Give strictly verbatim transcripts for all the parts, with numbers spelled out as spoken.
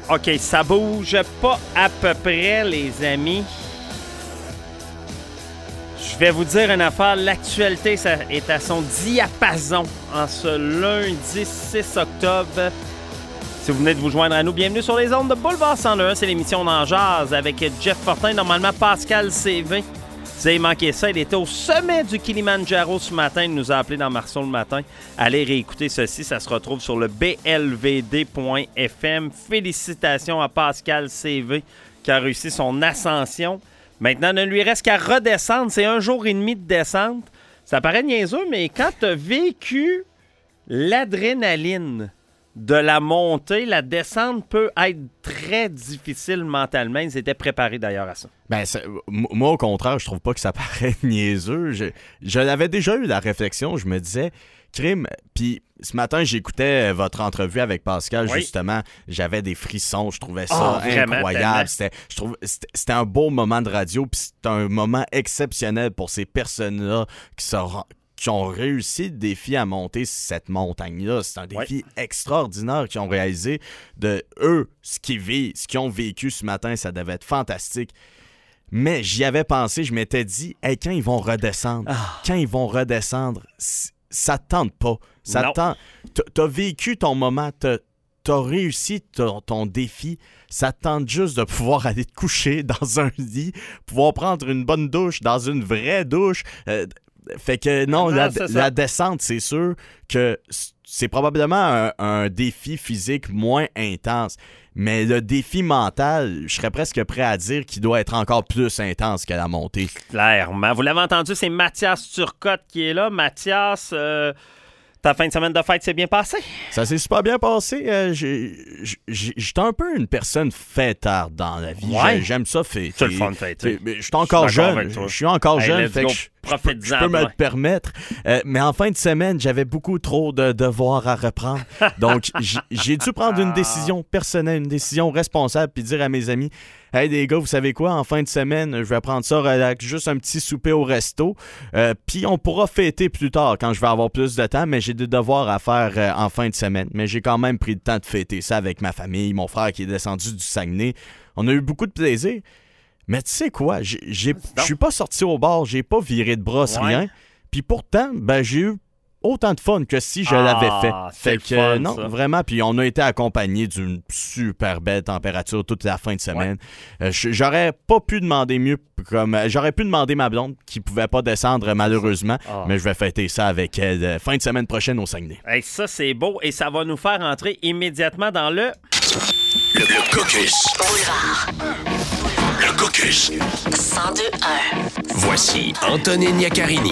OK, ça bouge pas à peu près, les amis. Je vais vous dire une affaire. L'actualité ça est à son diapason en ce lundi six octobre. Si vous venez de vous joindre à nous, bienvenue sur les ondes de Boulevard cent un. C'est l'émission d'En Jazz avec Jeff Fortin. Normalement, Pascal C V. Vous avez manqué ça. Il était au sommet du Kilimandjaro ce matin. Il nous a appelé dans Marceau le matin. Allez réécouter ceci. Ça se retrouve sur le b l v d point f m. Félicitations à Pascal C V qui a réussi son ascension. Maintenant, ne lui reste qu'à redescendre. C'est un jour et demi de descente. Ça paraît niaiseux, mais quand tu as vécu l'adrénaline de la montée, la descente peut être très difficile mentalement. Ils étaient préparés d'ailleurs à ça. Ben, ça, moi, au contraire, je trouve pas que ça paraît niaiseux. Je, je l'avais déjà eu la réflexion. Je me disais, crime. Puis ce matin, j'écoutais votre entrevue avec Pascal, oui. Justement. J'avais des frissons. Je trouvais ça oh, incroyable. C'était, je trouve, c'était, c'était un beau moment de radio. Puis c'était un moment exceptionnel pour ces personnes-là qui sont. qui ont réussi le défi à monter cette montagne-là. C'est un défi ouais. extraordinaire qu'ils ont réalisé. De eux, ce qu'ils vivent, ce qu'ils ont vécu ce matin, ça devait être fantastique. Mais j'y avais pensé, je m'étais dit, hey, quand ils vont redescendre, ah. quand ils vont redescendre, ça te tente pas. Ça te tente. T'as vécu ton moment, t'as, t'as réussi ton, ton défi. Ça te tente juste de pouvoir aller te coucher dans un lit, pouvoir prendre une bonne douche dans une vraie douche. Euh, Fait que non, la, la descente, c'est sûr que c'est probablement un, un défi physique moins intense. Mais le défi mental, je serais presque prêt à dire qu'il doit être encore plus intense que la montée. Clairement. Vous l'avez entendu, c'est Mathias Turcotte qui est là. Mathias, euh, ta fin de semaine de fête s'est bien passée? Ça s'est super bien passé. Euh, j'ai, j'ai, j'étais un peu une personne fêtarde dans la vie. Ouais. J'aime ça fêter. C'est le fun de fêter. Je suis encore jeune. Je suis encore hey, jeune. Fait que je, je, peux, je peux me le permettre. Euh, mais en fin de semaine, j'avais beaucoup trop de devoirs à reprendre. Donc, j'ai, j'ai dû prendre une décision personnelle, une décision responsable, puis dire à mes amis, hey les gars, vous savez quoi, en fin de semaine, je vais prendre ça relax, juste un petit souper au resto. Euh, puis on pourra fêter plus tard quand je vais avoir plus de temps, mais j'ai des devoirs à faire euh, en fin de semaine. Mais j'ai quand même pris le temps de fêter ça avec ma famille, mon frère qui est descendu du Saguenay. On a eu beaucoup de plaisir. Mais tu sais quoi, j'ai, j'ai, je suis pas sorti au bar, j'ai pas viré de brosse, ouais. rien. Puis pourtant, ben j'ai eu autant de fun que si je ah, l'avais fait. Fait que fun, non, ça. Vraiment. Puis on a été accompagnés d'une super belle température toute la fin de semaine. Ouais. Euh, j'aurais pas pu demander mieux. Comme j'aurais pu demander ma blonde qui pouvait pas descendre malheureusement, ah. mais je vais fêter ça avec elle euh, fin de semaine prochaine au Saguenay. Hey, ça c'est beau et ça va nous faire entrer immédiatement dans le le, le caucus. Boulevard. Le caucus. cent deux un. Voici Antonine Iaccarini.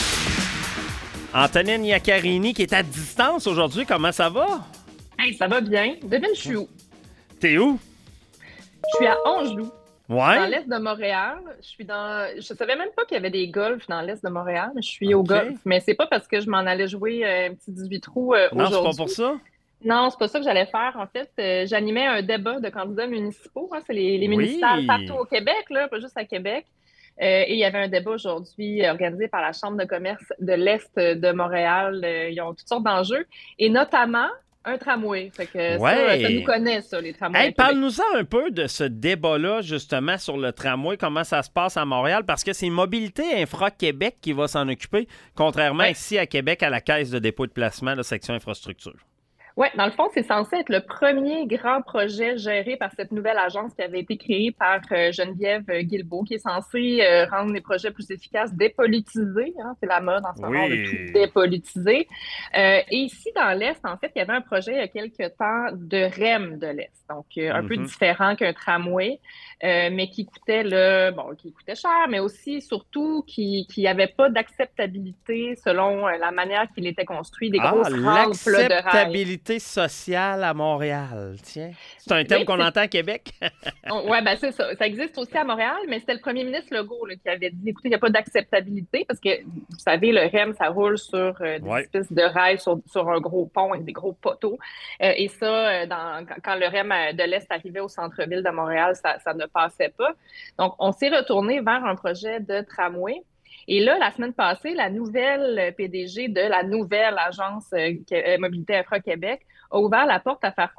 Antonine Iaccarini qui est à distance aujourd'hui. Comment ça va? Hey, ça va bien. Devine, je suis où? T'es où? Je suis à Angelou. Ouais. Dans l'est de Montréal. Je suis dans. Je savais même pas qu'il y avait des golfs dans l'est de Montréal. Je suis okay. au golf. Mais c'est pas parce que je m'en allais jouer un petit dix-huit trous euh, non, aujourd'hui. Non, c'est pas pour ça? Non, c'est pas ça que j'allais faire. En fait, euh, j'animais un débat de candidats municipaux. Hein, c'est les, les municipales oui. partout au Québec, là, pas juste à Québec. Euh, et il y avait un débat aujourd'hui organisé par la Chambre de commerce de l'Est de Montréal. Euh, ils ont toutes sortes d'enjeux, et notamment un tramway. Fait que ouais. ça, ça nous connaît, ça, les tramways. Hey, parle-nous-en un peu de ce débat-là, justement, sur le tramway, comment ça se passe à Montréal, parce que c'est Mobilité Infra-Québec qui va s'en occuper, contrairement ouais. ici à Québec, à la Caisse de dépôt et de placement, la section infrastructure. Oui, dans le fond, c'est censé être le premier grand projet géré par cette nouvelle agence qui avait été créée par euh, Geneviève Guilbeault, qui est censée euh, rendre les projets plus efficaces, dépolitisés. Hein, c'est la mode en ce moment oui. de tout dépolitiser. Euh, et ici, dans l'Est, en fait, il y avait un projet il y a quelques temps de R E M de l'Est, donc euh, un mm-hmm. peu différent qu'un tramway, euh, mais qui coûtait le, bon, qui coûtait cher, mais aussi, surtout, qui qui avait pas d'acceptabilité selon euh, la manière qu'il était construit, des ah, grosses rampes de rail. Sociale à Montréal, tiens. C'est un terme oui, qu'on c'est... entend à Québec. Oui, bien c'est ça. Ça existe aussi à Montréal, mais c'était le premier ministre Legault là, qui avait dit, écoutez, il n'y a pas d'acceptabilité parce que, vous savez, le R E M, ça roule sur euh, des ouais. espèces de rails, sur, sur un gros pont avec des gros poteaux. Euh, et ça, dans, quand le R E M de l'Est arrivait au centre-ville de Montréal, ça, ça ne passait pas. Donc, on s'est retourné vers un projet de tramway. Et là, la semaine passée, la nouvelle P D G de la nouvelle agence euh, Mobilité Infra-Québec a ouvert la porte à faire quoi?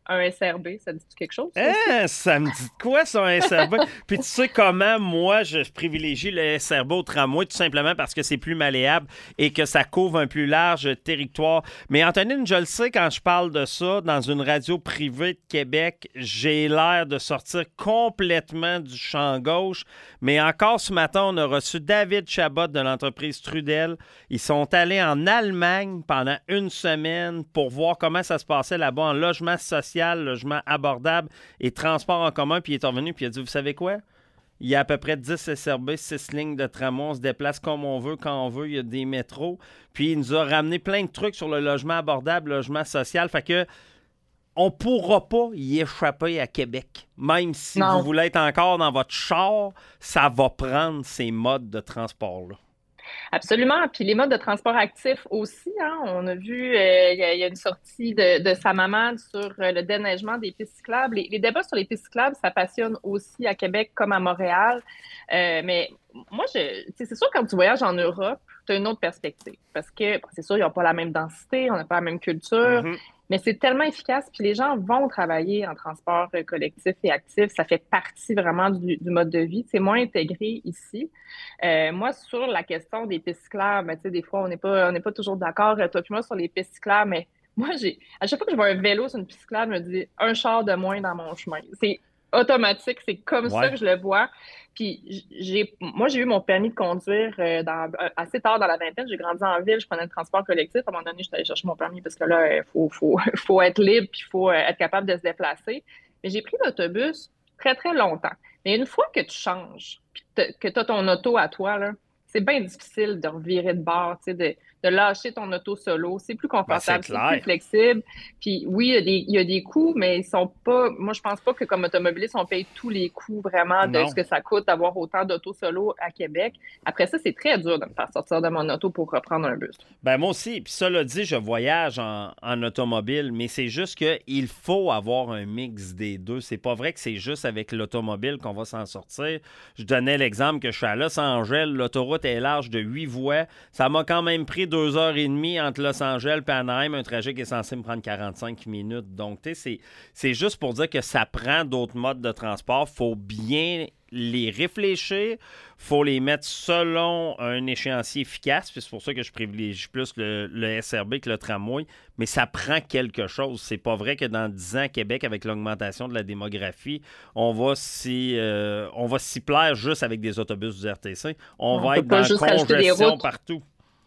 un S R B. Ça dit quelque chose? Ça, hein, ça me dit de quoi, ça, un S R B? Puis tu sais comment, moi, je privilégie le S R B au tramway, tout simplement parce que c'est plus malléable et que ça couvre un plus large territoire. Mais Antonine, je le sais, quand je parle de ça, dans une radio privée de Québec, j'ai l'air de sortir complètement du champ gauche. Mais encore ce matin, on a reçu David Chabot de l'entreprise Trudel. Ils sont allés en Allemagne pendant une semaine pour voir comment ça se passait là-bas en logement social, logement abordable et transport en commun. Puis il est revenu puis il a dit, vous savez quoi? Il y a à peu près dix S R B, six lignes de tramway. On se déplace comme on veut, quand on veut. Il y a des métros. Puis il nous a ramené plein de trucs sur le logement abordable, logement social. Fait que on ne pourra pas y échapper à Québec. Même si non. Vous voulez être encore dans votre char, ça va prendre ces modes de transport-là. Absolument. Puis les modes de transport actifs aussi. Hein? On a vu, il euh, y, y a une sortie de, de Samaman sur euh, le déneigement des pistes cyclables. Les, les débats sur les pistes cyclables, ça passionne aussi à Québec comme à Montréal. Euh, mais moi, je, c'est sûr, quand tu voyages en Europe, tu as une autre perspective. Parce que, c'est sûr, ils n'ont pas la même densité, on n'a pas la même culture. Mm-hmm. Mais c'est tellement efficace, puis les gens vont travailler en transport collectif et actif. Ça fait partie vraiment du, du mode de vie. C'est moins intégré ici. Euh, moi, sur la question des pistes cyclables, ben, tu sais, des fois, on n'est pas, on n'est pas toujours d'accord, toi puis moi, sur les pistes cyclables, mais moi, j'ai, à chaque fois que je vois un vélo sur une piste cyclable, je me dis un char de moins dans mon chemin. C'est automatique, c'est comme ouais. ça que je le vois. Puis j'ai, moi, j'ai eu mon permis de conduire euh, dans, euh, assez tard dans la vingtaine. J'ai grandi en ville, je prenais le transport collectif. À un moment donné, je suis allée chercher mon permis parce que là, il faut, faut, faut être libre puis il faut euh, être capable de se déplacer. Mais j'ai pris l'autobus très, très longtemps. Mais une fois que tu changes puis que tu as ton auto à toi, là, c'est bien difficile de revirer de bord, tu sais, de, de lâcher ton auto solo. C'est plus confortable, ben, c'est, c'est plus flexible. Puis oui, il y a des, il y a des coûts, mais ils sont pas... Moi, je pense pas que comme automobiliste, on paye tous les coûts vraiment de non. ce que ça coûte d'avoir autant d'auto solo à Québec. Après ça, c'est très dur de me faire sortir de mon auto pour reprendre un bus. Ben moi aussi. Puis ça l'a dit, je voyage en, en automobile, mais c'est juste qu'il faut avoir un mix des deux. C'est pas vrai que c'est juste avec l'automobile qu'on va s'en sortir. Je donnais l'exemple que je suis à Los Angeles, l'autoroute est large de huit voies. Ça m'a quand même pris deux heures et demie entre Los Angeles et Anaheim, un trajet qui est censé me prendre quarante-cinq minutes. Donc, tu sais, c'est, c'est juste pour dire que ça prend d'autres modes de transport. Il faut bien les réfléchir, il faut les mettre selon un échéancier efficace, puis c'est pour ça que je privilégie plus le, le S R B que le tramway, mais ça prend quelque chose. C'est pas vrai que dans dix ans, Québec, avec l'augmentation de la démographie, on va s'y, euh, on va s'y plaire juste avec des autobus du R T C. On, on va être dans la congestion partout.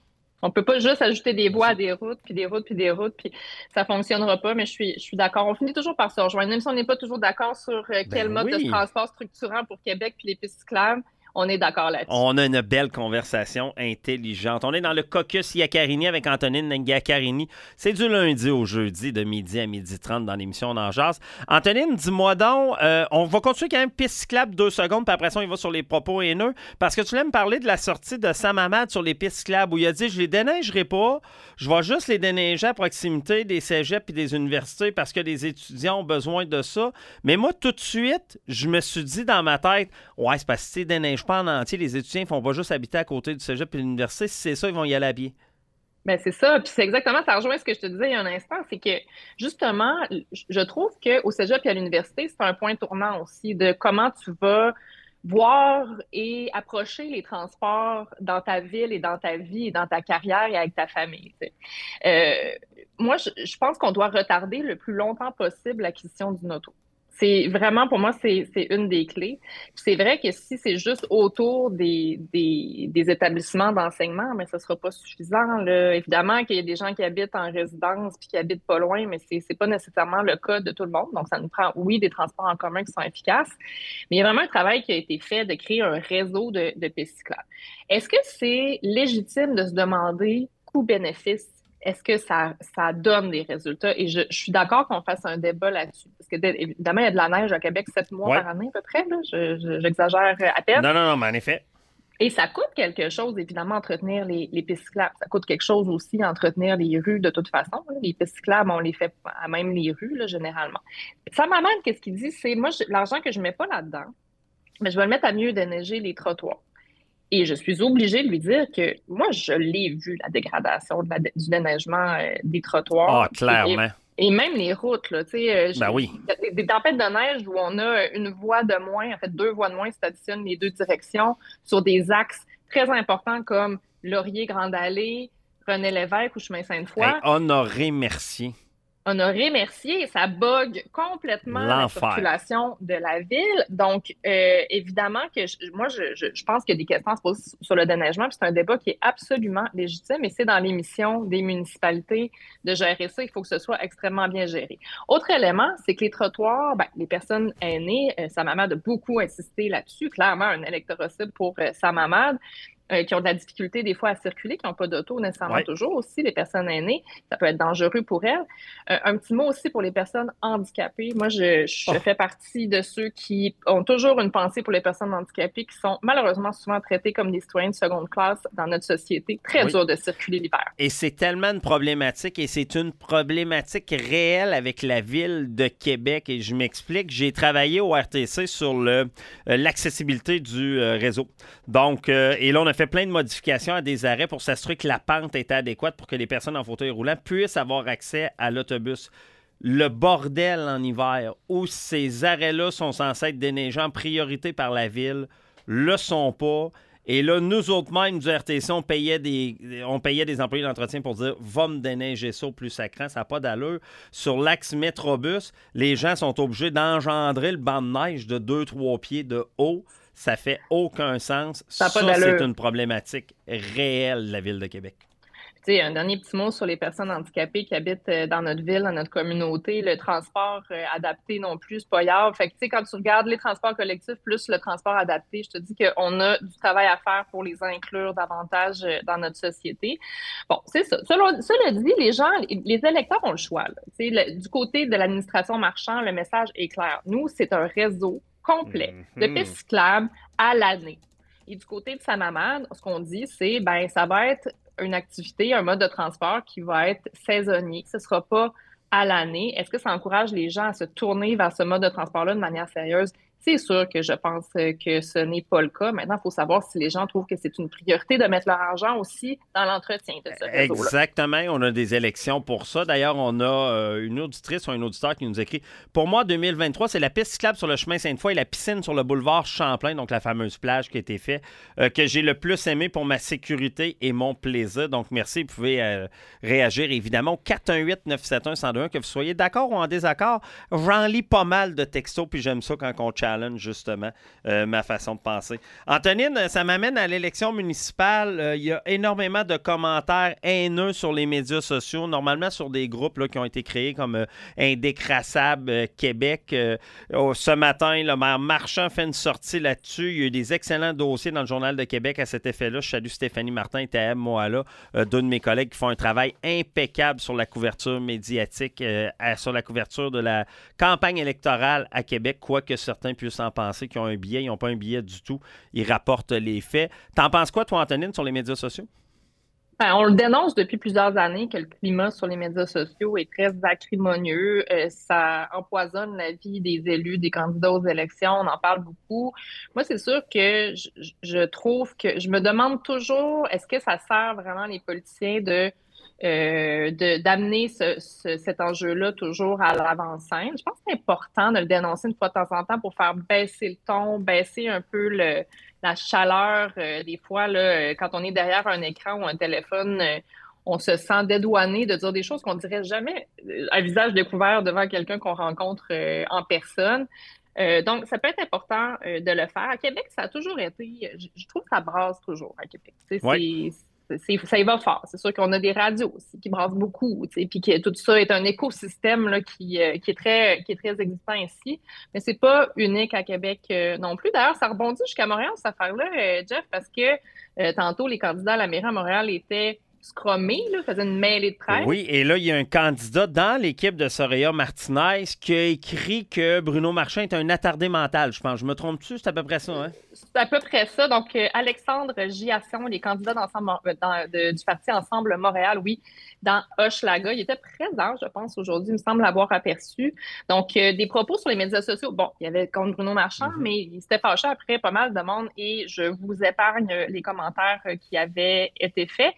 On peut pas juste ajouter des voies à des routes, puis des routes, puis des routes, puis ça fonctionnera pas, mais je suis, je suis d'accord. On finit toujours par se rejoindre, même si on n'est pas toujours d'accord sur euh, quel ben mode oui. de transport structurant pour Québec puis les pistes cyclables. On est d'accord là-dessus. On a une belle conversation intelligente. On est dans le caucus Iaccarini avec Antonine Iaccarini. C'est du lundi au jeudi de midi à midi trente dans l'émission On en jase. Antonine, dis-moi donc, euh, on va continuer quand même piste cyclable deux secondes, puis après ça, on y va sur les propos haineux, parce que tu voulais me parler de la sortie de Sam Hamad sur les pistes cyclables, où il a dit, je les déneigerai pas, je vais juste les déneiger à proximité des cégeps et des universités, parce que les étudiants ont besoin de ça. Mais moi, tout de suite, je me suis dit dans ma tête, ouais, c'est parce que tu déneiges pas en entier, les étudiants ne font pas juste habiter à côté du cégep et de l'université. Si c'est ça, ils vont y aller à pied. Bien, c'est ça. Puis c'est exactement, ça rejoint ce que je te disais il y a un instant, c'est que justement, je trouve qu'au cégep et à l'université, c'est un point tournant aussi de comment tu vas voir et approcher les transports dans ta ville et dans ta vie et dans ta carrière et avec ta famille. Euh, moi, je, je pense qu'on doit retarder le plus longtemps possible l'acquisition d'une auto. C'est vraiment, pour moi, c'est, c'est une des clés. Puis c'est vrai que si c'est juste autour des, des, des établissements d'enseignement, mais ce ne sera pas suffisant, là. Évidemment qu'il y a des gens qui habitent en résidence puis qui habitent pas loin, mais c'est, c'est pas nécessairement le cas de tout le monde. Donc, ça nous prend, oui, des transports en commun qui sont efficaces, mais il y a vraiment un travail qui a été fait de créer un réseau de, de pistes cyclables. Est-ce que c'est légitime de se demander coût-bénéfice? Est-ce que ça, ça donne des résultats? Et je, je suis d'accord qu'on fasse un débat là-dessus. Parce que, évidemment, il y a de la neige à Québec sept mois ouais. par année, à peu près. Là. Je, je, j'exagère à peine. Non, non, non, mais en effet. Et ça coûte quelque chose, évidemment, entretenir les, les pistes cyclables. Ça coûte quelque chose aussi, entretenir les rues de toute façon. Là. Les pistes cyclables, on les fait à même les rues, là, généralement. Ça m'amène, qu'est-ce qu'il dit? C'est, moi, je, l'argent que je ne mets pas là-dedans, mais je vais le mettre à mieux déneiger les trottoirs. Et je suis obligée de lui dire que moi, je l'ai vu, la dégradation de la, du déneigement euh, des trottoirs. Ah, clairement. Et même les routes, là, tu sais, Ben oui. des, des tempêtes de neige où on a une voie de moins, en fait deux voies de moins si tu additionnes les deux directions sur des axes très importants comme Laurier-Grande Allée, René Lévesque ou Chemin Sainte-Foy. Hey, Honoré Mercier. Honoré Mercier, ça bug complètement la L'enfer. circulation de la ville. Donc, euh, évidemment que je, moi, je, je, je pense qu'il y a des questions à se poser sur le déneigement, puis c'est un débat qui est absolument légitime, et c'est dans les missions des municipalités de gérer ça. Il faut que ce soit extrêmement bien géré. Autre élément, c'est que les trottoirs, ben, les personnes aînées, euh, Samamad a beaucoup insisté là-dessus, clairement un électorat cible pour euh, Samamad. Euh, qui ont de la difficulté des fois à circuler, qui n'ont pas d'auto nécessairement ouais. toujours aussi, les personnes aînées. Ça peut être dangereux pour elles. Euh, un petit mot aussi pour les personnes handicapées. Moi, je, je oh. fais partie de ceux qui ont toujours une pensée pour les personnes handicapées qui sont malheureusement souvent traitées comme des citoyens de seconde classe dans notre société. Très oui. dur de circuler l'hiver. Et c'est tellement une problématique, et c'est une problématique réelle avec la Ville de Québec. Et je m'explique, j'ai travaillé au R T C sur le, euh, l'accessibilité du euh, réseau. Donc, euh, et là, on a fait plein de modifications à des arrêts pour s'assurer que la pente était adéquate pour que les personnes en fauteuil roulant puissent avoir accès à l'autobus. Le bordel en hiver où ces arrêts-là sont censés être déneigés en priorité par la ville, le sont pas. Et là, nous autres mêmes du R T C, on payait des, on payait des employés d'entretien pour dire « Va me déneiger ça au plus sacrant, ça n'a pas d'allure. » Sur l'axe Métrobus, les gens sont obligés d'engendrer le banc de neige de deux trois pieds de haut. Ça fait aucun sens. Ça, ça c'est une problématique réelle de la Ville de Québec. Tu sais, un dernier petit mot sur les personnes handicapées qui habitent dans notre ville, dans notre communauté. Le transport euh, adapté non plus, c'est pas grave. Fait que, tu sais, quand tu regardes les transports collectifs plus le transport adapté, je te dis qu'on a du travail à faire pour les inclure davantage dans notre société. Bon, c'est ça. Cela, cela dit, les gens, les électeurs ont le choix. Là. Tu sais, le, du côté de l'administration Marchand, le message est clair. Nous, c'est un réseau complet mm-hmm. de pistes cyclables à l'année. Et du côté de Samamad, ce qu'on dit, c'est ben ça va être une activité, un mode de transport qui va être saisonnier. Ce ne sera pas à l'année. Est-ce que ça encourage les gens à se tourner vers ce mode de transport-là de manière sérieuse? C'est sûr que je pense que ce n'est pas le cas. Maintenant, il faut savoir si les gens trouvent que c'est une priorité de mettre leur argent aussi dans l'entretien de ce réseau-là. Exactement. On a des élections pour ça. D'ailleurs, on a euh, une auditrice ou un auditeur qui nous écrit « Pour moi, deux mille vingt-trois, c'est la piste cyclable sur le chemin Sainte-Foy et la piscine sur le boulevard Champlain, donc la fameuse plage qui a été faite, euh, que j'ai le plus aimé pour ma sécurité et mon plaisir. » Donc, merci. Vous pouvez euh, réagir, évidemment, au quatre un huit neuf sept un un zéro deux un, que vous soyez d'accord ou en désaccord. J'en lis pas mal de textos, puis j'aime ça quand on challenge justement euh, ma façon de penser. Antonine, ça m'amène à l'élection municipale. Euh, il y a énormément de commentaires haineux sur les médias sociaux, normalement sur des groupes là, qui ont été créés comme euh, Indécrassable euh, Québec. Euh, oh, ce matin, le maire Marchand fait une sortie là-dessus. Il y a eu des excellents dossiers dans le Journal de Québec à cet effet-là. Je salue Stéphanie Martin et Taeb Moala, euh, deux de mes collègues qui font un travail impeccable sur la couverture médiatique, euh, à, sur la couverture de la campagne électorale à Québec, quoique certains puissent en penser qu'ils ont un billet. Ils n'ont pas un billet du tout. Ils rapportent les faits. T'en penses quoi, toi, Antonine, sur les médias sociaux? Ben, on le dénonce depuis plusieurs années que le climat sur les médias sociaux est très acrimonieux. Euh, ça empoisonne la vie des élus, des candidats aux élections. On en parle beaucoup. Moi, c'est sûr que je, je trouve que je me demande toujours, est-ce que ça sert vraiment les politiciens de Euh, de, d'amener ce, ce, cet enjeu-là toujours à l'avant-scène. Je pense que c'est important de le dénoncer une fois de temps en temps pour faire baisser le ton, baisser un peu le, la chaleur. Euh, des fois, là, quand on est derrière un écran ou un téléphone, euh, on se sent dédouané de dire des choses qu'on dirait jamais à visage découvert devant quelqu'un qu'on rencontre euh, en personne. Euh, donc, ça peut être important euh, de le faire. À Québec, ça a toujours été... Je, je trouve que ça brasse toujours à Québec. C'est... Ouais. C'est, ça y va fort. C'est sûr qu'on a des radios aussi qui brassent beaucoup, puis que tout ça est un écosystème là, qui, euh, qui, est très, qui est très existant ici. Mais c'est pas unique à Québec euh, non plus. D'ailleurs, ça rebondit jusqu'à Montréal, cette affaire-là, euh, Jeff, parce que euh, tantôt, les candidats à la mairie à Montréal étaient scrummés, là, faisaient une mêlée de presse. Oui, et là, il y a un candidat dans l'équipe de Soraya Martinez qui a écrit que Bruno Marchand est un attardé mental, je pense. Je me trompe-tu? C'est à peu près ça, hein? C'est à peu près ça. Donc, euh, Alexandre Giasson, les candidats d'ensemble, euh, dans, de, du parti Ensemble Montréal, oui, dans Hochelaga. Il était présent, je pense, aujourd'hui, il me semble l'avoir aperçu. Donc, euh, des propos sur les médias sociaux. Bon, il y avait contre Bruno Marchand, mm-hmm. mais il s'était fâché après pas mal de monde et je vous épargne les commentaires qui avaient été faits. Il y avait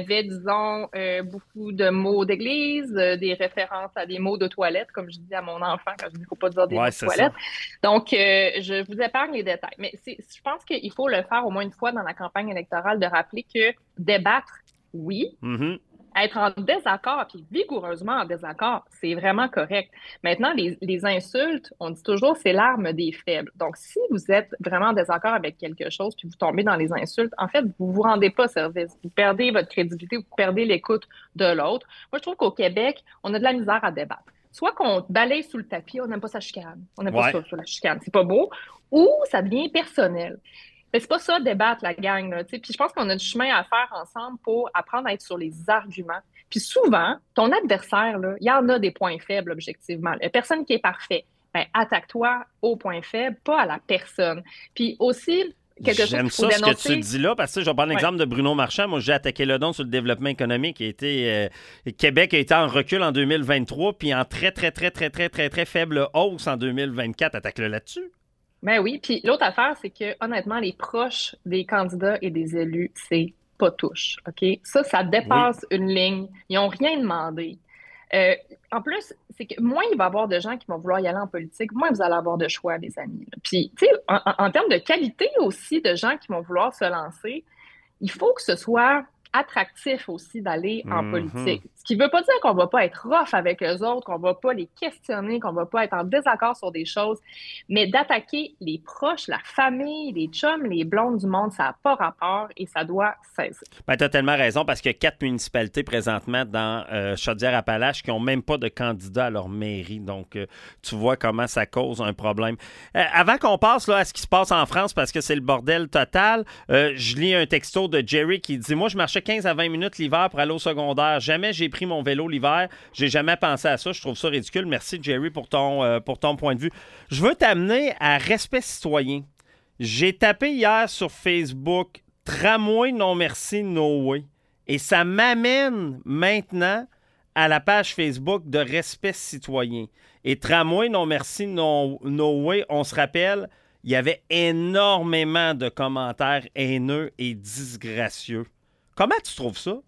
avait, disons, euh, beaucoup de mots d'église, euh, des références à des mots de toilette, comme je dis à mon enfant quand je dis qu'il ne faut pas dire des Ouais, mots de c'est toilette. ça. Donc, euh, je vous épargne les détails. Mais c'est, je pense qu'il faut le faire au moins une fois dans la campagne électorale, de rappeler que débattre, oui. Mm-hmm. Être en désaccord, puis vigoureusement en désaccord, c'est vraiment correct. Maintenant, les, les insultes, on dit toujours, c'est l'arme des faibles. Donc, si vous êtes vraiment en désaccord avec quelque chose, puis vous tombez dans les insultes, en fait, vous ne vous rendez pas service. Vous perdez votre crédibilité, vous perdez l'écoute de l'autre. Moi, je trouve qu'au Québec, on a de la misère à débattre. Soit qu'on balaye sous le tapis, on n'aime pas sa chicane. On n'aime Ouais. pas ça, sur la chicane. C'est pas beau. Ou ça devient personnel. Mais c'est pas ça, débattre, la gang. Là, puis je pense qu'on a du chemin à faire ensemble pour apprendre à être sur les arguments. Puis souvent, ton adversaire, là, il y en a des points faibles, objectivement. La personne qui est parfaite, ben, attaque-toi au point faible, pas à la personne. Puis aussi, quelque chose J'aime qu'il faut ça, dénoncer. ce que tu dis là, parce que je vais prendre l'exemple Ouais. de Bruno Marchand. Moi, j'ai attaqué le don sur le développement économique. Qui a été, euh, Québec a été en recul en deux mille vingt-trois, puis en très, très, très, très, très, très, très faible hausse en deux mille vingt-quatre. Attaque-le là-dessus. Ben oui. Puis l'autre affaire, c'est que honnêtement, les proches des candidats et des élus, c'est pas touche. OK? Ça, ça dépasse oui. une ligne. Ils n'ont rien demandé. Euh, en plus, c'est que moins il va y avoir de gens qui vont vouloir y aller en politique, moins vous allez avoir de choix, les amis. Puis, tu sais, en, en termes de qualité aussi de gens qui vont vouloir se lancer, il faut que ce soit attractif aussi d'aller en Mm-hmm. politique. Ce qui ne veut pas dire qu'on ne va pas être rough avec eux autres, qu'on ne va pas les questionner, qu'on ne va pas être en désaccord sur des choses, mais d'attaquer les proches, la famille, les chums, les blondes du monde, ça n'a pas rapport et ça doit cesser. Ben, tu as tellement raison parce qu'il y a quatre municipalités présentement dans euh, Chaudière-Appalaches qui n'ont même pas de candidat à leur mairie. Donc, euh, tu vois comment ça cause un problème. Euh, avant qu'on passe là, à ce qui se passe en France, parce que c'est le bordel total, euh, je lis un texto de Jerry qui dit « Moi, je marchais quinze à vingt minutes l'hiver pour aller au secondaire. Jamais j'ai pris mon vélo l'hiver. J'ai jamais pensé à ça. Je trouve ça ridicule. Merci, Jerry, pour ton, euh, pour ton point de vue. Je veux t'amener à respect citoyen. J'ai tapé hier sur Facebook « Tramway, non merci, no way ». Et ça m'amène maintenant à la page Facebook de respect citoyen. Et Tramway, non merci, no, no way, on se rappelle, il y avait énormément de commentaires haineux et disgracieux. Comment tu trouves ça?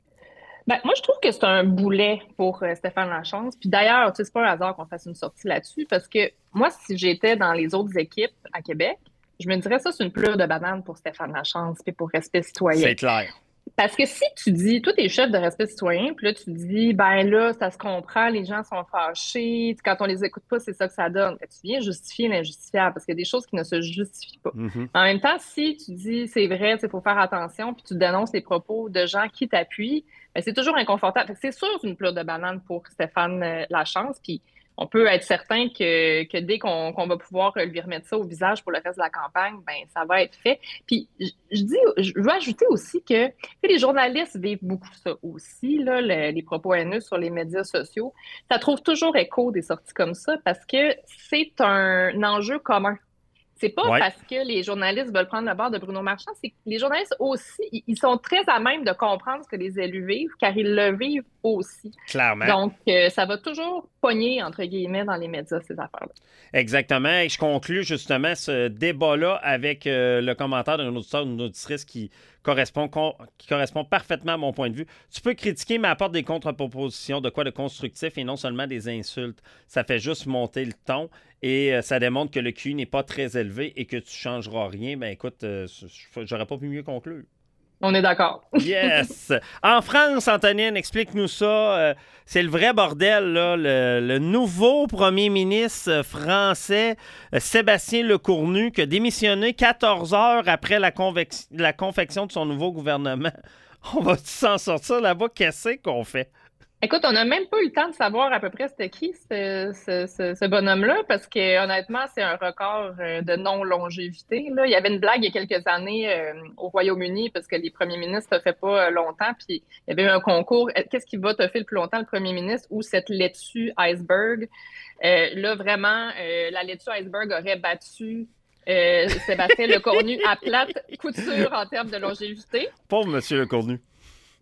Ben, moi, je trouve que c'est un boulet pour euh, Stéphane Lachance. Puis d'ailleurs, tu sais, c'est pas un hasard qu'on fasse une sortie là-dessus parce que moi, si j'étais dans les autres équipes à Québec, je me dirais ça, c'est une pleure de banane pour Stéphane Lachance puis pour Respect citoyen. C'est clair. Parce que si tu dis, toi, t'es chef de Respect citoyen, puis là, tu dis, ben là, ça se comprend, les gens sont fâchés, quand on les écoute pas, c'est ça que ça donne. Tu viens justifier l'injustifiable, parce qu'il y a des choses qui ne se justifient pas. Mm-hmm. En même temps, si tu dis, c'est vrai, il faut faire attention, puis tu dénonces les propos de gens qui t'appuient, ben, c'est toujours inconfortable. Fait que c'est sûr, c'est une pleure de banane pour Stéphane euh, Lachance, puis on peut être certain que, que dès qu'on, qu'on va pouvoir lui remettre ça au visage pour le reste de la campagne, ben ça va être fait. Puis je, je dis, je veux ajouter aussi que les journalistes vivent beaucoup ça aussi, là, le, les propos haineux sur les médias sociaux. Ça trouve toujours écho des sorties comme ça parce que c'est un enjeu commun. C'est pas ouais. parce que les journalistes veulent prendre le bord de Bruno Marchand, c'est que les journalistes aussi, ils sont très à même de comprendre ce que les élus vivent, car ils le vivent aussi. Clairement. Donc, euh, ça va toujours pogner, entre guillemets, dans les médias, ces affaires-là. Exactement. Et je conclus justement ce débat-là avec euh, le commentaire d'un auditeur ou d'une auditrice qui correspond, con, qui correspond parfaitement à mon point de vue. Tu peux critiquer, mais apporte des contre-propositions, de quoi de constructif et non seulement des insultes. Ça fait juste monter le ton et euh, ça démontre que le Q I n'est pas très élevé et que tu ne changeras rien. Ben écoute, euh, j'aurais pas pu mieux conclure. On est d'accord. Yes! En France, Antonine, explique-nous ça. Euh, c'est le vrai bordel, là. Le, le nouveau premier ministre français, euh, Sébastien Lecornu, qui a démissionné quatorze heures après la, convex- la confection de son nouveau gouvernement. On va-tu s'en sortir là-bas? Qu'est-ce qu'on fait? Écoute, on n'a même pas eu le temps de savoir à peu près c'était qui ce, ce, ce, ce bonhomme-là, parce que honnêtement, c'est un record de non-longévité. Là. Il y avait une blague il y a quelques années euh, au Royaume-Uni, parce que les premiers ministres ne fait pas longtemps, puis il y avait eu un concours. Qu'est-ce qui va te faire le plus longtemps, le premier ministre, ou cette laitue iceberg? Euh, là, vraiment, euh, la laitue iceberg aurait battu euh, Sébastien Lecornu à plate couture en termes de longévité. Pauvre monsieur Lecornu.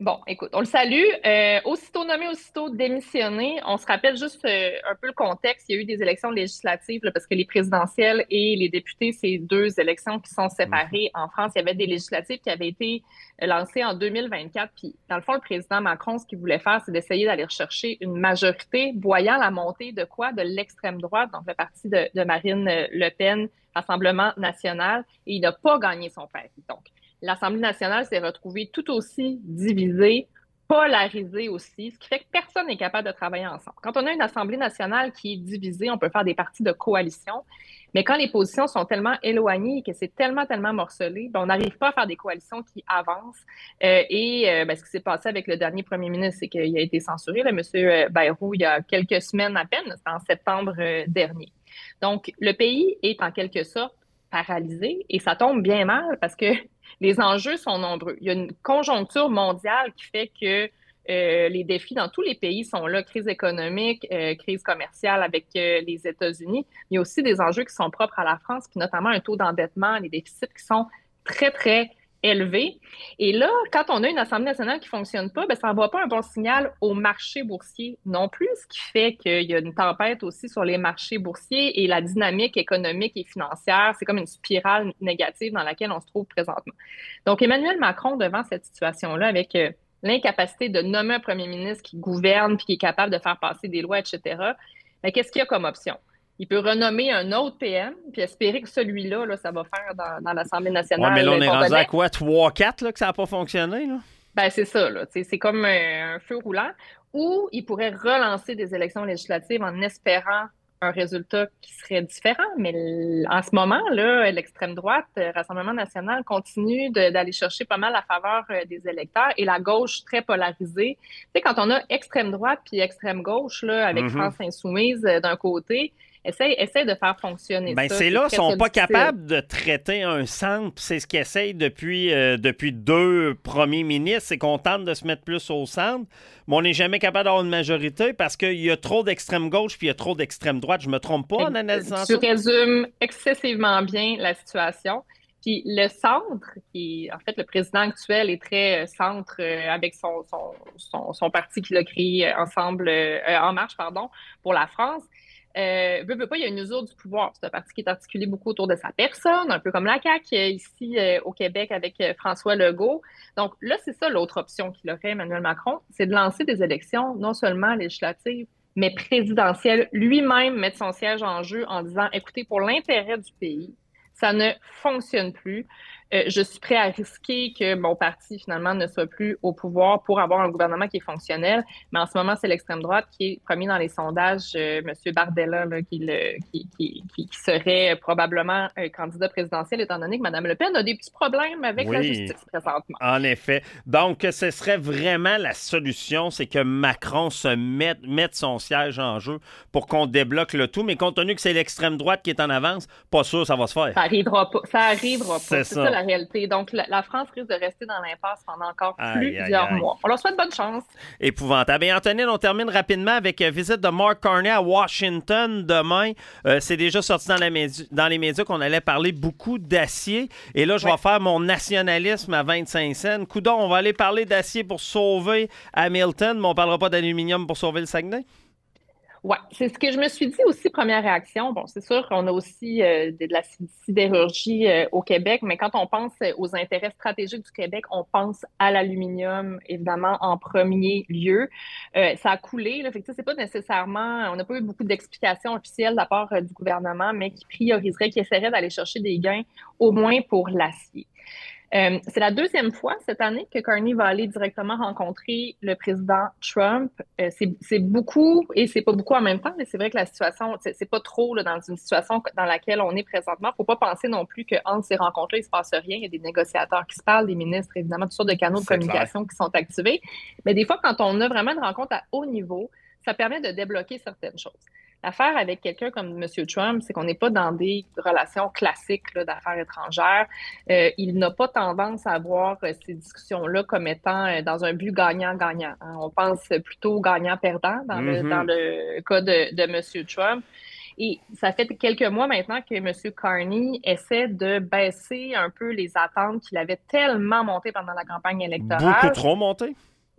Bon, écoute, on le salue. Euh, aussitôt nommé, aussitôt démissionné. On se rappelle juste euh, un peu le contexte. Il y a eu des élections législatives là, parce que les présidentielles et les députés, c'est deux élections qui sont séparées. En France, il y avait des législatives qui avaient été lancées en deux mille vingt-quatre. Puis, dans le fond, le président Macron, ce qu'il voulait faire, c'est d'essayer d'aller rechercher une majorité, voyant la montée de quoi? De l'extrême droite, donc fait partie de, de Marine Le Pen, Rassemblement national, et il n'a pas gagné son pari. Donc, l'Assemblée nationale s'est retrouvée tout aussi divisée, polarisée aussi, ce qui fait que personne n'est capable de travailler ensemble. Quand on a une Assemblée nationale qui est divisée, on peut faire des partis de coalition, mais quand les positions sont tellement éloignées et que c'est tellement, tellement morcelé, ben on n'arrive pas à faire des coalitions qui avancent. Euh, et euh, ben, ce qui s'est passé avec le dernier premier ministre, c'est qu'il a été censuré, là, M. Bayrou, il y a quelques semaines à peine, c'était en septembre euh, dernier. Donc, le pays est en quelque sorte paralysé et ça tombe bien mal parce que les enjeux sont nombreux. Il y a une conjoncture mondiale qui fait que euh, les défis dans tous les pays sont là. Crise économique, euh, crise commerciale avec euh, les États-Unis. Il y a aussi des enjeux qui sont propres à la France, puis notamment un taux d'endettement, les déficits qui sont très, très élevé. Et là, quand on a une Assemblée nationale qui ne fonctionne pas, ben, ça n'envoie pas un bon signal au marché boursier non plus, ce qui fait qu'il y a une tempête aussi sur les marchés boursiers et la dynamique économique et financière, c'est comme une spirale négative dans laquelle on se trouve présentement. Donc, Emmanuel Macron, devant cette situation-là, avec euh, l'incapacité de nommer un premier ministre qui gouverne puis qui est capable de faire passer des lois, et cetera, ben, qu'est-ce qu'il y a comme option? Il peut renommer un autre P M puis espérer que celui-là, là, ça va faire dans, dans l'Assemblée nationale. Oui, mais là, on est rendu à quoi? trois quatre que ça n'a pas fonctionné? Là? Ben, c'est ça. Là. C'est comme un, un feu roulant. Ou il pourrait relancer des élections législatives en espérant un résultat qui serait différent. Mais en ce moment, là, l'extrême droite, Rassemblement national, continue d'aller chercher pas mal la faveur des électeurs et la gauche très polarisée. Tu sais, quand on a extrême droite puis extrême gauche, là, avec mm-hmm. France insoumise d'un côté, Essaye, essaye de faire fonctionner ben ça. C'est là, ils ne sont pas capables de traiter un centre. C'est ce qu'ils essayent depuis, euh, depuis deux premiers ministres, c'est qu'on tente de se mettre plus au centre, mais on n'est jamais capable d'avoir une majorité parce qu'il y a trop d'extrême gauche puis il y a trop d'extrême droite. Je ne me trompe pas en analysant ça? Tu résumes excessivement bien la situation. Puis le centre, qui en fait, le président actuel est très centre euh, avec son, son, son, son parti qu'il a créé ensemble, euh, En Marche, pardon, pour la France. Euh, veut, veut pas, il y a une usure du pouvoir. C'est un parti qui est articulé beaucoup autour de sa personne, un peu comme la C A Q ici euh, au Québec avec euh, François Legault. Donc là, c'est ça l'autre option qu'il aurait, Emmanuel Macron, c'est de lancer des élections non seulement législatives, mais présidentielles, lui-même mettre son siège en jeu en disant, écoutez, pour l'intérêt du pays, ça ne fonctionne plus. Euh, je suis prêt à risquer que mon parti, finalement, ne soit plus au pouvoir pour avoir un gouvernement qui est fonctionnel. Mais en ce moment, c'est l'extrême droite qui est premier dans les sondages. Euh, M. Bardella, là, qui, le, qui, qui, qui, qui serait probablement un candidat présidentiel, étant donné que Mme Le Pen a des petits problèmes avec oui, la justice présentement. En effet. Donc, ce serait vraiment la solution, c'est que Macron se mette, mette son siège en jeu pour qu'on débloque le tout. Mais compte tenu que c'est l'extrême droite qui est en avance, pas sûr ça va se faire. Ça arrivera pas. Ça arrivera pas. C'est, c'est ça. ça la réalité. Donc, la, la France risque de rester dans l'impasse pendant encore aïe, plusieurs aïe, aïe. mois. On leur souhaite bonne chance. Épouvantable. Et Antonine, on termine rapidement avec la visite de Mark Carney à Washington demain. Euh, c'est déjà sorti dans, la médi- dans les médias qu'on allait parler beaucoup d'acier. Et là, je ouais. vais faire mon nationalisme à vingt-cinq cents. Coudon, on va aller parler d'acier pour sauver Hamilton, mais on ne parlera pas d'aluminium pour sauver le Saguenay? Oui, c'est ce que je me suis dit aussi, première réaction. Bon, c'est sûr qu'on a aussi euh, de la sidérurgie euh, au Québec, mais quand on pense aux intérêts stratégiques du Québec, on pense à l'aluminium, évidemment, en premier lieu. Euh, ça a coulé, là, fait que c'est pas nécessairement, on n'a pas eu beaucoup d'explications officielles de la part euh, du gouvernement, mais qui prioriserait, qui essaierait d'aller chercher des gains, au moins pour l'acier. Euh, c'est la deuxième fois cette année que Carney va aller directement rencontrer le président Trump. Euh, c'est, c'est beaucoup et c'est pas beaucoup en même temps, mais c'est vrai que la situation, c'est, c'est pas trop là, dans une situation dans laquelle on est présentement. Faut pas penser non plus qu'entre ces rencontres-là, il se passe rien. Il y a des négociateurs qui se parlent, des ministres, évidemment, toutes sortes de canaux de c'est communication clair. Qui sont activés. Mais des fois, quand on a vraiment une rencontre à haut niveau, ça permet de débloquer certaines choses. L'affaire avec quelqu'un comme M. Trump, c'est qu'on n'est pas dans des relations classiques là, d'affaires étrangères. Euh, il n'a pas tendance à voir euh, ces discussions-là comme étant euh, dans un but gagnant-gagnant. Hein. On pense plutôt gagnant-perdant dans, mm-hmm. le, dans le cas de, de M. Trump. Et ça fait quelques mois maintenant que M. Carney essaie de baisser un peu les attentes qu'il avait tellement montées pendant la campagne électorale. Beaucoup trop montées?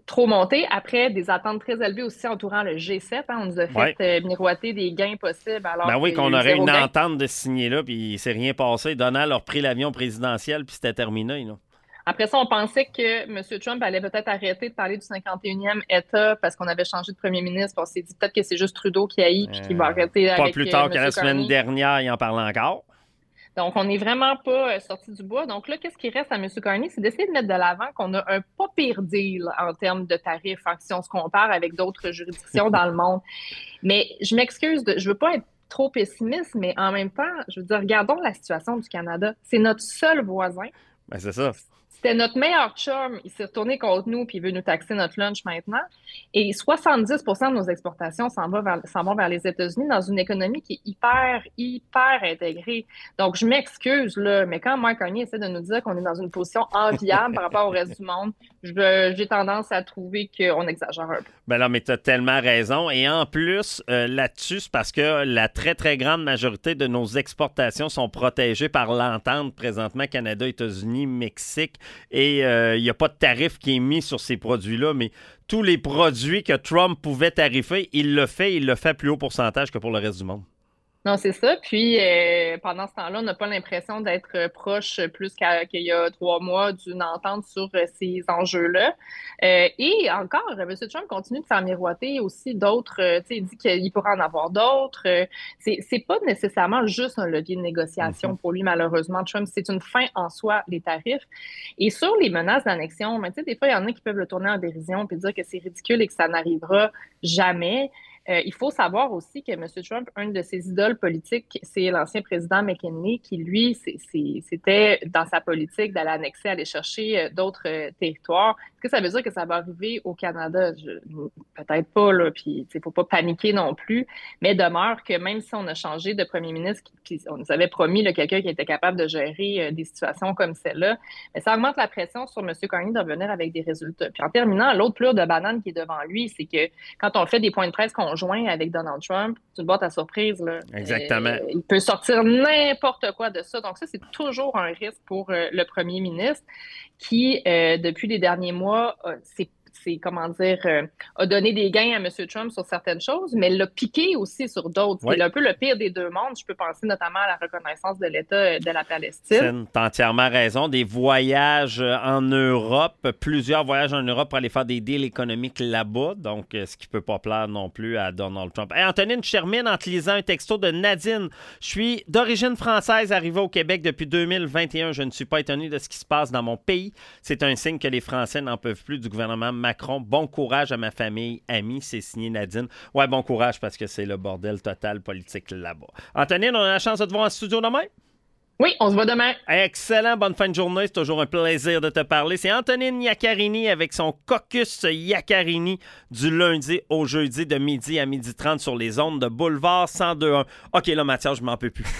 trop monté après des attentes très élevées aussi entourant le G sept. Hein. On nous a fait ouais. euh, miroiter des gains possibles. Alors ben oui, qu'on aurait une gain. entente de signer là, puis il s'est rien passé. Donald a repris l'avion présidentiel, puis c'était terminé. Là. Après ça, on pensait que M. Trump allait peut-être arrêter de parler du cinquante et unième État parce qu'on avait changé de premier ministre. On s'est dit peut-être que c'est juste Trudeau qui haït puis qui va arrêter euh, avec Pas plus tard euh, que la semaine dernière, il en parlait encore. Donc, on n'est vraiment pas euh, sorti du bois. Donc là, qu'est-ce qui reste à M. Carney? C'est d'essayer de mettre de l'avant qu'on a un pas pire deal en termes de tarifs, hein, si on se compare avec d'autres juridictions dans le monde. Mais je m'excuse, de, je veux pas être trop pessimiste, mais en même temps, je veux dire, regardons la situation du Canada. C'est notre seul voisin. Ben, c'est ça. C'était notre meilleur chum. Il s'est retourné contre nous puis il veut nous taxer notre lunch maintenant. Et soixante-dix pour cent de nos exportations s'en vont vers, s'en vont vers les États-Unis dans une économie qui est hyper, hyper intégrée. Donc, je m'excuse, là, mais quand Mark Carney essaie de nous dire qu'on est dans une position enviable par rapport au reste du monde, je veux, j'ai tendance à trouver qu'on exagère un peu. Ben là, mais tu as tellement raison. Et en plus, euh, là-dessus, c'est parce que la très, très grande majorité de nos exportations sont protégées par l'entente présentement Canada, États-Unis, Mexique. Et il euh, n'y a pas de tarif qui est mis sur ces produits-là, mais tous les produits que Trump pouvait tarifer, il le fait, il le fait à plus haut pourcentage que pour le reste du monde. Non, c'est ça. Puis, euh, pendant ce temps-là, on n'a pas l'impression d'être proche plus qu'à, qu'il y a trois mois d'une entente sur euh, ces enjeux-là. Euh, et encore, M. Trump continue de faire miroiter aussi d'autres. Euh, tu sais, il dit qu'il pourra en avoir d'autres. Euh, c'est, c'est pas nécessairement juste un levier de négociation mm-hmm. pour lui, malheureusement. Trump, c'est une fin en soi, les tarifs. Et sur les menaces d'annexion, mais tu sais, des fois, il y en a qui peuvent le tourner en dérision puis dire que c'est ridicule et que ça n'arrivera jamais. Euh, il faut savoir aussi que M. Trump, une de ses idoles politiques, c'est l'ancien président McKinley, qui, lui, c'est, c'est, c'était dans sa politique d'aller annexer, aller chercher euh, d'autres euh, territoires. Est-ce que ça veut dire que ça va arriver au Canada? Je, peut-être pas, là, puis il ne faut pas paniquer non plus, mais demeure que même si on a changé de premier ministre, puis on nous avait promis là, quelqu'un qui était capable de gérer euh, des situations comme celle-là, mais ça augmente la pression sur M. Carney de revenir avec des résultats. Puis en terminant, l'autre pleure de banane qui est devant lui, c'est que quand on fait des points de presse qu'on joint avec Donald Trump, c'est une boîte à surprise. Là. Exactement. Euh, il peut sortir n'importe quoi de ça. Donc ça, c'est toujours un risque pour euh, le premier ministre qui, euh, depuis les derniers mois, euh, c'est c'est, comment dire, euh, a donné des gains à M. Trump sur certaines choses, mais l'a piqué aussi sur d'autres. Oui. C'est un peu le pire des deux mondes. Je peux penser notamment à la reconnaissance de l'État de la Palestine. Tu as entièrement raison. Des voyages en Europe, plusieurs voyages en Europe pour aller faire des deals économiques là-bas, donc ce qui ne peut pas plaire non plus à Donald Trump. Hey, Antonine, je termine en te lisant un texto de Nadine. Je suis d'origine française, arrivée au Québec depuis deux mille vingt et un. Je ne suis pas étonnée de ce qui se passe dans mon pays. C'est un signe que les Français n'en peuvent plus du gouvernement Macron. Bon courage à ma famille, amis, c'est signé Nadine. Ouais, bon courage parce que c'est le bordel total politique là-bas. Antonine, on a la chance de te voir en studio demain? Oui, on se voit demain. Excellent, bonne fin de journée. C'est toujours un plaisir de te parler. C'est Antonine Iaccarini avec son caucus Iaccarini du lundi au jeudi de midi à midi trente sur les ondes de Boulevard cent deux point un. OK, là, Mathias, je m'en peux plus.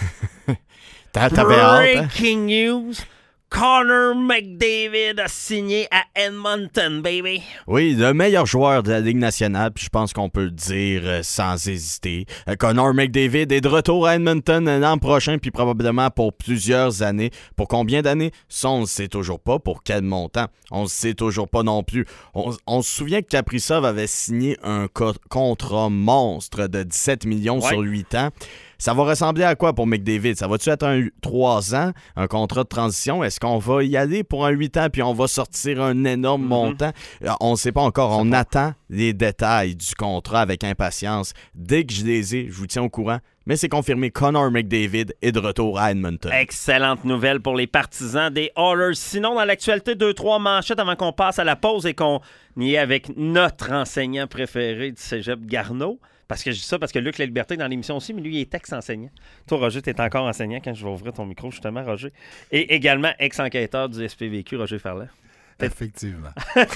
T'avais hâte, hein? Breaking news. Connor McDavid a signé à Edmonton, baby. Oui, le meilleur joueur de la Ligue nationale, puis je pense qu'on peut le dire euh, sans hésiter. Euh, Connor McDavid est de retour à Edmonton l'an prochain, puis probablement pour plusieurs années. Pour combien d'années? Ça, on ne sait toujours pas. Pour quel montant? On ne sait toujours pas non plus. On, on se souvient que Kaprizov avait signé un co- contrat monstre de dix-sept millions ouais. sur huit ans. Ça va ressembler à quoi pour McDavid? Ça va-tu être un trois ans, un contrat de transition? Est-ce qu'on va y aller pour un huit ans puis on va sortir un énorme mm-hmm. montant? On ne sait pas encore. On pas. attend les détails du contrat avec impatience. Dès que je les ai, je vous tiens au courant. Mais c'est confirmé, Connor McDavid est de retour à Edmonton. Excellente nouvelle pour les partisans des Oilers. Sinon, dans l'actualité, deux, trois manchettes avant qu'on passe à la pause et qu'on y est avec notre enseignant préféré du cégep Garneau. Parce que je dis ça parce que Luc La Liberté est dans l'émission aussi, mais lui, il est ex-enseignant. Toi, Roger, tu es encore enseignant quand je vais ouvrir ton micro, justement, Roger. Et également ex-enquêteur du S P V Q, Roger Ferland. Effectivement.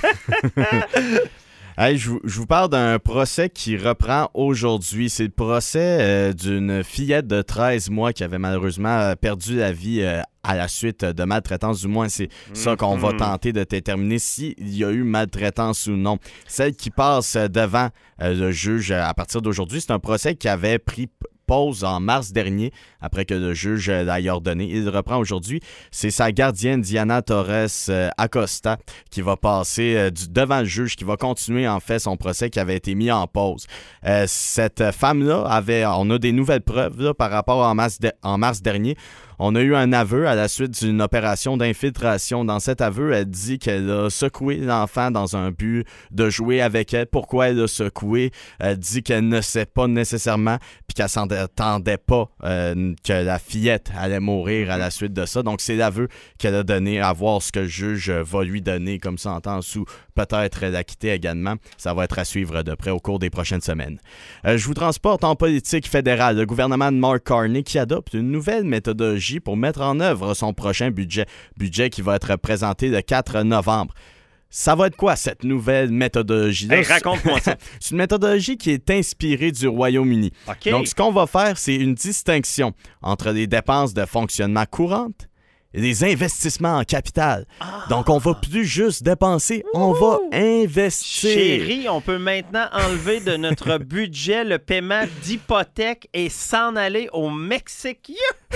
Hey, je, vous, je vous parle d'un procès qui reprend aujourd'hui. C'est le procès euh, d'une fillette de treize mois qui avait malheureusement perdu la vie euh, à la suite de maltraitance. Du moins, c'est mm-hmm. ça qu'on va tenter de déterminer s'il y a eu maltraitance ou non. Celle qui passe devant euh, le juge à partir d'aujourd'hui, c'est un procès qui avait pris pause en mars dernier, après que le juge l'ait ordonné. Il reprend aujourd'hui. C'est sa gardienne Diana Torres euh, Acosta qui va passer euh, du, devant le juge, qui va continuer en fait son procès qui avait été mis en pause. Euh, cette femme-là avait, on a des nouvelles preuves là, par rapport à en mars, de, en mars dernier. On a eu un aveu à la suite d'une opération d'infiltration. Dans cet aveu, elle dit qu'elle a secoué l'enfant dans un but de jouer avec elle. Pourquoi elle a secoué? Elle dit qu'elle ne sait pas nécessairement puis qu'elle s'attendait pas euh, que la fillette allait mourir à la suite de ça. Donc, c'est l'aveu qu'elle a donné à voir ce que le juge va lui donner comme sentence ou peut-être l'acquitter également. Ça va être à suivre de près au cours des prochaines semaines. Euh, je vous transporte en politique fédérale. Le gouvernement de Mark Carney qui adopte une nouvelle méthodologie pour mettre en œuvre son prochain budget. Budget qui va être présenté le quatre novembre. Ça va être quoi, cette nouvelle méthodologie-là? Hey, raconte-moi ça. C'est une méthodologie qui est inspirée du Royaume-Uni. Okay. Donc, ce qu'on va faire, c'est une distinction entre les dépenses de fonctionnement courantes et les investissements en capital. Ah. Donc, on va plus juste dépenser, Ouh. on va investir. Chérie, on peut maintenant enlever de notre budget le paiement d'hypothèque et s'en aller au Mexique.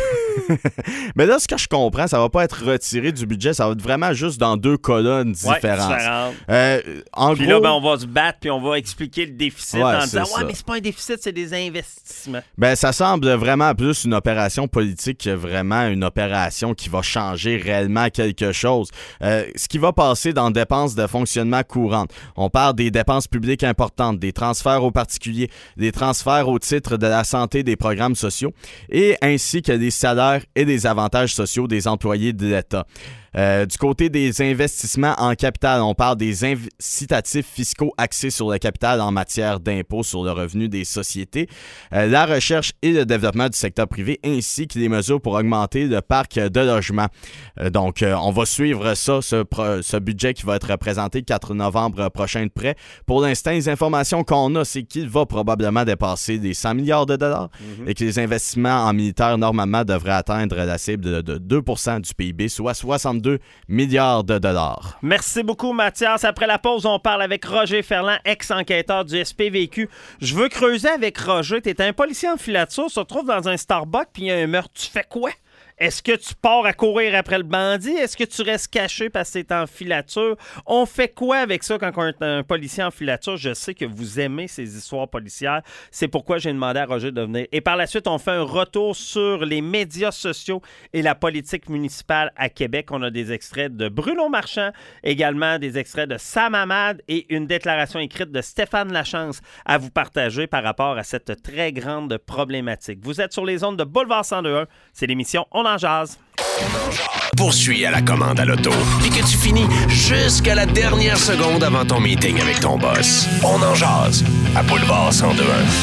Mais là, ce que je comprends, ça va pas être retiré du budget, ça va être vraiment juste dans deux colonnes différentes. Ouais, différentes. Euh, en puis gros, là, ben, on va se battre puis on va expliquer le déficit ouais, en disant « ça. Ouais, mais c'est pas un déficit, c'est des investissements. » Ben, ça semble vraiment plus une opération politique que vraiment une opération qui va changer réellement quelque chose. Euh, ce qui va passer dans dépenses de fonctionnement courantes. On parle des dépenses publiques importantes, des transferts aux particuliers, des transferts au titre de la santé des programmes sociaux et ainsi que des salaires et des avantages sociaux des employés de l'État. Euh, du côté des investissements en capital, on parle des incitatifs fiscaux axés sur le capital en matière d'impôts sur le revenu des sociétés, euh, la recherche et le développement du secteur privé, ainsi que les mesures pour augmenter le parc de logements. Euh, donc, euh, on va suivre ça, ce, pro- ce budget qui va être présenté le quatre novembre prochain de près. Pour l'instant, les informations qu'on a, c'est qu'il va probablement dépasser les cent milliards de dollars mm-hmm. et que les investissements en militaire, normalement, devraient atteindre la cible de, de deux pour cent du P I B, soit soixante-deux milliards de dollars. Merci beaucoup, Mathias. Après la pause, on parle avec Roger Ferland, ex-enquêteur du S P V Q. Je veux creuser avec Roger. Tu es un policier en filature, se retrouve dans un Starbucks puis il y a un meurtre. Tu fais quoi? Est-ce que tu pars à courir après le bandit? Est-ce que tu restes caché parce que t'es en filature? On fait quoi avec ça quand on est un policier en filature? Je sais que vous aimez ces histoires policières. C'est pourquoi j'ai demandé à Roger de venir. Et par la suite, on fait un retour sur les médias sociaux et la politique municipale à Québec. On a des extraits de Bruno Marchand, également des extraits de Sam Hamad et une déclaration écrite de Stéphane Lachance à vous partager par rapport à cette très grande problématique. Vous êtes sur les ondes de Boulevard cent deux point un. C'est l'émission On en jase. Poursuis à la commande à l'auto et que tu finis jusqu'à la dernière seconde avant ton meeting avec ton boss. On en jase à Boulevard cent deux point un.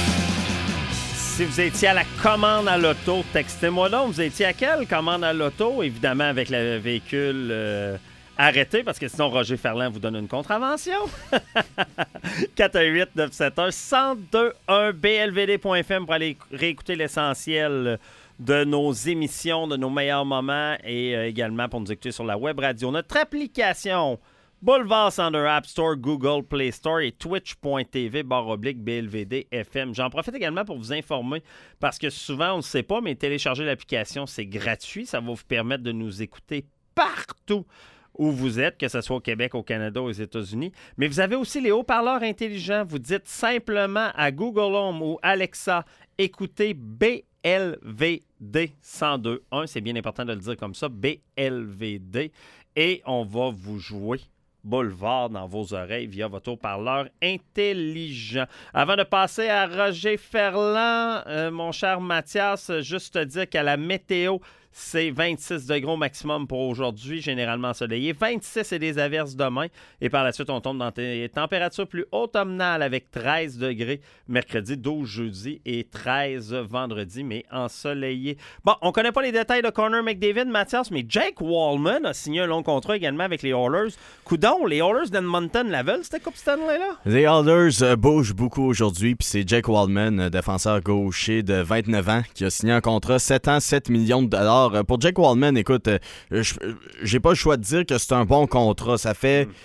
Si vous étiez à la commande à l'auto, textez-moi donc. Vous étiez à quelle commande à l'auto? Évidemment, avec le véhicule euh, arrêté, parce que sinon, Roger Ferland vous donne une contravention. quatre un huit neuf sept un un deux un b l v d point f m pour aller réécouter l'essentiel de nos émissions, de nos meilleurs moments et euh, également pour nous écouter sur la web radio. Notre application Boulevard cent deux App Store, Google Play Store et twitch point t v barre oblique B L V D F M. J'en profite également pour vous informer parce que souvent on ne sait pas, mais télécharger l'application, c'est gratuit. Ça va vous permettre de nous écouter partout où vous êtes, que ce soit au Québec, au Canada, aux États-Unis. Mais vous avez aussi les haut-parleurs intelligents. Vous dites simplement à Google Home ou Alexa, écoutez B L V D cent deux point un. C'est bien important de le dire comme ça, B L V D. Et on va vous jouer Boulevard dans vos oreilles via votre haut-parleur intelligent. Avant de passer à Roger Ferland, euh, mon cher Mathias, juste te dire qu'à la météo, c'est vingt-six degrés au maximum pour aujourd'hui, généralement ensoleillé. vingt-six et des averses demain. Et par la suite, on tombe dans des températures plus automnales avec treize degrés mercredi, douze jeudi et treize vendredi, mais ensoleillé. Bon, on ne connaît pas les détails de Connor McDavid, Mathias, mais Jake Wallman a signé un long contrat également avec les Oilers. Coudon, les Oilers d'Edmonton la veulent, cette Coupe Stanley-là? Les Oilers euh, bougent beaucoup aujourd'hui, puis c'est Jake Wallman, défenseur gaucher de vingt-neuf ans, qui a signé un contrat sept ans, sept millions de dollars. Pour Jake Wallman, écoute, euh, j'ai pas le choix de dire que c'est un bon contrat. Ça fait... Mm-hmm.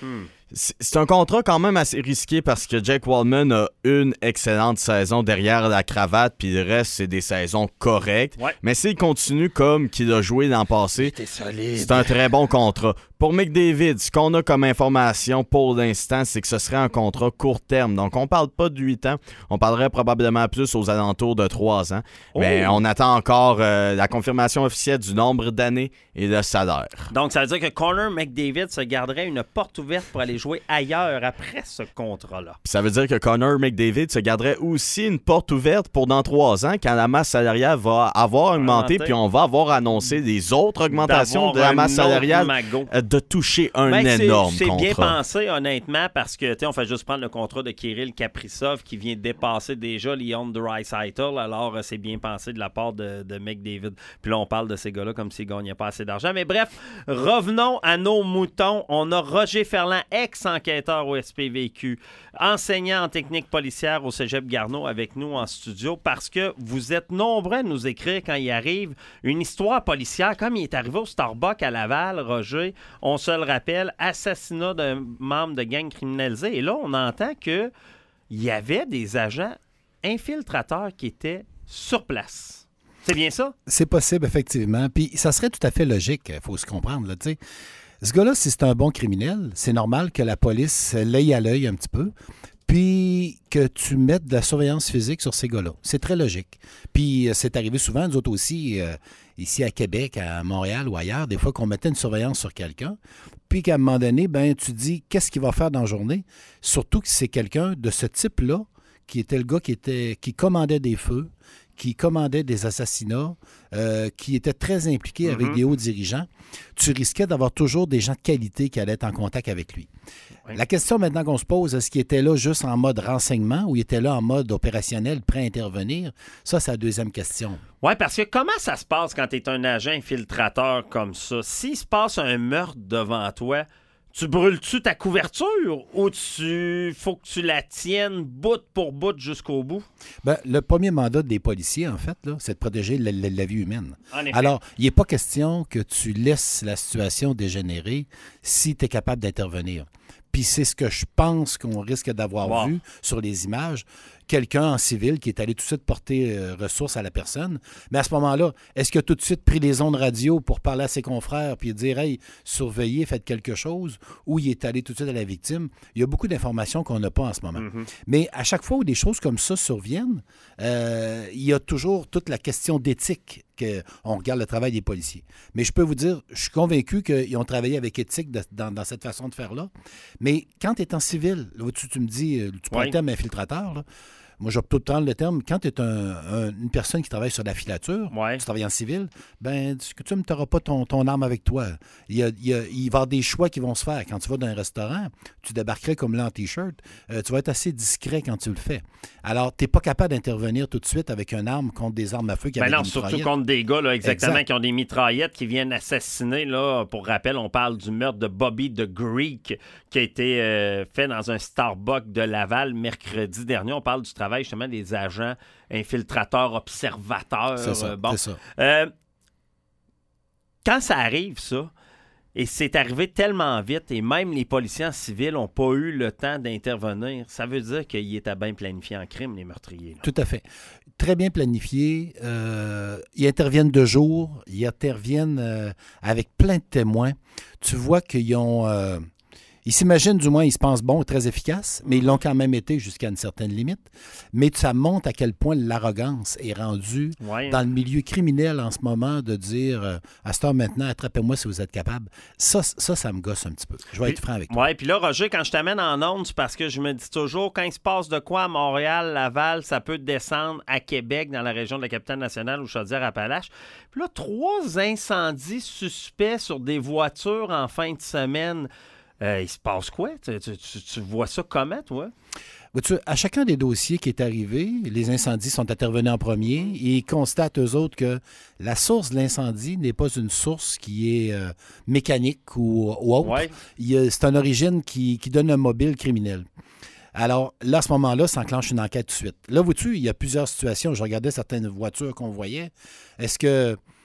C'est un contrat quand même assez risqué parce que Jake Wallman a une excellente saison derrière la cravate, puis le reste, c'est des saisons correctes. Ouais. Mais s'il continue comme qu'il a joué dans le passé, solide. C'est un très bon contrat. Pour McDavid, ce qu'on a comme information pour l'instant, c'est que ce serait un contrat court terme. Donc, on parle pas de huit ans. On parlerait probablement plus aux alentours de trois ans. Oh. Mais on attend encore euh, la confirmation officielle du nombre d'années et le salaire. Donc, ça veut dire que Connor McDavid se garderait une porte ouverte pour aller jouer ailleurs après ce contrat-là. Puis ça veut dire que Connor McDavid se garderait aussi une porte ouverte pour dans trois ans, quand la masse salariale va avoir augmenté, puis on va avoir annoncé des autres augmentations de la masse salariale. De toucher un ben, énorme c'est, c'est contrat. C'est bien pensé, honnêtement, parce que, tu sais, on fait juste prendre le contrat de Kirill Kaprizov qui vient dépasser déjà Leon Draisaitl. Alors, c'est bien pensé de la part de, de McDavid. Puis là, on parle de ces gars-là comme s'ils ne gagnaient pas assez d'argent. Mais bref, revenons à nos moutons. On a Roger Ferland, ex-enquêteur au S P V Q, enseignant en technique policière au Cégep Garneau avec nous en studio parce que vous êtes nombreux à nous écrire quand il arrive une histoire policière, comme il est arrivé au Starbucks à Laval, Roger. On se le rappelle, assassinat d'un membre de gang criminalisé. Et là, on entend qu'il y avait des agents infiltrateurs qui étaient sur place. C'est bien ça? C'est possible, effectivement. Puis ça serait tout à fait logique, il faut se comprendre. Là, t'sais. Ce gars-là, si c'est un bon criminel, c'est normal que la police l'aille à l'œil un petit peu, puis que tu mettes de la surveillance physique sur ces gars-là. C'est très logique. Puis c'est arrivé souvent, nous autres aussi, euh, ici à Québec, à Montréal ou ailleurs, des fois qu'on mettait une surveillance sur quelqu'un, puis qu'à un moment donné, ben tu dis qu'est-ce qu'il va faire dans la journée, surtout que c'est quelqu'un de ce type-là qui était le gars qui était qui commandait des feux, qui commandait des assassinats, euh, qui était très impliqué mm-hmm. avec des hauts dirigeants, tu risquais d'avoir toujours des gens de qualité qui allaient être en contact avec lui. Oui. La question maintenant qu'on se pose, est-ce qu'il était là juste en mode renseignement ou il était là en mode opérationnel, prêt à intervenir? Ça, c'est la deuxième question. Oui, parce que comment ça se passe quand tu es un agent infiltrateur comme ça? S'il se passe un meurtre devant toi, tu brûles-tu ta couverture ou tu faut que tu la tiennes bout pour bout jusqu'au bout? Bien, le premier mandat des policiers, en fait, là, c'est de protéger la, la, la vie humaine. En effet. Alors, il n'est pas question que tu laisses la situation dégénérer si tu es capable d'intervenir. Puis c'est ce que je pense qu'on risque d'avoir wow. vu sur les images. Quelqu'un en civil qui est allé tout de suite porter euh, ressources à la personne. Mais à ce moment-là, est-ce qu'il a tout de suite pris les ondes radio pour parler à ses confrères puis dire « Hey, surveillez, faites quelque chose » ou il est allé tout de suite à la victime? Il y a beaucoup d'informations qu'on n'a pas en ce moment. Mm-hmm. Mais à chaque fois où des choses comme ça surviennent, euh, il y a toujours toute la question d'éthique qu'on regarde le travail des policiers. Mais je peux vous dire, je suis convaincu qu'ils ont travaillé avec éthique de, dans, dans cette façon de faire-là. Mais quand tu es en civil, là, tu, tu me dis, tu prends oui. le terme infiltrateur, là, moi, je vais plutôt prendre le terme, quand tu es un, un, une personne qui travaille sur la filature, ouais. tu travailles en civil, ben tu n'auras pas ton, ton arme avec toi. Il, y a, il, y a, il va y avoir des choix qui vont se faire. Quand tu vas dans un restaurant, tu débarquerais comme là en T-shirt, euh, tu vas être assez discret quand tu le fais. Alors, tu n'es pas capable d'intervenir tout de suite avec une arme contre des armes à feu qui ben avaient non, des surtout contre des gars, là, exactement, exact. qui ont des mitraillettes, qui viennent assassiner, là, pour rappel, on parle du meurtre de Bobby the Greek, qui a été euh, fait dans un Starbucks de Laval mercredi dernier. On parle du travail, justement, des agents infiltrateurs, observateurs. C'est ça, euh, bon. c'est ça. Euh, quand ça arrive, ça, et c'est arrivé tellement vite, et même les policiers en civil n'ont pas eu le temps d'intervenir, ça veut dire qu'il était bien planifié en crime, les meurtriers. Là. Tout à fait. Très bien planifié. Euh, ils interviennent de jour, ils interviennent euh, avec plein de témoins. Tu vois qu'ils ont... Euh, Ils s'imaginent, du moins, ils se pensent bons et très efficaces, mais ils l'ont quand même été jusqu'à une certaine limite. Mais ça montre à quel point l'arrogance est rendue ouais. dans le milieu criminel en ce moment de dire euh, à cette heure maintenant, attrapez-moi si vous êtes capable. Ça, ça, ça me gosse un petit peu. Je vais puis, être franc avec toi. Oui, puis là, Roger, quand je t'amène en ondes, c'est parce que je me dis toujours, quand il se passe de quoi à Montréal, Laval, ça peut descendre à Québec, dans la région de la Capitale-Nationale ou Chaudière-Appalaches. Puis là, trois incendies suspects sur des voitures en fin de semaine. Euh, il se passe quoi? Tu, tu, tu, tu vois ça comment, toi? Tu, à chacun des dossiers qui est arrivé, les incendies sont intervenus en premier et ils constatent, eux autres, que la source de l'incendie n'est pas une source qui est euh, mécanique ou, ou autre. Ouais. Il y a, c'est une origine qui, qui donne un mobile criminel. Alors, là, à ce moment-là, ça enclenche une enquête tout de suite. Là, vois-tu, il y a plusieurs situations. Je regardais certaines voitures qu'on voyait. Est-ce que...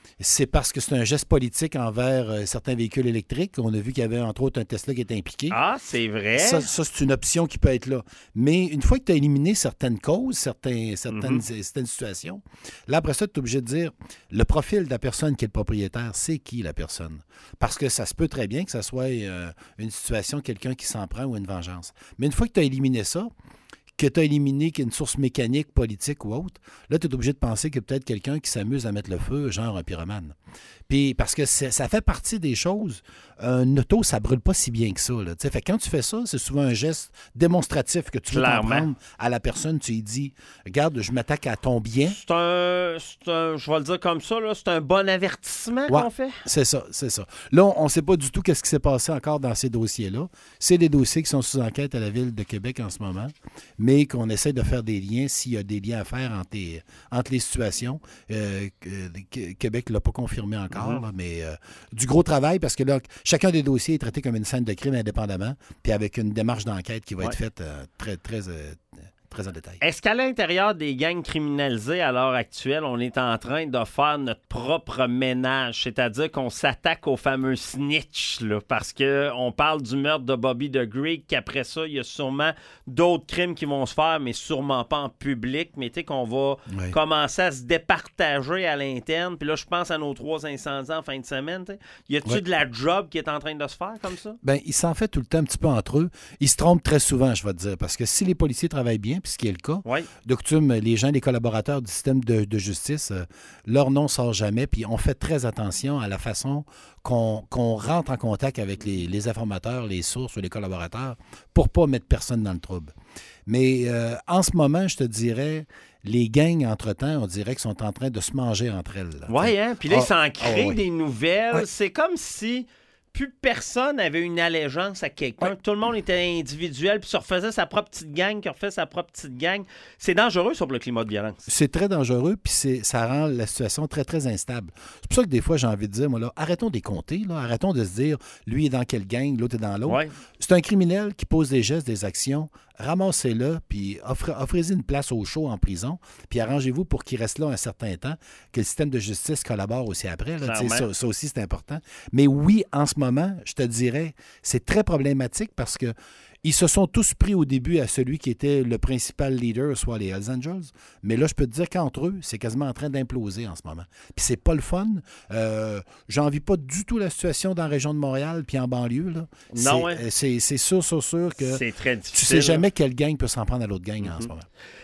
c'est parce que c'est un geste politique envers euh, certains véhicules électriques. On a vu qu'il y avait, entre autres, un Tesla qui était impliqué. Ah, c'est vrai? Ça, ça c'est une option qui peut être là. Mais une fois que tu as éliminé certaines causes, certains, certaines, mm-hmm. certaines situations, là, après ça, tu es obligé de dire le profil de la personne qui est le propriétaire, c'est qui la personne? Parce que ça se peut très bien que ça soit euh, une situation, quelqu'un qui s'en prend ou une vengeance. Mais une fois que tu as éliminé ça, que tu as éliminé qu'il y a une source mécanique, politique ou autre, là, tu es obligé de penser que peut-être quelqu'un qui s'amuse à mettre le feu, genre un pyromane. Puis, parce que ça fait partie des choses, un auto, ça brûle pas si bien que ça. Là, fait que quand tu fais ça, c'est souvent un geste démonstratif que tu veux t'en prendre à la personne. Tu lui dis, regarde, je m'attaque à ton bien. C'est un, c'est un je vais le dire comme ça, là, c'est un bon avertissement ouais, qu'on fait. C'est ça, c'est ça. Là, on ne sait pas du tout qu'est-ce qui s'est passé encore dans ces dossiers-là. C'est des dossiers qui sont sous enquête à la Ville de Québec en ce moment, mais qu'on essaie de faire des liens, s'il y a des liens à faire entre les, entre les situations. Euh, Québec ne l'a pas confirmé encore. Mm-hmm. Là, mais euh, du gros travail parce que là, chacun des dossiers est traité comme une scène de crime indépendamment, puis avec une démarche d'enquête qui va ouais. être faite euh, très, très, euh, très en détail. Est-ce qu'à l'intérieur des gangs criminalisés à l'heure actuelle, on est en train de faire notre propre ménage, c'est-à-dire qu'on s'attaque aux fameux snitch, là, parce qu'on parle du meurtre de Bobby the Greek, qu'après ça, il y a sûrement d'autres crimes qui vont se faire, mais sûrement pas en public, mais tu sais qu'on va oui. commencer à se départager à l'interne, puis là, je pense à nos trois incendies en fin de semaine, t'sais. Y a-tu oui. de la job qui est en train de se faire comme ça? Bien, ils s'en fait tout le temps un petit peu entre eux. Ils se trompent très souvent, je vais te dire, parce que si les policiers travaillent bien, puis ce qui est le cas, oui. de coutume, les gens, les collaborateurs du système de, de justice, euh, leur nom ne sort jamais, puis on fait très attention à la façon qu'on, qu'on rentre en contact avec les, les informateurs, les sources ou les collaborateurs pour ne pas mettre personne dans le trouble. Mais euh, en ce moment, je te dirais, les gangs, entre-temps, on dirait qu'ils sont en train de se manger entre elles. Oui, hein? Puis là, ils s'en oh, créent oh, oui. des nouvelles. Oui. C'est comme si plus personne avait une allégeance à quelqu'un. Ouais. Tout le monde était individuel, puis se refaisait sa propre petite gang, qui refait sa propre petite gang. C'est dangereux sur le climat de violence. C'est très dangereux, puis c'est, ça rend la situation très, très instable. C'est pour ça que des fois, j'ai envie de dire, moi, là, arrêtons de les compter, là. Arrêtons de se dire, lui est dans quelle gang, l'autre est dans l'autre. Ouais. C'est un criminel qui pose des gestes, des actions. Ramassez-le, puis offrez, offrez-y une place au chaud en prison, puis arrangez-vous pour qu'il reste là un certain temps, que le système de justice collabore aussi après. Là, ça, ça aussi, c'est important. Mais oui, en ce moment, je te dirais, c'est très problématique parce que ils se sont tous pris au début à celui qui était le principal leader, soit les Hells Angels. Mais là, je peux te dire qu'entre eux, c'est quasiment en train d'imploser en ce moment. Puis c'est pas le fun. Euh, j'envie pas du tout la situation dans la région de Montréal puis en banlieue. Là. Non, c'est, hein? c'est, c'est sûr, sûr, sûr que c'est très difficile, tu sais jamais quelle gang peut s'en prendre à l'autre gang mm-hmm. en ce moment.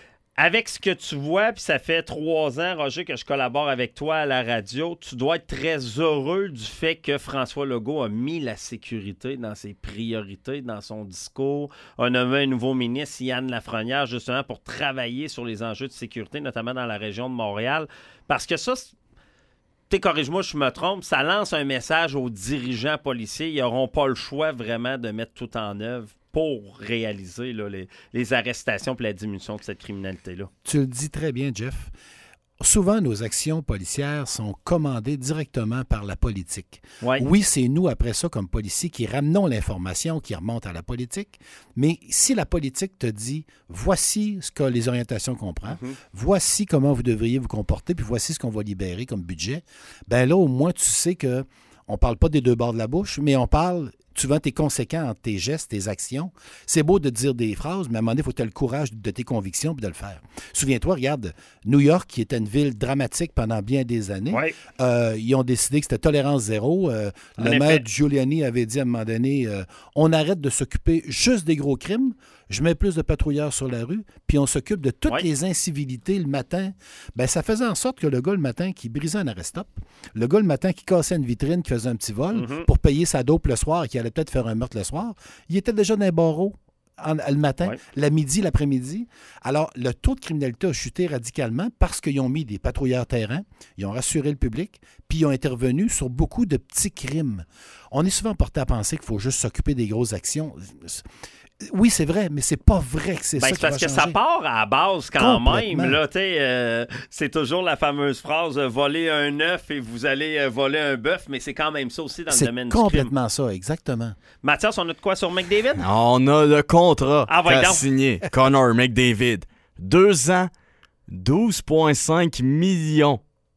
Avec ce que tu vois, puis ça fait trois ans, Roger, que je collabore avec toi à la radio, tu dois être très heureux du fait que François Legault a mis la sécurité dans ses priorités, dans son discours, a nommé un nouveau ministre, Yann Lafrenière, justement pour travailler sur les enjeux de sécurité, notamment dans la région de Montréal. Parce que ça, t'es, corrige-moi si je me trompe, ça lance un message aux dirigeants policiers. Ils n'auront pas le choix vraiment de mettre tout en œuvre pour réaliser là, les, les arrestations et la diminution de cette criminalité-là. Tu le dis très bien, Jeff. Souvent, nos actions policières sont commandées directement par la politique. Ouais. Oui, c'est nous, après ça, comme policiers, qui ramenons l'information qui remonte à la politique, mais si la politique te dit « voici ce que les orientations qu'on prend, mm-hmm. voici comment vous devriez vous comporter, puis voici ce qu'on va libérer comme budget », bien là, au moins, tu sais que on ne parle pas des deux bords de la bouche, mais on parle... Souvent, tu es conséquent entre tes gestes, tes actions. C'est beau de dire des phrases, mais à un moment donné, il faut que tu aies le courage de tes convictions et de le faire. Souviens-toi, regarde, New York, qui était une ville dramatique pendant bien des années, oui. euh, ils ont décidé que c'était tolérance zéro. Euh, le maire Giuliani avait dit à un moment donné, euh, on arrête de s'occuper juste des gros crimes, je mets plus de patrouilleurs sur la rue, puis on s'occupe de toutes oui. les incivilités le matin. Bien, ça faisait en sorte que le gars le matin qui brisait un arrêt-stop, le gars le matin qui cassait une vitrine, qui faisait un petit vol mm-hmm. pour payer sa dope le soir et qui allait peut-être faire un meurtre le soir, il était déjà dans les barreaux en, le matin, ouais. la midi, l'après-midi. Alors, le taux de criminalité a chuté radicalement parce qu'ils ont mis des patrouilleurs terrain, ils ont rassuré le public, puis ils ont intervenu sur beaucoup de petits crimes. On est souvent porté à penser qu'il faut juste s'occuper des grosses actions. Oui, c'est vrai, mais c'est pas vrai que c'est ben, ça c'est qui va parce que changer. Ça part à la base quand même. Là, euh, c'est toujours la fameuse phrase euh, « voler un œuf et vous allez euh, voler un bœuf », mais c'est quand même ça aussi dans c'est le domaine du crime. C'est complètement ça, exactement. Mathias, on a de quoi sur McDavid? On a le contrat ah, qu'a signé Connor McDavid. Deux ans, douze virgule cinq millions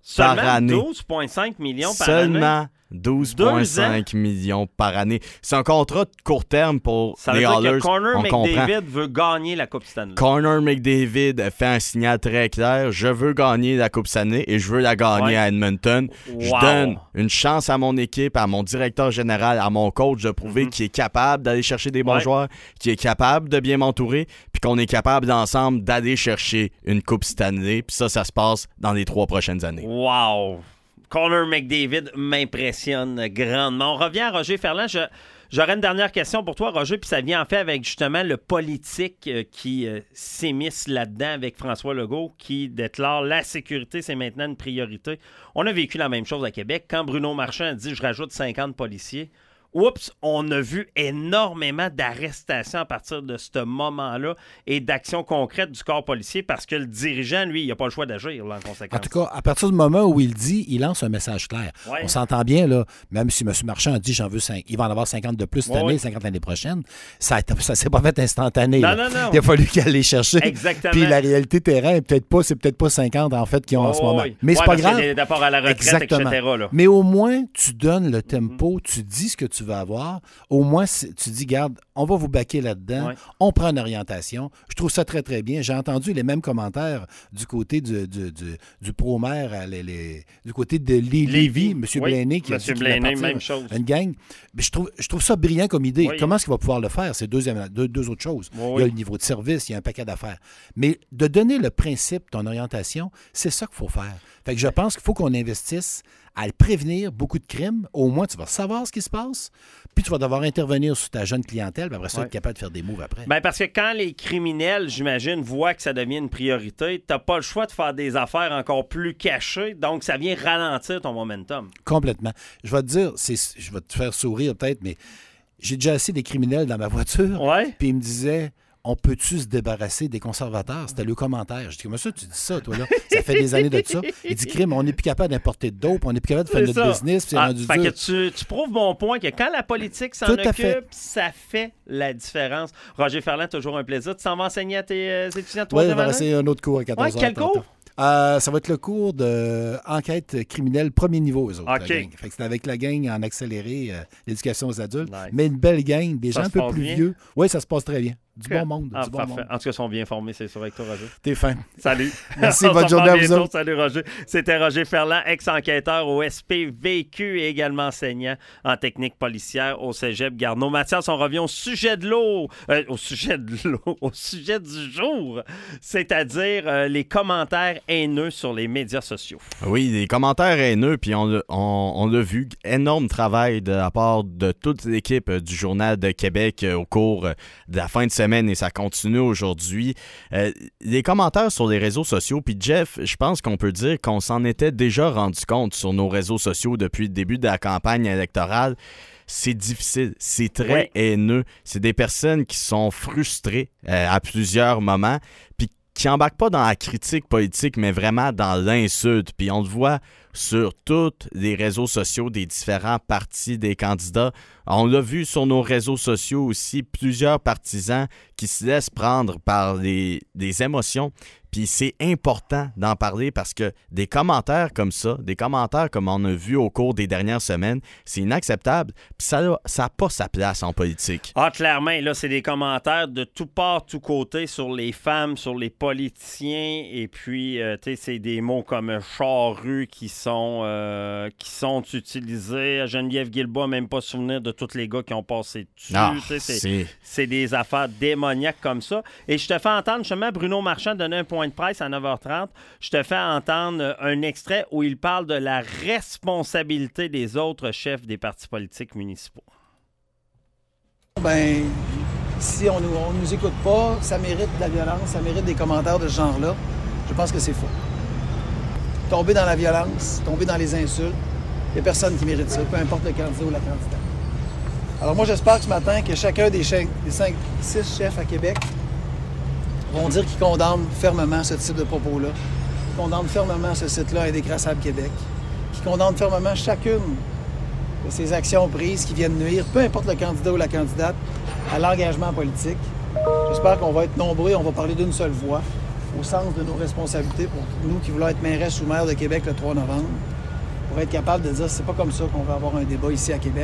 Seulement par année. douze virgule cinq millions par Seulement année. douze virgule cinq millions par année. C'est un contrat de court terme pour Ça veut les dire Oilers. que Connor on McDavid comprend. veut gagner la Coupe Stanley. Connor McDavid fait un signal très clair. Je veux gagner la Coupe Stanley et je veux la gagner Ouais. à Edmonton. Wow. Je donne une chance à mon équipe, à mon directeur général, à mon coach de prouver Mm-hmm. qu'il est capable d'aller chercher des bons Ouais. joueurs, qu'il est capable de bien m'entourer, puis qu'on est capable d'ensemble d'aller chercher une Coupe Stanley. Puis ça, ça se passe dans les trois prochaines années. Wow! Connor McDavid m'impressionne grandement. On revient à Roger Ferland. Je, j'aurais une dernière question pour toi, Roger, puis ça vient en fait avec justement le politique euh, qui euh, s'émisse là-dedans avec François Legault, qui déclare la sécurité, c'est maintenant une priorité. On a vécu la même chose à Québec. Quand Bruno Marchand a dit « je rajoute cinquante policiers », oups, on a vu énormément d'arrestations à partir de ce moment-là et d'actions concrètes du corps policier parce que le dirigeant, lui, il n'a pas le choix d'agir là, en conséquence. En tout cas, à partir du moment où il dit, il lance un message clair. Ouais. On s'entend bien, là, même si M. Marchand a dit j'en veux cinq, il va en avoir cinquante de plus cette Ouais, année, ouais. cinquante l'année prochaine, ça ne s'est pas fait instantané. Non, là. non, non. Il a fallu qu'il aille chercher. Exactement. Puis la réalité terrain, est peut-être pas, c'est peut-être pas cinquante en fait qu'ils ont en ce Oh, moment. oui. Mais c'est Ouais, pas parce qu'il y a grave. des rapports à la retraite, Exactement. et cetera là. Mais au moins, tu donnes le tempo, tu dis ce que tu veux avoir. Au moins, c'est- tu dis, garde, on va vous baquer là-dedans. Ouais. On prend une orientation. Je trouve ça très, très bien. J'ai entendu les mêmes commentaires du côté du, du, du, du pro-maire, à les- les- du côté de Lé- Lévis, M. Oui, Blaney, qui a M. dit qu'il allait Blaney, partir même chose. une gang. Mais je trouve, je trouve ça brillant comme idée. Oui. Comment est-ce qu'il va pouvoir le faire? C'est deux, deux, deux autres choses. Oui, Il y a oui. le niveau de service, il y a un paquet d'affaires. Mais de donner le principe, ton orientation, c'est ça qu'il faut faire. Fait que je pense qu'il faut qu'on investisse à prévenir beaucoup de crimes. Au moins, tu vas savoir ce qui se passe, puis tu vas devoir intervenir sur ta jeune clientèle, puis après ça, Ouais. être capable de faire des moves après. Ben parce que quand les criminels, j'imagine, voient que ça devient une priorité, t'as pas le choix de faire des affaires encore plus cachées, donc ça vient ralentir ton momentum. Complètement. Je vais te dire, c'est, je vais te faire sourire peut-être, mais j'ai déjà assez des criminels dans ma voiture, Ouais. puis ils me disaient... On peut-tu se débarrasser des conservateurs? C'était le commentaire. Je dis, comment ça, tu dis ça, toi, là? Ça fait des années de ça. Il dit, crime, on n'est plus capable d'importer de dope, on n'est plus capable de faire C'est notre ça. business, puis c'est Ah, rendu fait dur. que tu, tu prouves mon point que quand la politique s'en Tout à fait. occupe, ça fait la différence. Roger Ferland, toujours un plaisir. Tu s'en vas enseigner à tes euh, étudiants de Oui, on troisième va année? essayer un autre cours à quatorze heures. Ouais, quel tantôt. cours? Euh, ça va être le cours d'enquête criminelle premier niveau, eux autres. OK. La gang. Fait que c'est avec la gang en accéléré, euh, l'éducation aux adultes. Nice. Mais une belle gang, des Ça gens se un peu passe plus bien? vieux. Oui, ça se passe très bien. Du Ok. bon monde. Ah, du bon parfait. monde. En tout cas, ils sont bien formés, c'est sûr, avec toi, Roger. T'es fin. Salut. Merci, On bonne se journée reparle à vous bientôt. autres. Salut, Roger. C'était Roger Ferland, ex-enquêteur au S P V Q et également enseignant en technique policière au Cégep Garneau. Mathias, on revient au sujet de l'eau, euh, au sujet de l'eau, au sujet du jour, c'est-à-dire euh, les commentaires haineux sur les médias sociaux. Oui, des commentaires haineux, puis on, l'a- on, on l'a vu, énorme travail de la part de toute l'équipe euh, du Journal de Québec euh, au cours euh, de la fin de semaine et ça continue aujourd'hui. Euh, les commentaires sur les réseaux sociaux, puis Jeff, je pense qu'on peut dire qu'on s'en était déjà rendu compte sur nos réseaux sociaux depuis le début de la campagne électorale. C'est difficile, c'est très Oui. haineux. C'est des personnes qui sont frustrées euh, à plusieurs moments, puis qui embarquent pas dans la critique politique, mais vraiment dans l'insulte. Puis on le voit sur tous les réseaux sociaux des différents partis des candidats. On l'a vu sur nos réseaux sociaux aussi, plusieurs partisans qui se laissent prendre par les, les émotions. Puis c'est important d'en parler parce que des commentaires comme ça, des commentaires comme on a vu au cours des dernières semaines, c'est inacceptable. Puis ça n'a ça a pas sa place en politique. Ah, clairement, là, c'est des commentaires de tout part, tout côté sur les femmes, sur les politiciens, et puis, euh, tu sais, c'est des mots comme charrue qui sont, euh, qui sont utilisés. Geneviève Guilbeault n'a même pas souvenir de tous les gars qui ont passé dessus. Ah, Tu sais, c'est, c'est... c'est des affaires démoniaques comme ça. Et je te fais entendre, justement, Bruno Marchand donner un point de presse à neuf heures trente. Je te fais entendre un extrait où il parle de la responsabilité des autres chefs des partis politiques municipaux. Ben, si on nous, on nous écoute pas, ça mérite de la violence, ça mérite des commentaires de ce genre-là. Je pense que c'est faux. Tomber dans la violence, tomber dans les insultes, il n'y a personne qui mérite ça, peu importe le candidat ou la candidate. Alors moi, j'espère que ce matin, que chacun des, chefs, des cinq, six chefs à Québec vont dire qu'ils condamnent fermement ce type de propos-là, qu'ils condamnent fermement ce site-là Indécrassable Québec, qu'ils condamnent fermement chacune de ces actions prises qui viennent nuire, peu importe le candidat ou la candidate, à l'engagement politique. J'espère qu'on va être nombreux et on va parler d'une seule voix au sens de nos responsabilités pour nous qui voulons être mairesse ou maire de Québec le trois novembre, pour être capable de dire c'est pas comme ça qu'on va avoir un débat ici à Québec.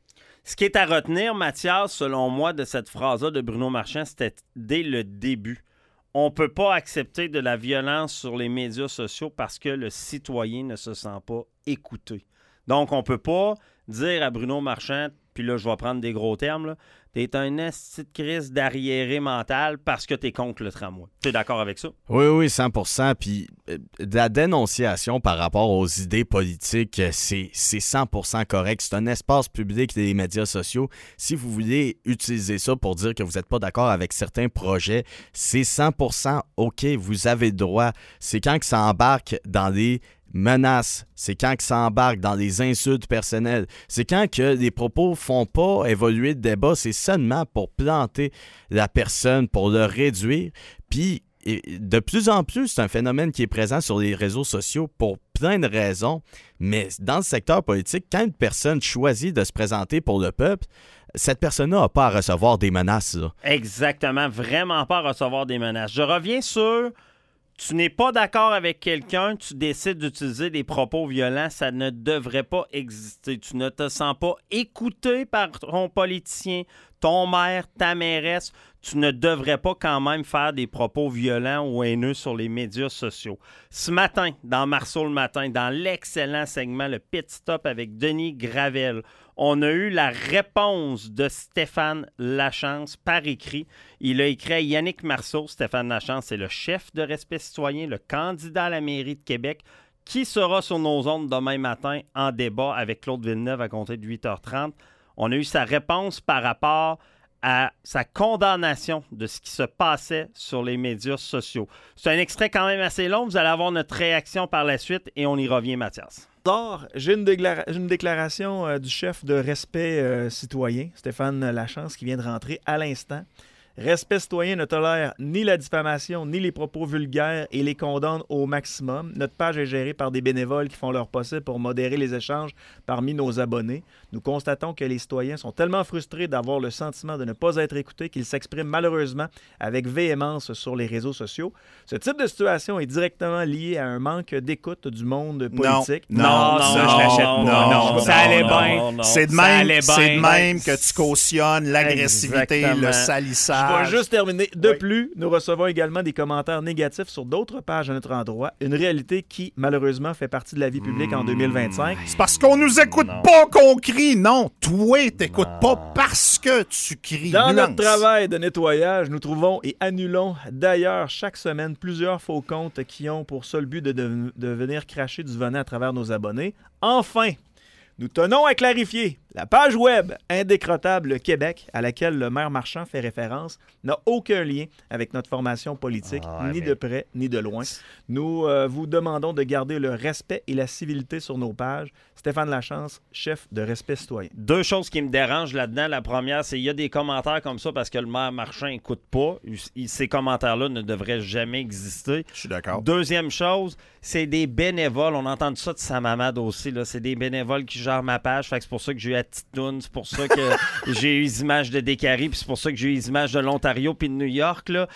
Ce qui est à retenir, Mathias, selon moi, de cette phrase-là de Bruno Marchand, c'était dès le début. On ne peut pas accepter de la violence sur les médias sociaux parce que le citoyen ne se sent pas écouté. Donc, on ne peut pas dire à Bruno Marchand, puis là, je vais prendre des gros termes, tu es un esti de crise d'arriéré mental parce que tu es contre le tramway. Tu es d'accord avec ça? Oui, oui, cent pour cent. Puis euh, la dénonciation par rapport aux idées politiques, c'est, c'est cent pour cent correct. C'est un espace public des médias sociaux. Si vous voulez utiliser ça pour dire que vous n'êtes pas d'accord avec certains projets, c'est cent pour cent OK, vous avez le droit. C'est quand que ça embarque dans des menaces, c'est quand que ça embarque dans des insultes personnelles, c'est quand que les propos font pas évoluer le débat, c'est seulement pour planter la personne, pour le réduire. Puis, de plus en plus, c'est un phénomène qui est présent sur les réseaux sociaux pour plein de raisons, mais dans le secteur politique, quand une personne choisit de se présenter pour le peuple, cette personne-là n'a pas à recevoir des menaces. Là. Exactement, vraiment pas à recevoir des menaces. Je reviens sur... Tu n'es pas d'accord avec quelqu'un, tu décides d'utiliser des propos violents, ça ne devrait pas exister. Tu ne te sens pas écouté par ton politicien, ton maire, ta mairesse. Tu ne devrais pas quand même faire des propos violents ou haineux sur les médias sociaux. Ce matin, dans Marceau le matin, dans l'excellent segment Le Pit Stop avec Denis Gravel, on a eu la réponse de Stéphane Lachance par écrit. Il a écrit à Yannick Marceau. Stéphane Lachance, c'est le chef de Respect citoyen, le candidat à la mairie de Québec, qui sera sur nos ondes demain matin en débat avec Claude Villeneuve à compter de huit heures trente. On a eu sa réponse par rapport à sa condamnation de ce qui se passait sur les médias sociaux. C'est un extrait quand même assez long. Vous allez avoir notre réaction par la suite et on y revient, Mathias. J'ai une, déclara- une déclaration euh, du chef de Respect euh, citoyen, Stéphane Lachance, qui vient de rentrer à l'instant. Respect citoyen ne tolère ni la diffamation ni les propos vulgaires et les condamne au maximum. Notre page est gérée par des bénévoles qui font leur possible pour modérer les échanges parmi nos abonnés. Nous constatons que les citoyens sont tellement frustrés d'avoir le sentiment de ne pas être écoutés qu'ils s'expriment malheureusement avec véhémence sur les réseaux sociaux. Ce type de situation est directement lié à un manque d'écoute du monde politique. Non, non, non, ça, non, je l'achète non, pas. non, Non, ça allait non, bien. non, Non, c'est de ça même, allait c'est de bien. même que tu cautionnes l'agressivité, Exactement. le salissage. Je vais juste terminer. De Oui. plus, nous recevons également des commentaires négatifs sur d'autres pages à notre endroit. Une réalité qui, malheureusement, fait partie de la vie publique en deux mille vingt-cinq. C'est parce qu'on nous écoute Non. pas qu'on crie. Non, toi, t'écoutes Non. pas parce que tu cries. Dans Nuance. notre travail de nettoyage, nous trouvons et annulons d'ailleurs chaque semaine plusieurs faux comptes qui ont pour seul but de, de, de venir cracher du venin à travers nos abonnés. Enfin, nous tenons à clarifier, la page web Indécrottable Québec, à laquelle le maire Marchand fait référence, n'a aucun lien avec notre formation politique, Ah ouais, ni mais- de près ni de loin. Nous euh, vous demandons de garder le respect et la civilité sur nos pages. Stéphane Lachance, chef de Respect citoyen. Deux choses qui me dérangent là-dedans. La première, c'est qu'il y a des commentaires comme ça parce que le maire Marchand n'écoute pas. Il- Ces commentaires-là ne devraient jamais exister. Je suis d'accord. Deuxième chose, c'est des bénévoles. On entend ça de sa mamade aussi. Là. C'est des bénévoles qui gèrent ma page. Fait que c'est pour ça que j'ai eu la petite toune. C'est pour ça que j'ai eu les images de Décarie. Puis c'est pour ça que j'ai eu les images de l'Ontario puis de New York. Là.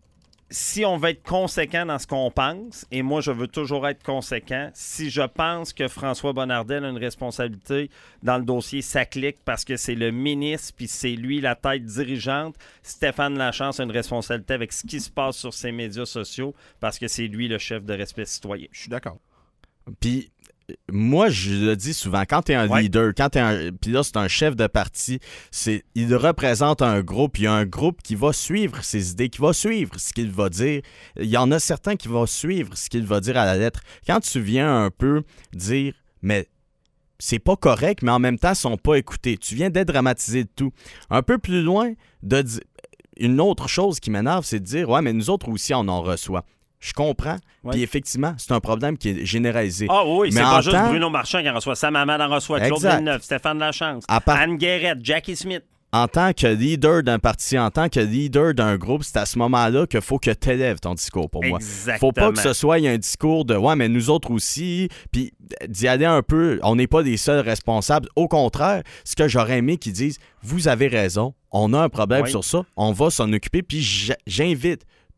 Si on veut être conséquent dans ce qu'on pense, et moi, je veux toujours être conséquent, si je pense que François Bonnardel a une responsabilité dans le dossier, ça clique parce que c'est le ministre, puis c'est lui la tête dirigeante. Stéphane Lachance a une responsabilité avec ce qui se passe sur ses médias sociaux parce que c'est lui le chef de Respect citoyen. Je suis d'accord. Puis, moi, je le dis souvent, quand tu es un Ouais. leader, quand tu es un. Puis là, c'est un chef de parti, c'est, il représente un groupe, il y a un groupe qui va suivre ses idées, qui va suivre ce qu'il va dire. Il y en a certains qui vont suivre ce qu'il va dire à la lettre. Quand tu viens un peu dire, mais c'est pas correct, mais en même temps, ils sont pas écoutés. Tu viens dédramatiser le tout. Un peu plus loin, de di- une autre chose qui m'énerve, c'est de dire, ouais, mais nous autres aussi, on en reçoit. Je comprends. Ouais. Puis effectivement, c'est un problème qui est généralisé. Ah oui, Mais c'est en pas juste temps- Bruno Marchand qui en reçoit. Sam Hamad en reçoit, Claude Exact. Villeneuve, Stéphane Lachance, À part- Anne Guérette, Jackie Smith. En tant que leader d'un parti, en tant que leader d'un groupe, c'est à ce moment-là qu'il faut que tu élèves ton discours pour moi. Exactement. Faut pas que ce soit il y a un discours de « ouais, mais nous autres aussi », puis d'y aller un peu, on n'est pas les seuls responsables. Au contraire, ce que j'aurais aimé qu'ils disent « vous avez raison, on a un problème Oui. sur ça, on va s'en occuper », puis j'- j'invite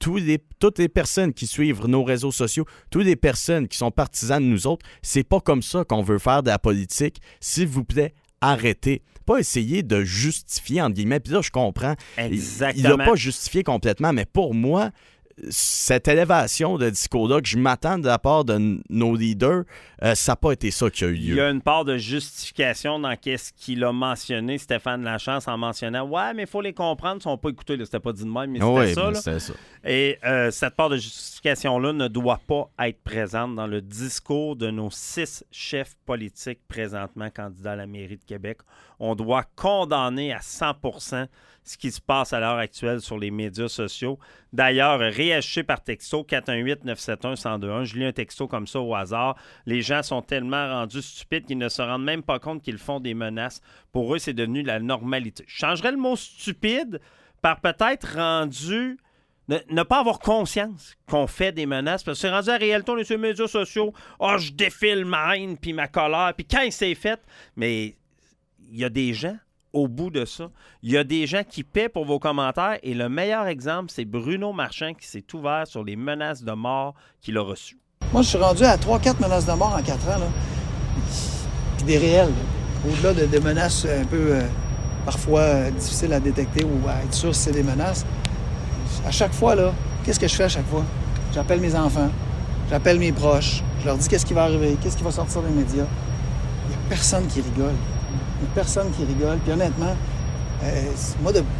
tous les, toutes les personnes qui suivent nos réseaux sociaux, toutes les personnes qui sont partisanes de nous autres, c'est pas comme ça qu'on veut faire de la politique. S'il vous plaît, arrêtez. Pas essayer de justifier, entre guillemets. Puis là, je comprends. Exactement. Il n'a pas justifié complètement, mais pour moi, cette élévation de discours-là que je m'attends de la part de n- nos leaders, euh, ça n'a pas été ça qui a eu lieu. Il y a une part de justification dans ce qu'il a mentionné, Stéphane Lachance, en mentionnant « Ouais, mais il faut les comprendre, ils ne sont pas écoutés. » C'était pas dit de même, mais c'était oui, ça. mais Là. c'était ça. Et euh, cette part de justification-là ne doit pas être présente dans le discours de nos six chefs politiques présentement candidats à la mairie de Québec. On doit condamner à cent pour cent ce qui se passe à l'heure actuelle sur les médias sociaux. D'ailleurs, réagissez par texto quatre un huit neuf sept un un zéro deux un. Je lis un texto comme ça au hasard. Les gens sont tellement rendus stupides qu'ils ne se rendent même pas compte qu'ils font des menaces. Pour eux, c'est devenu la normalité. Je changerais le mot stupide par peut-être rendu... Ne, ne pas avoir conscience qu'on fait des menaces, parce que c'est rendu à réalité, on est sur les médias sociaux, « Ah, oh, je défile ma haine puis ma colère », puis quand c'est fait, mais il y a des gens au bout de ça. Il y a des gens qui paient pour vos commentaires, et le meilleur exemple, c'est Bruno Marchand qui s'est ouvert sur les menaces de mort qu'il a reçues. Moi, je suis rendu à trois quatre menaces de mort en quatre ans, là. Puis des réels, là. Au-delà de, de menaces un peu, euh, parfois, euh, difficiles à détecter ou à être sûr si c'est des menaces. À chaque fois, là, qu'est-ce que je fais à chaque fois? J'appelle mes enfants, j'appelle mes proches, je leur dis qu'est-ce qui va arriver, qu'est-ce qui va sortir des médias. Il n'y a personne qui rigole. Il n'y a personne qui rigole. Puis honnêtement, euh, moi, de, de,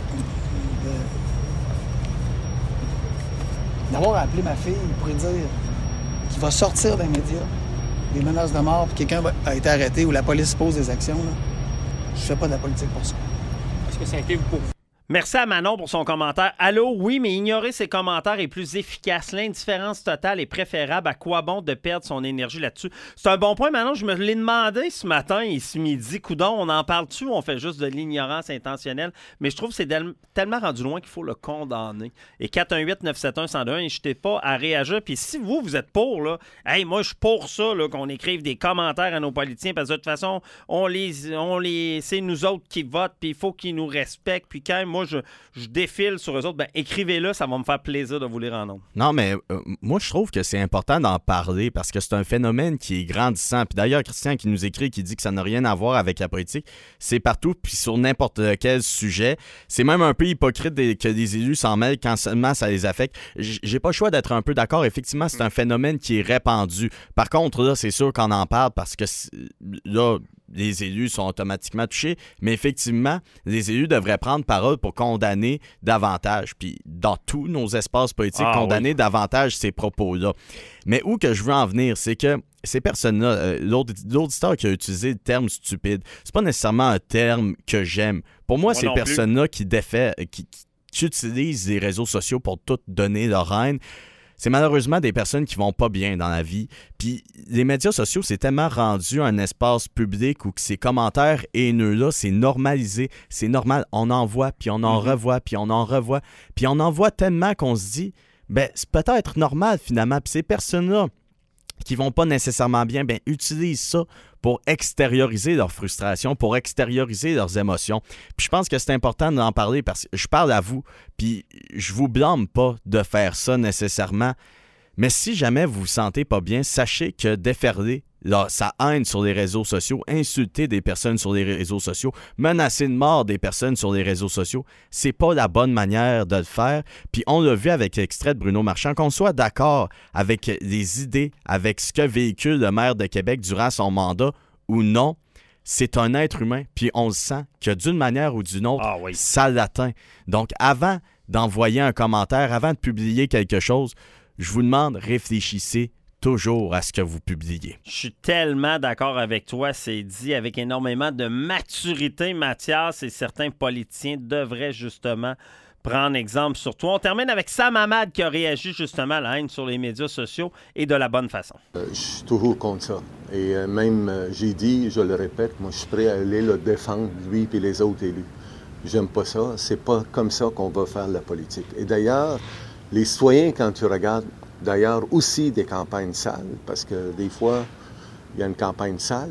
d'avoir appelé ma fille, il pourrait dire qu'il va sortir des médias, des menaces de mort, puis quelqu'un va, a été arrêté ou la police pose des actions, là. Je fais pas de la politique pour ça. Est-ce que ça a été pour vous? Merci à Manon pour son commentaire. Allô, oui, mais ignorer ses commentaires est plus efficace. L'indifférence totale est préférable. À quoi bon de perdre son énergie là-dessus? C'est un bon point, Manon. Je me l'ai demandé ce matin et ce midi. Coudon, on en parle-tu ou on fait juste de l'ignorance intentionnelle? Mais je trouve que c'est del- tellement rendu loin qu'il faut le condamner. Et quatre un huit neuf sept un un zéro deux un, n'hésitez pas à réagir. Puis si vous, vous êtes pour, là, hey, moi, je suis pour ça, là, qu'on écrive des commentaires à nos politiciens, parce que de toute façon, on les, on les, c'est nous autres qui votent, puis il faut qu'ils nous respectent. Puis quand moi, je, je défile sur eux autres, ben écrivez-le, ça va me faire plaisir de vous lire en nom. Non, mais euh, moi, je trouve que c'est important d'en parler parce que c'est un phénomène qui est grandissant. Puis d'ailleurs, Christian qui nous écrit, qui dit que ça n'a rien à voir avec la politique, c'est partout, puis sur n'importe quel sujet. C'est même un peu hypocrite des, que des élus s'en mêlent quand seulement ça les affecte. J'ai pas le choix d'être un peu d'accord. Effectivement, c'est un phénomène qui est répandu. Par contre, là, c'est sûr qu'on en parle parce que là, les élus sont automatiquement touchés, mais effectivement, les élus devraient prendre parole pour condamner davantage, puis dans tous nos espaces politiques, ah, condamner oui. davantage ces propos-là. Mais où que je veux en venir, c'est que ces personnes-là, euh, l'auditeur qui a utilisé le terme stupide, c'est pas nécessairement un terme que j'aime. Pour moi, moi ces personnes-là qui, défait, qui, qui utilisent les réseaux sociaux pour tout donner leur haine, c'est malheureusement des personnes qui vont pas bien dans la vie. Puis les médias sociaux, c'est tellement rendu un espace public où que ces commentaires haineux-là, c'est normalisé. C'est normal. On en voit, puis on en mm-hmm. revoit, puis on en revoit. Puis on en voit tellement qu'on se dit, ben c'est peut-être normal finalement. Puis ces personnes-là qui vont pas nécessairement bien, ben utilisent ça pour extérioriser leur frustration, pour extérioriser leurs émotions. Puis je pense que c'est important d'en parler parce que je parle à vous, puis je vous blâme pas de faire ça nécessairement. Mais si jamais vous vous sentez pas bien, sachez que déferler là, sa haine sur les réseaux sociaux, insulter des personnes sur les réseaux sociaux, menacer de mort des personnes sur les réseaux sociaux, c'est pas la bonne manière de le faire. Puis on l'a vu avec l'extrait de Bruno Marchand, qu'on soit d'accord avec les idées, avec ce que véhicule le maire de Québec durant son mandat ou non, c'est un être humain, puis on le sent que d'une manière ou d'une autre, ah oui. ça l'atteint. Donc avant d'envoyer un commentaire, avant de publier quelque chose, je vous demande, réfléchissez toujours à ce que vous publiez. Je suis tellement d'accord avec toi. C'est dit avec énormément de maturité, Mathias, et certains politiciens devraient justement prendre exemple sur toi. On termine avec Sam Hamad qui a réagi justement à la haine sur les médias sociaux et de la bonne façon. Euh, je suis toujours contre ça. Et euh, même, euh, j'ai dit, je le répète, moi je suis prêt à aller le défendre, lui et les autres élus. J'aime pas ça. C'est pas comme ça qu'on va faire la politique. Et d'ailleurs, les citoyens, quand tu regardes, d'ailleurs aussi des campagnes sales, parce que des fois, il y a une campagne sale,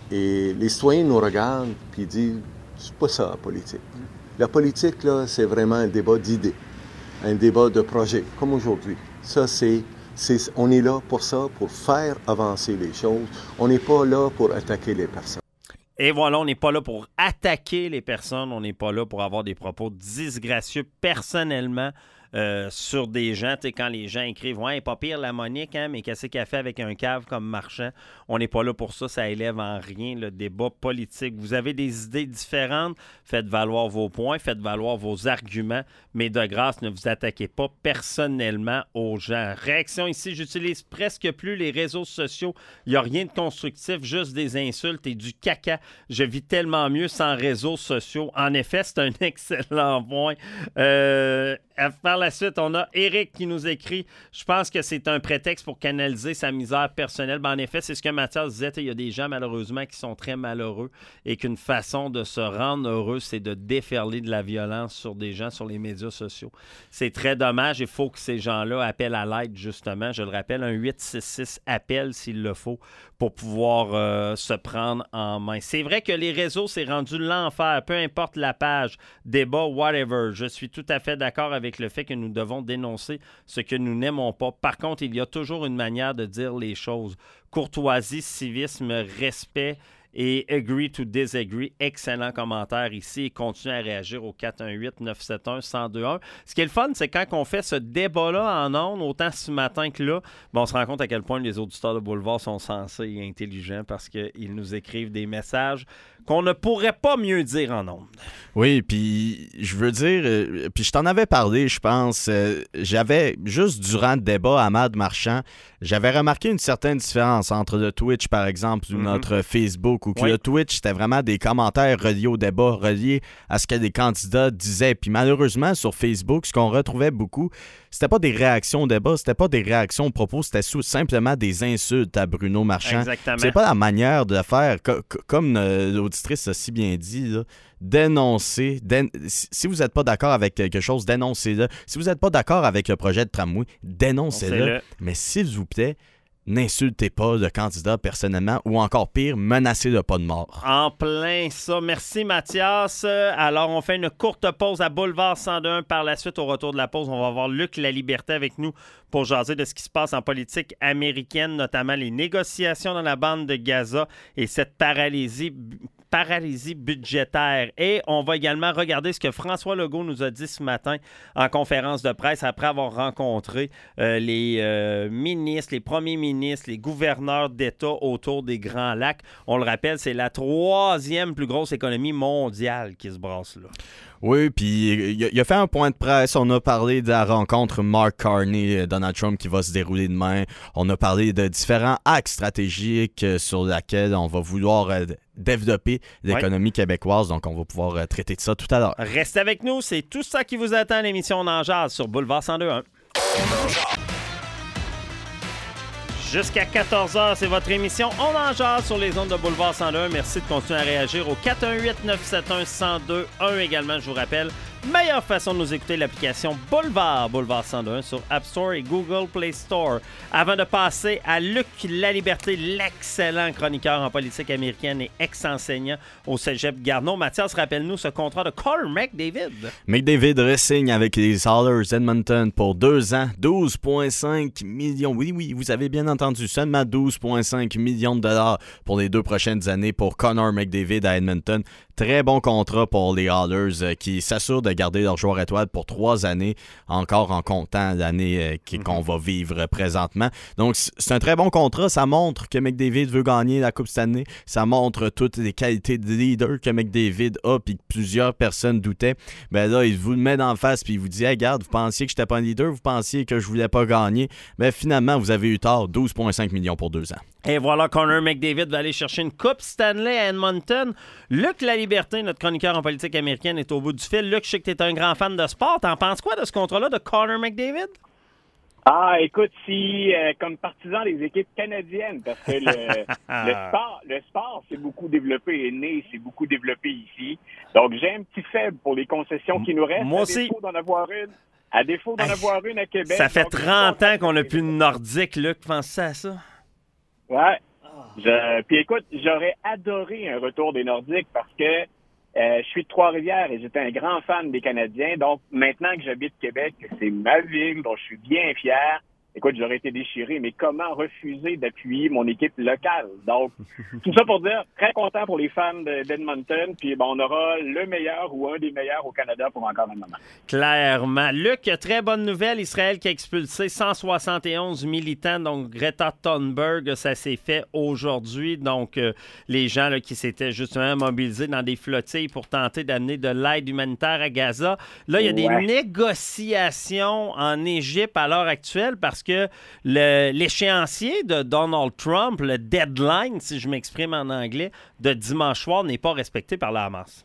et les citoyens nous regardent et disent, c'est pas ça la politique. La politique, là, c'est vraiment un débat d'idées. un débat de projet, comme aujourd'hui. Ça, c'est, c'est, on est là pour ça, pour faire avancer les choses. On n'est pas là pour attaquer les personnes. Et voilà, on n'est pas là pour attaquer les personnes, on n'est pas là pour avoir des propos disgracieux personnellement euh, sur des gens. Tu sais, quand les gens écrivent « Ouais, pas pire la Monique, hein, mais qu'est-ce qu'elle fait avec un cave comme Marchand? » On n'est pas là pour ça, ça élève en rien le débat politique. Vous avez des idées différentes, faites valoir vos points, faites valoir vos arguments, mais de grâce, ne vous attaquez pas personnellement aux gens. Réaction ici, j'utilise presque plus les réseaux sociaux. Il n'y a rien de constructif, juste des insultes et du caca. Je vis tellement mieux sans réseaux sociaux. En effet, c'est un excellent point. Euh, par la suite, on a Eric qui nous écrit « Je pense que c'est un prétexte pour canaliser sa misère personnelle. » Ben, en effet, c'est ce que Mathias disait. Il y a des gens, malheureusement, qui sont très malheureux et qu'une façon de se rendre heureux, c'est de déferler de la violence sur des gens sur les médias sociaux. C'est très dommage. Il faut que ces gens-là appellent à l'aide, justement. Je le rappelle, un huit six six appelle s'il le faut pour pouvoir euh, se prendre en main. C'est vrai que les réseaux, c'est rendu l'enfer. Peu importe la page, débat, whatever. Je suis tout à fait d'accord avec le fait que nous devons dénoncer ce que nous n'aimons pas. Par contre, il y a toujours une manière de dire les choses. Courtoisie, civisme, respect et agree to disagree. Excellent commentaire ici et continuez à réagir au quatre un huit neuf sept un un zéro deux un. Ce qui est le fun, c'est quand on fait ce débat-là en ondes, autant ce matin que là, ben on se rend compte à quel point les auditeurs de Boulevard sont sensés et intelligents parce qu'ils nous écrivent des messages qu'on ne pourrait pas mieux dire en ondes. Oui, puis je veux dire, euh, puis je t'en avais parlé, je pense, euh, j'avais, juste durant le débat Ahmad Marchand, j'avais remarqué une certaine différence entre le Twitch, par exemple, ou mm-hmm. notre Facebook, où que oui. le Twitch, c'était vraiment des commentaires reliés au débat, reliés à ce que les candidats disaient. Puis malheureusement, sur Facebook, ce qu'on retrouvait beaucoup, c'était pas des réactions au débat, c'était pas des réactions aux propos, c'était simplement des insultes à Bruno Marchand. Exactement. C'est pas la manière de faire, co- co- comme euh, l'auditrice a si bien dit, là, dénoncer. Dén- si vous n'êtes pas d'accord avec quelque chose, dénoncez-le. Si vous n'êtes pas d'accord avec le projet de tramway, dénoncez-le. Dénoncez-le. Mais s'il vous plaît, n'insultez pas le candidat personnellement ou encore pire, menacez-le pas de mort. En plein ça. Merci Mathias. Alors, on fait une courte pause à Boulevard cent deux. Par la suite, au retour de la pause, on va voir Luc Laliberté avec nous pour jaser de ce qui se passe en politique américaine, notamment les négociations dans la bande de Gaza et cette paralysie paralysie budgétaire. Et on va également regarder ce que François Legault nous a dit ce matin en conférence de presse après avoir rencontré euh, les euh, ministres, les premiers ministres, les gouverneurs d'État autour des Grands Lacs. On le rappelle, c'est la troisième plus grosse économie mondiale qui se brasse là. Oui, puis il a fait un point de presse. On a parlé de la rencontre Mark Carney-Donald Trump qui va se dérouler demain. On a parlé de différents axes stratégiques sur lesquels on va vouloir euh, développer l'économie ouais. québécoise. Donc, on va pouvoir euh, traiter de ça tout à l'heure. Restez avec nous. C'est tout ça qui vous attend à l'émission On en jase sur Boulevard cent deux un. Jusqu'à quatorze heures, c'est votre émission On en jase sur les ondes de Boulevard cent deux un. Merci de continuer à réagir au quatre un huit neuf sept un un zéro deux un également, je vous rappelle. Meilleure façon de nous écouter, l'application Boulevard, Boulevard cent deux un sur App Store et Google Play Store. Avant de passer à Luc Laliberté, l'excellent chroniqueur en politique américaine et ex-enseignant au Cégep Garneau. Mathias, rappelle-nous ce contrat de Connor McDavid. McDavid re-signe avec les Oilers Edmonton pour deux ans, douze virgule cinq millions. Oui, oui, vous avez bien entendu, seulement douze virgule cinq millions de dollars pour les deux prochaines années pour Connor McDavid à Edmonton. Très bon contrat pour les Oilers euh, qui s'assurent de garder leur joueur étoile pour trois années, encore en comptant l'année euh, qui, mm-hmm. qu'on va vivre présentement. Donc, c'est un très bon contrat. Ça montre que McDavid veut gagner la Coupe cette année. Ça montre toutes les qualités de leader que McDavid a puis que plusieurs personnes doutaient. Ben là, il vous le met d'en face puis il vous dit hey, « Regarde, vous pensiez que je n'étais pas un leader, vous pensiez que je voulais pas gagner. » Ben finalement, vous avez eu tort. douze virgule cinq millions pour deux ans. Et voilà, Connor McDavid va aller chercher une Coupe Stanley à Edmonton. Luc Laliberté, notre chroniqueur en politique américaine, est au bout du fil. Luc, je sais que tu es un grand fan de sport. T'en penses quoi de ce contrat-là de Connor McDavid? Ah, écoute, si, euh, comme partisan des équipes canadiennes, parce que le, le sport, le sport, c'est beaucoup développé et né, c'est beaucoup développé ici. Donc, j'ai un petit faible pour les concessions qui nous restent. Moi à aussi. Défaut d'en avoir une, à défaut d'en hey, avoir une à Québec. Ça fait donc, trente ans qu'on n'a plus de Nordique, Luc. Penses-tu à ça? Ouais. Je, puis écoute, j'aurais adoré un retour des Nordiques parce que Euh, je suis de Trois-Rivières et j'étais un grand fan des Canadiens. Donc, maintenant que j'habite Québec, que c'est ma ville, dont je suis bien fier, écoute, j'aurais été déchiré, mais comment refuser d'appuyer mon équipe locale? Donc, tout ça pour dire, très content pour les fans de, d'Edmonton, puis bon, on aura le meilleur ou un des meilleurs au Canada pour encore un moment. Clairement. Luc, très bonne nouvelle, Israël qui a expulsé cent soixante et onze militants, donc Greta Thunberg, ça s'est fait aujourd'hui, donc euh, les gens là, qui s'étaient justement mobilisés dans des flottilles pour tenter d'amener de l'aide humanitaire à Gaza. Là, il y a des Ouais. négociations en Égypte à l'heure actuelle parce que le, l'échéancier de Donald Trump, le deadline, si je m'exprime en anglais, de dimanche soir n'est pas respecté par la Hamas.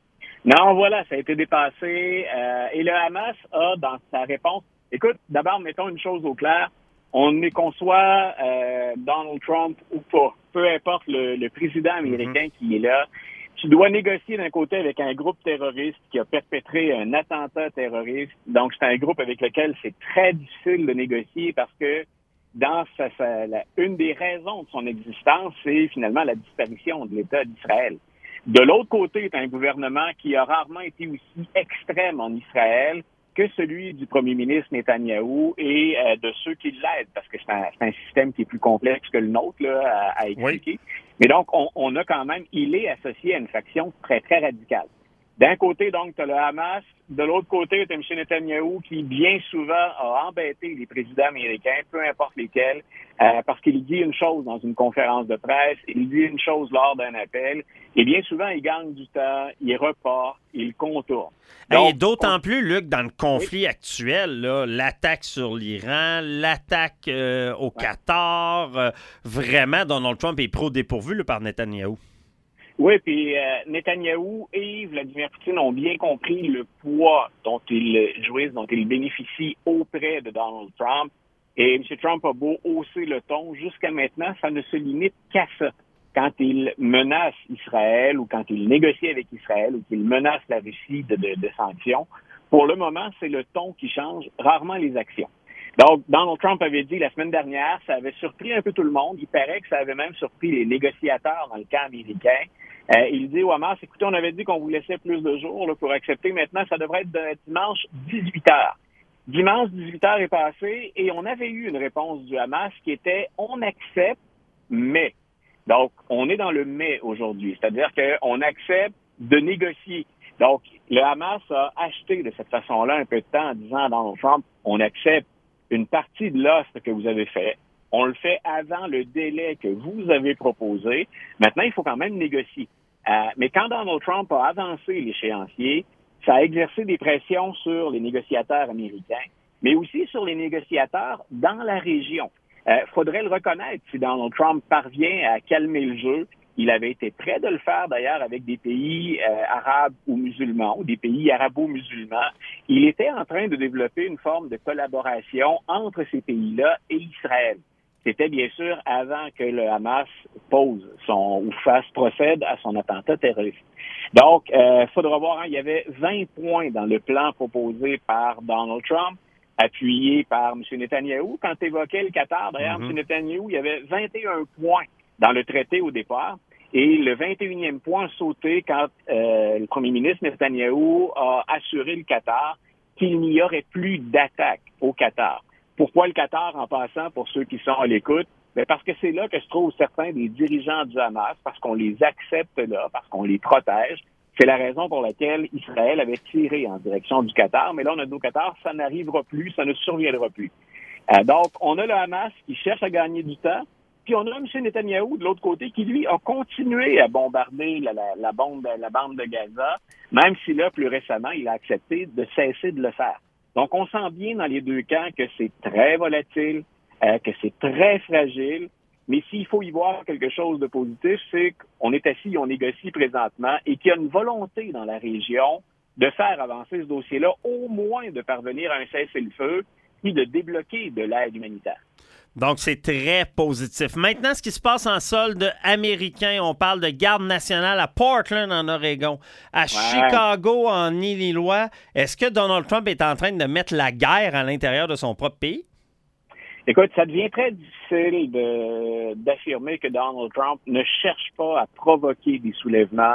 Non, voilà, ça a été dépassé. Euh, et le Hamas a, dans sa réponse... Écoute, d'abord, mettons une chose au clair. On est qu'on soit euh, Donald Trump ou pas, peu importe le, le président américain mm-hmm. qui est là, tu dois négocier d'un côté avec un groupe terroriste qui a perpétré un attentat terroriste. Donc, c'est un groupe avec lequel c'est très difficile de négocier parce que dans sa, sa, la, une des raisons de son existence, c'est finalement la disparition de l'État d'Israël. De l'autre côté, c'est un gouvernement qui a rarement été aussi extrême en Israël que celui du premier ministre Netanyahou et euh, de ceux qui l'aident, parce que c'est un, c'est un système qui est plus complexe que le nôtre là, à, à expliquer. Oui. Mais donc, on, on a quand même, il est associé à une faction très, très radicale. D'un côté, donc, tu as le Hamas. De l'autre côté, tu as M. Netanyahou qui, bien souvent, a embêté les présidents américains, peu importe lesquels, euh, parce qu'il dit une chose dans une conférence de presse, il dit une chose lors d'un appel, et bien souvent, il gagne du temps, il reporte, il contourne. Donc, et d'autant on... plus, Luc, dans le conflit oui. actuel, là, l'attaque sur l'Iran, l'attaque euh, au ouais. Qatar, euh, vraiment, Donald Trump est pro-dépourvu là, par Netanyahou. Oui, puis euh, Netanyahou et Vladimir Poutine ont bien compris le poids dont ils jouissent, dont ils bénéficient auprès de Donald Trump. Et M. Trump a beau hausser le ton, jusqu'à maintenant, ça ne se limite qu'à ça. Quand il menace Israël ou quand il négocie avec Israël ou qu'il menace la Russie de, de, de sanctions, pour le moment, c'est le ton qui change, rarement les actions. Donc, Donald Trump avait dit la semaine dernière, ça avait surpris un peu tout le monde. Il paraît que ça avait même surpris les négociateurs dans le camp américain. Euh, il dit au Hamas, écoutez, on avait dit qu'on vous laissait plus de jours là, pour accepter. Maintenant, ça devrait être de dimanche dix-huit heures. Dimanche dix-huit heures est passé et on avait eu une réponse du Hamas qui était « on accepte, mais ». Donc, on est dans le « mais » aujourd'hui. C'est-à-dire qu'on accepte de négocier. Donc, le Hamas a acheté de cette façon-là un peu de temps en disant à Donald Trump, on accepte une partie de l'offre que vous avez fait. On le fait avant le délai que vous avez proposé. Maintenant, il faut quand même négocier. Euh, mais quand Donald Trump a avancé l'échéancier, ça a exercé des pressions sur les négociateurs américains, mais aussi sur les négociateurs dans la région. Il euh, faudrait le reconnaître si Donald Trump parvient à calmer le jeu. Il avait été prêt de le faire, d'ailleurs, avec des pays euh, arabes ou musulmans, ou des pays arabo-musulmans. Il était en train de développer une forme de collaboration entre ces pays-là et Israël. C'était bien sûr avant que le Hamas pose son ou fasse procède à son attentat terroriste. Donc, il euh, faudra voir, hein, il y avait vingt points dans le plan proposé par Donald Trump, appuyé par M. Netanyahou. Quand tu évoquais le Qatar, d'ailleurs, mm-hmm. M. Netanyahou, il y avait vingt et un points dans le traité au départ. Et le vingt et unième point a sauté quand euh, le premier ministre Netanyahou a assuré le Qatar qu'il n'y aurait plus d'attaque au Qatar. Pourquoi le Qatar, en passant, pour ceux qui sont à l'écoute? Bien parce que c'est là que se trouvent certains des dirigeants du Hamas, parce qu'on les accepte là, parce qu'on les protège. C'est la raison pour laquelle Israël avait tiré en direction du Qatar. Mais là, on a dit au Qatar, ça n'arrivera plus, ça ne surviendra plus. Euh, donc, on a le Hamas qui cherche à gagner du temps. Puis on a M. Netanyahou, de l'autre côté, qui, lui, a continué à bombarder la, la, la, bande, la bande de Gaza, même si là, plus récemment, il a accepté de cesser de le faire. Donc, on sent bien dans les deux camps que c'est très volatile, euh, que c'est très fragile. Mais s'il faut y voir quelque chose de positif, c'est qu'on est assis, on négocie présentement et qu'il y a une volonté dans la région de faire avancer ce dossier-là, au moins de parvenir à un cessez-le-feu puis de débloquer de l'aide humanitaire. Donc, c'est très positif. Maintenant, ce qui se passe en solde américain, on parle de garde nationale à Portland, en Oregon, à ouais. Chicago, en Illinois. Est-ce que Donald Trump est en train de mettre la guerre à l'intérieur de son propre pays? Écoute, ça devient très difficile de, d'affirmer que Donald Trump ne cherche pas à provoquer des soulèvements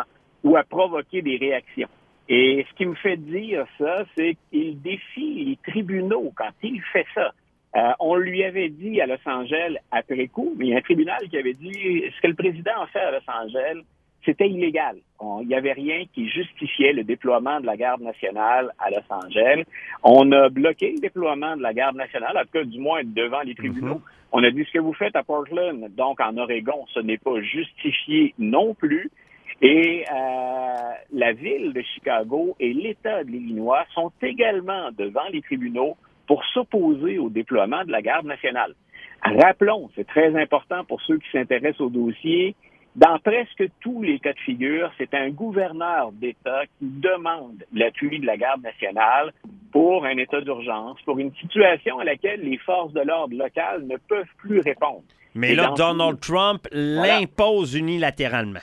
ou à provoquer des réactions. Et ce qui me fait dire ça, c'est qu'il défie les tribunaux quand il fait ça. Euh, on lui avait dit à Los Angeles après coup, mais il y a un tribunal qui avait dit ce que le président a fait à Los Angeles, c'était illégal. On, il n'y avait rien qui justifiait le déploiement de la garde nationale à Los Angeles. On a bloqué le déploiement de la garde nationale, en tout cas du moins devant les tribunaux. Mm-hmm. On a dit ce que vous faites à Portland, donc en Oregon, ce n'est pas justifié non plus. Et euh, la ville de Chicago et l'État de l'Illinois sont également devant les tribunaux pour s'opposer au déploiement de la garde nationale. Rappelons, c'est très important pour ceux qui s'intéressent au dossier, dans presque tous les cas de figure, c'est un gouverneur d'État qui demande l'appui de la garde nationale pour un état d'urgence, pour une situation à laquelle les forces de l'ordre locales ne peuvent plus répondre. Mais et là, Donald tout, Trump voilà. l'impose unilatéralement.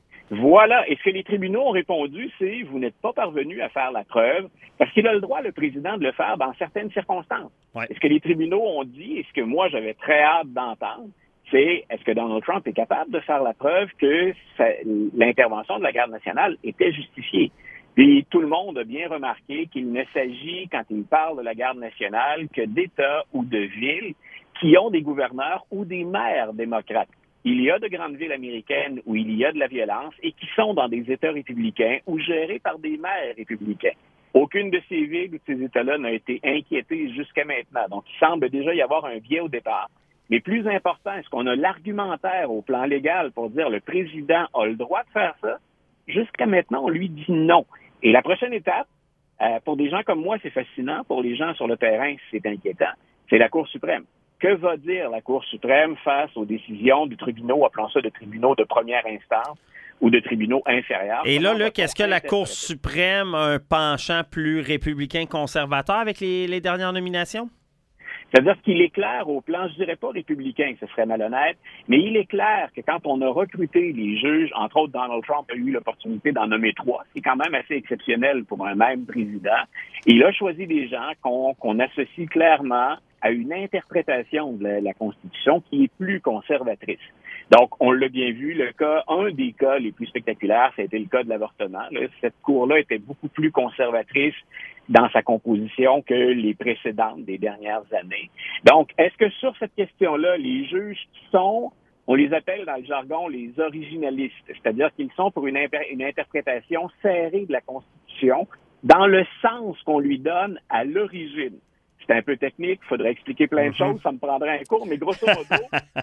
Voilà. Et ce que les tribunaux ont répondu, c'est « vous n'êtes pas parvenu à faire la preuve » parce qu'il a le droit, le président, de le faire dans certaines circonstances. Ouais. Et ce que les tribunaux ont dit, et ce que moi, j'avais très hâte d'entendre, c'est est-ce que Donald Trump est capable de faire la preuve que ça, l'intervention de la garde nationale était justifiée. Puis tout le monde a bien remarqué qu'il ne s'agit, quand il parle de la garde nationale, que d'États ou de villes qui ont des gouverneurs ou des maires démocrates. Il y a de grandes villes américaines où il y a de la violence et qui sont dans des États républicains ou gérés par des maires républicains. Aucune de ces villes ou de ces États-là n'a été inquiétée jusqu'à maintenant. Donc, il semble déjà y avoir un biais au départ. Mais plus important, est-ce qu'on a l'argumentaire au plan légal pour dire le président a le droit de faire ça? Jusqu'à maintenant, on lui dit non. Et la prochaine étape, euh, pour des gens comme moi, c'est fascinant. Pour les gens sur le terrain, c'est inquiétant. C'est la Cour suprême. Que va dire la Cour suprême face aux décisions du tribunal, appelons ça de tribunaux de première instance ou de tribunaux inférieurs? Et là, Luc, est-ce que la Cour suprême a un penchant plus républicain conservateur avec les, les dernières nominations? C'est-à-dire qu'il est clair au plan, je dirais pas républicain, ce serait malhonnête, mais il est clair que quand on a recruté les juges, entre autres Donald Trump a eu l'opportunité d'en nommer trois, c'est quand même assez exceptionnel pour un même président. Il a choisi des gens qu'on, qu'on associe clairement à une interprétation de la, la Constitution qui est plus conservatrice. Donc, on l'a bien vu, le cas, un des cas les plus spectaculaires, ça a été le cas de l'avortement. Là. Cette cour-là était beaucoup plus conservatrice dans sa composition que les précédentes des dernières années. Donc, est-ce que sur cette question-là, les juges qui sont, on les appelle dans le jargon les originalistes, c'est-à-dire qu'ils sont pour une, imper- une interprétation serrée de la Constitution dans le sens qu'on lui donne à l'origine. C'est un peu technique, il faudrait expliquer plein de choses, ça me prendrait un cours, mais grosso modo,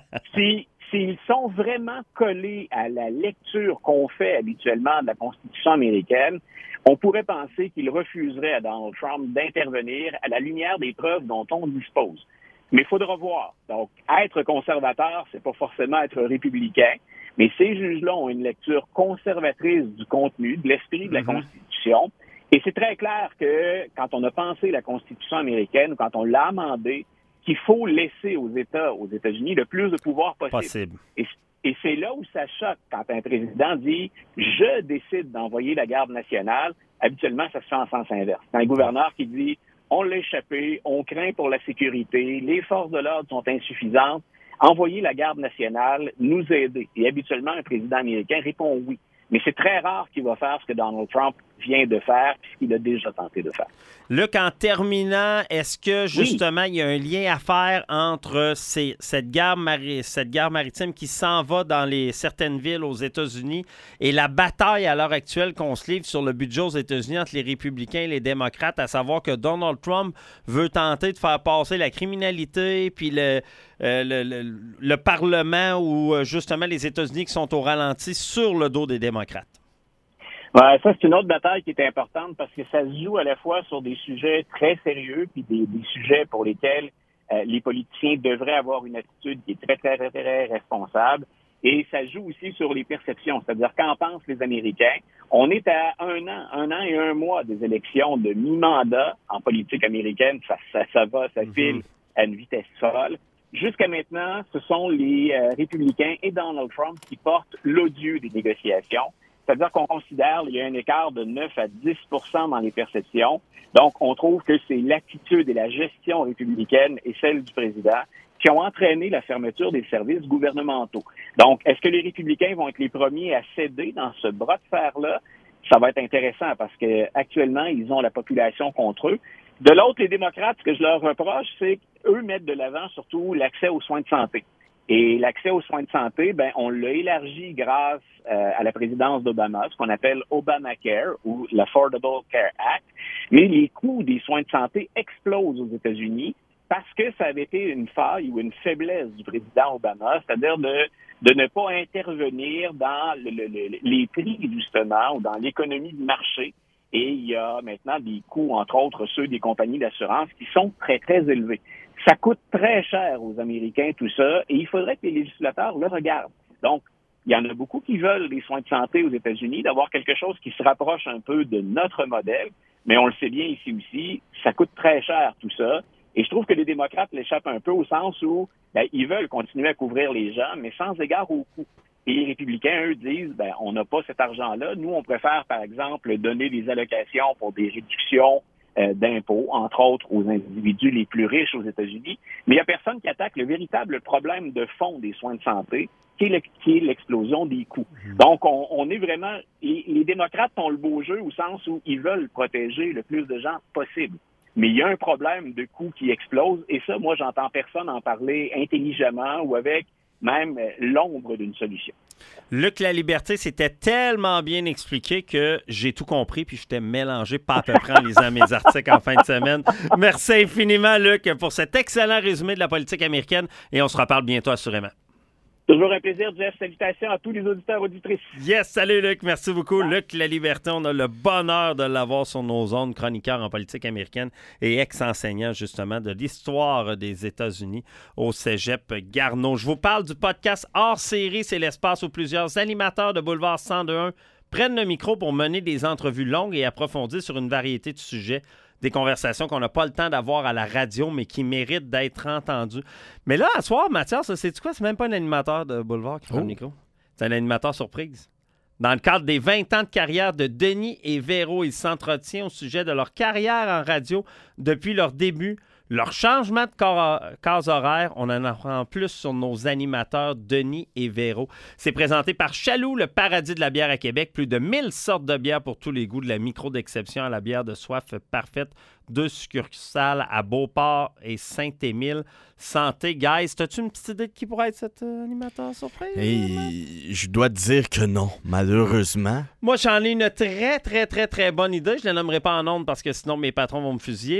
si, s'ils sont vraiment collés à la lecture qu'on fait habituellement de la Constitution américaine, on pourrait penser qu'ils refuseraient à Donald Trump d'intervenir à la lumière des preuves dont on dispose. Mais il faudra voir. Donc, être conservateur, c'est pas forcément être républicain, mais ces juges-là ont une lecture conservatrice du contenu, de l'esprit de la mm-hmm. Constitution. Et c'est très clair que quand on a pensé la Constitution américaine, ou quand on l'a amendée, qu'il faut laisser aux États, aux États-Unis, le plus de pouvoir possible. possible. Et, et c'est là où ça choque quand un président dit « je décide d'envoyer la garde nationale », habituellement, ça se fait en sens inverse. C'est un gouverneur qui dit « on l'a échappé, on craint pour la sécurité, les forces de l'ordre sont insuffisantes, envoyer la garde nationale, nous aider ». Et habituellement, un président américain répond « oui ». Mais c'est très rare qu'il va faire ce que Donald Trump vient de faire, puisqu'il a déjà tenté de faire. Luc, en terminant, est-ce que justement oui. il y a un lien à faire entre ces, cette, guerre mari- cette guerre maritime qui s'en va dans les, certaines villes aux États-Unis et la bataille à l'heure actuelle qu'on se livre sur le budget aux États-Unis entre les républicains et les démocrates, à savoir que Donald Trump veut tenter de faire passer la criminalité puis le, euh, le, le, le Parlement ou justement les États-Unis qui sont au ralenti sur le dos des démocrates? Ouais, ça, c'est une autre bataille qui est importante parce que ça se joue à la fois sur des sujets très sérieux puis des, des sujets pour lesquels euh, les politiciens devraient avoir une attitude qui est très, très, très, très responsable. Et ça joue aussi sur les perceptions, c'est-à-dire qu'en pensent les Américains. On est à un an, un an et un mois des élections de mi-mandat en politique américaine. Ça, ça, ça va, ça file à une vitesse folle. Jusqu'à maintenant, ce sont les euh, républicains et Donald Trump qui portent l'odieux des négociations. C'est-à-dire qu'on considère qu'il y a un écart de neuf à dix pour cent dans les perceptions. Donc, on trouve que c'est l'attitude et la gestion républicaine et celle du président qui ont entraîné la fermeture des services gouvernementaux. Donc, est-ce que les républicains vont être les premiers à céder dans ce bras de fer-là? Ça va être intéressant parce que actuellement, ils ont la population contre eux. De l'autre, les démocrates, ce que je leur reproche, c'est qu'eux mettent de l'avant surtout l'accès aux soins de santé. Et l'accès aux soins de santé, ben, on l'a élargi grâce euh, à la présidence d'Obama, ce qu'on appelle Obamacare ou l'Affordable Care Act. Mais les coûts des soins de santé explosent aux États-Unis parce que ça avait été une faille ou une faiblesse du président Obama, c'est-à-dire de, de ne pas intervenir dans le, le, le, les prix, justement, ou dans l'économie de marché. Et il y a maintenant des coûts, entre autres ceux des compagnies d'assurance, qui sont très, très élevés. Ça coûte très cher aux Américains, tout ça, et il faudrait que les législateurs le regardent. Donc, il y en a beaucoup qui veulent des soins de santé aux États-Unis, d'avoir quelque chose qui se rapproche un peu de notre modèle, mais on le sait bien ici aussi, ça coûte très cher, tout ça. Et je trouve que les démocrates l'échappent un peu au sens où ben, ils veulent continuer à couvrir les gens, mais sans égard au coût. Et les républicains, eux, disent, ben, on n'a pas cet argent-là. Nous, on préfère, par exemple, donner des allocations pour des réductions euh, d'impôts, entre autres aux individus les plus riches aux États-Unis. Mais il n'y a personne qui attaque le véritable problème de fond des soins de santé, qui est, le, qui est l'explosion des coûts. Donc, on, on est vraiment... Les, les démocrates ont le beau jeu au sens où ils veulent protéger le plus de gens possible. Mais il y a un problème de coûts qui explose, et ça, moi, j'entends personne en parler intelligemment ou avec même l'ombre d'une solution. Luc Laliberté, c'était tellement bien expliqué que j'ai tout compris, puis je t'ai mélangé pas à peu près en lisant mes articles en fin de semaine. Merci infiniment, Luc, pour cet excellent résumé de la politique américaine, et on se reparle bientôt assurément. Toujours un plaisir, Jeff. Salutations à tous les auditeurs auditrices. Yes, salut Luc, merci beaucoup. Ouais. Luc Laliberté, on a le bonheur de l'avoir sur nos ondes, chroniqueur en politique américaine et ex-enseignant justement de l'histoire des États-Unis au Cégep Garneau. Je vous parle du podcast hors série, c'est l'espace où plusieurs animateurs de Boulevard cent deux point un prennent le micro pour mener des entrevues longues et approfondies sur une variété de sujets. Des conversations qu'on n'a pas le temps d'avoir à la radio, mais qui méritent d'être entendues. Mais là, à soir, Mathias, c'est quoi? C'est même pas un animateur de Boulevard qui prend oh. le micro. C'est un animateur surprise. Dans le cadre des vingt ans de carrière de Denis et Véro, ils s'entretiennent au sujet de leur carrière en radio depuis leur début, leur changement de case horaire. On en apprend plus sur nos animateurs Denis et Véro. C'est présenté par Chaloux, le paradis de la bière à Québec. Plus de mille sortes de bières pour tous les goûts, de la micro d'exception à la bière de soif parfaite. Deux succursales à Beauport et Saint-Émile. Santé, guys. T'as-tu une petite idée de qui pourrait être cet euh, animateur surprise? Hey, je dois te dire que non, malheureusement. Moi, j'en ai une très, très, très, très bonne idée. Je ne la nommerai pas en ondes parce que sinon mes patrons vont me fusiller,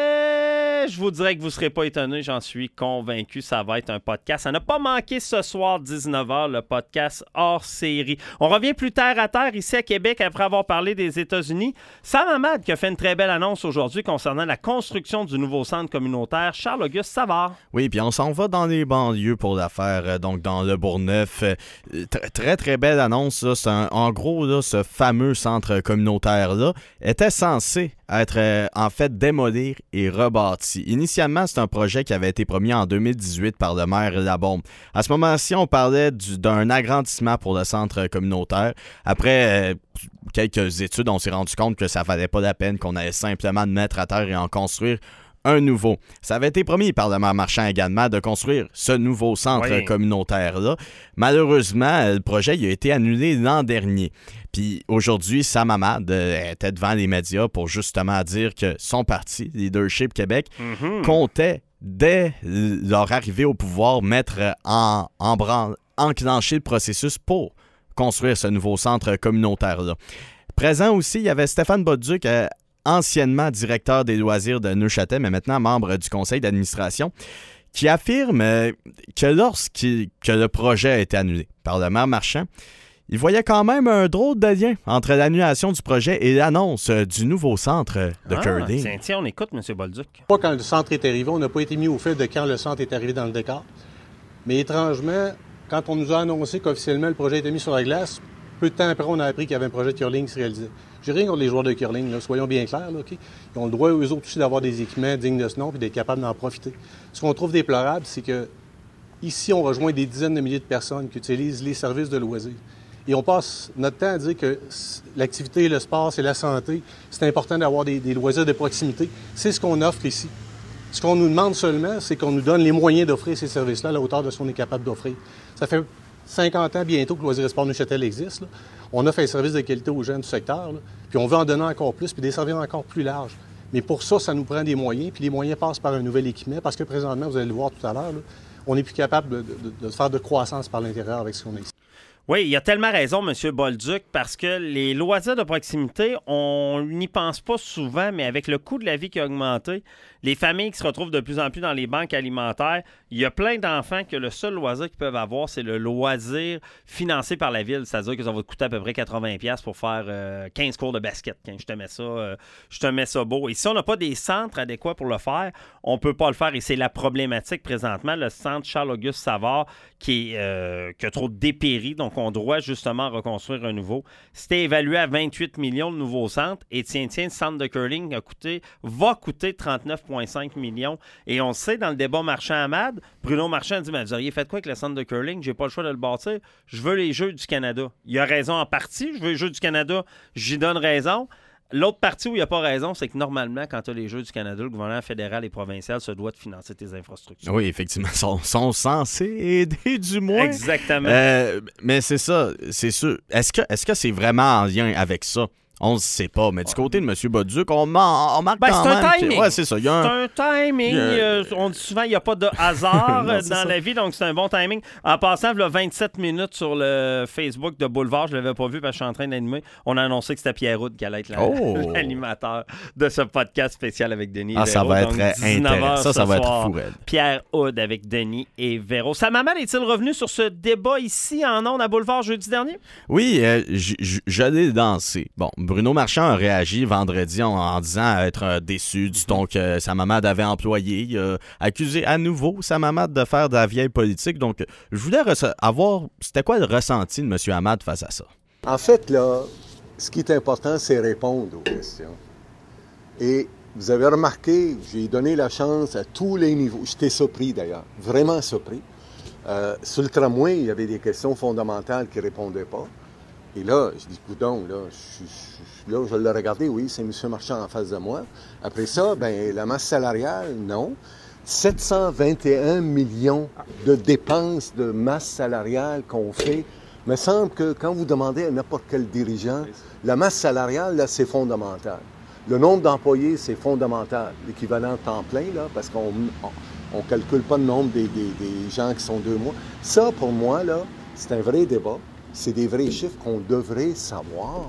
mais je vous dirais que vous ne serez pas étonnés. J'en suis convaincu. Ça va être un podcast. Ça n'a pas manqué ce soir, dix-neuf heures, le podcast hors série. On revient plus terre à terre ici à Québec après avoir parlé des États-Unis. Sam Hamad qui a fait une très belle annonce aujourd'hui concernant la construction du nouveau centre communautaire Charles-Auguste Savard. Oui, puis on s'en va dans les banlieues pour la faire, donc dans le Bourgneuf. Très, très, très belle annonce. Là. C'est un, en gros, là, ce fameux centre communautaire-là était censé être, euh, en fait, démolir et rebâti. Initialement, c'est un projet qui avait été promis en deux mille dix-huit par le maire Labombe. À ce moment-ci, on parlait du, d'un agrandissement pour le centre communautaire. Après euh, quelques études, on s'est rendu compte que ça valait pas la peine, qu'on allait simplement le mettre à terre et en construire un nouveau. Ça avait été promis par le maire Marchand également de construire ce nouveau centre oui. communautaire-là. Malheureusement, le projet il a été annulé l'an dernier. Puis aujourd'hui, Sam Hamad euh, était devant les médias pour justement dire que son parti, Leadership Québec, mm-hmm. comptait, dès leur arrivée au pouvoir, mettre en, en branle, enclencher le processus pour construire ce nouveau centre communautaire-là. Présent aussi, il y avait Stéphane Bolduc, euh, anciennement directeur des loisirs de Neuchâtel, mais maintenant membre du conseil d'administration, qui affirme euh, que lorsque que le projet a été annulé par le maire Marchand, il voyait quand même un drôle de lien entre l'annulation du projet et l'annonce euh, du nouveau centre de ah, curling. Tiens, tiens, on écoute, M. Bolduc. Pas quand le centre est arrivé, on n'a pas été mis au fait de quand le centre est arrivé dans le décor. Mais étrangement, quand on nous a annoncé qu'officiellement le projet était mis sur la glace, peu de temps après, on a appris qu'il y avait un projet de curling qui se réalisait. J'ai rien contre les joueurs de curling, là, soyons bien clairs. Là, okay? Ils ont le droit, eux autres aussi, d'avoir des équipements dignes de ce nom et d'être capables d'en profiter. Ce qu'on trouve déplorable, c'est que ici, on rejoint des dizaines de milliers de personnes qui utilisent les services de loisirs. Et on passe notre temps à dire que l'activité, le sport, c'est la santé. C'est important d'avoir des, des loisirs de proximité. C'est ce qu'on offre ici. Ce qu'on nous demande seulement, c'est qu'on nous donne les moyens d'offrir ces services-là à la hauteur de ce qu'on est capable d'offrir. Ça fait cinquante ans bientôt que Loisirs et Sports Neuchâtel existe. Là. On offre un service de qualité aux jeunes du secteur, là, puis on veut en donner encore plus, puis des services encore plus larges. Mais pour ça, ça nous prend des moyens, puis les moyens passent par un nouvel équipement, parce que présentement, vous allez le voir tout à l'heure, là, on n'est plus capable de, de, de faire de croissance par l'intérieur avec ce qu'on a ici. Oui, il a tellement raison, M. Bolduc, parce que les loisirs de proximité, on n'y pense pas souvent, mais avec le coût de la vie qui a augmenté, les familles qui se retrouvent de plus en plus dans les banques alimentaires, il y a plein d'enfants que le seul loisir qu'ils peuvent avoir, c'est le loisir financé par la ville. C'est-à-dire que ça va te coûter à peu près quatre-vingts dollars pour faire euh, quinze cours de basket. Je te mets ça, euh, je te mets ça beau. Et si on n'a pas des centres adéquats pour le faire, on ne peut pas le faire. Et c'est la problématique présentement. Le centre Charles-Auguste Savard qui, est, euh, qui a trop dépéri, donc on doit justement reconstruire un nouveau. C'était évalué à vingt-huit millions de nouveaux centres. Et tiens, tiens, le centre de curling a coûté, va coûter trente-neuf virgule cinq millions. Et on le sait, dans le débat Marchand-Amade, Bruno Marchand a dit, mais vous auriez fait quoi avec le centre de curling? J'ai pas le choix de le bâtir. Je veux les Jeux du Canada. Il a raison en partie. Je veux les Jeux du Canada. J'y donne raison. L'autre partie où il n'y a pas raison, c'est que normalement, quand tu as les Jeux du Canada, le gouvernement fédéral et provincial se doit de financer tes infrastructures. Oui, effectivement, ils sont, sont censés aider du moins. Exactement. Euh, mais c'est ça, c'est sûr. Est-ce que, est-ce que c'est vraiment en lien avec ça? On ne sait pas, mais du côté de M. Bolduc, on, on marque ben, quand c'est même... un timing. Que... Ouais, c'est ça. Il y a un... C'est un timing. a... Euh, on dit souvent qu'il n'y a pas de hasard non, dans ça. la vie, donc c'est un bon timing. En passant, il y a vingt-sept minutes sur le Facebook de Boulevard, je ne l'avais pas vu parce que je suis en train d'animer. On a annoncé que c'était Pierre Houd qui allait être la... oh. l'animateur de ce podcast spécial avec Denis ah, et Véro. Ça va donc, être intéressant. Ça, ça va être fou, raide. Pierre Houd avec Denis et Véro. Sa maman est-il revenu sur ce débat ici en ondes à Boulevard jeudi dernier? Oui, euh, je l'ai dansé. Bon, Bruno Marchand a réagi vendredi en, en disant être euh, déçu du ton que sa maman avait employé. Il a accusé à nouveau sa maman de faire de la vieille politique. Donc, je voulais re- avoir... C'était quoi le ressenti de M. Hamad face à ça? En fait, là, ce qui est important, c'est répondre aux questions. Et vous avez remarqué, j'ai donné la chance à tous les niveaux. J'étais surpris, d'ailleurs. Vraiment surpris. Euh, sur le tramway, il y avait des questions fondamentales qui ne répondaient pas. Et là, je dis, coudonc, là, je, je, là, je l'ai regardé, oui, c'est M. Marchand en face de moi. Après ça, ben la masse salariale, non. sept cent vingt et un millions de dépenses de masse salariale qu'on fait. Il me semble que quand vous demandez à n'importe quel dirigeant, la masse salariale, là, c'est fondamental. Le nombre d'employés, c'est fondamental. L'équivalent temps plein, là, parce qu'on on, on calcule pas le nombre des, des, des gens qui sont deux mois. Ça, pour moi, là, c'est un vrai débat. C'est des vrais chiffres qu'on devrait savoir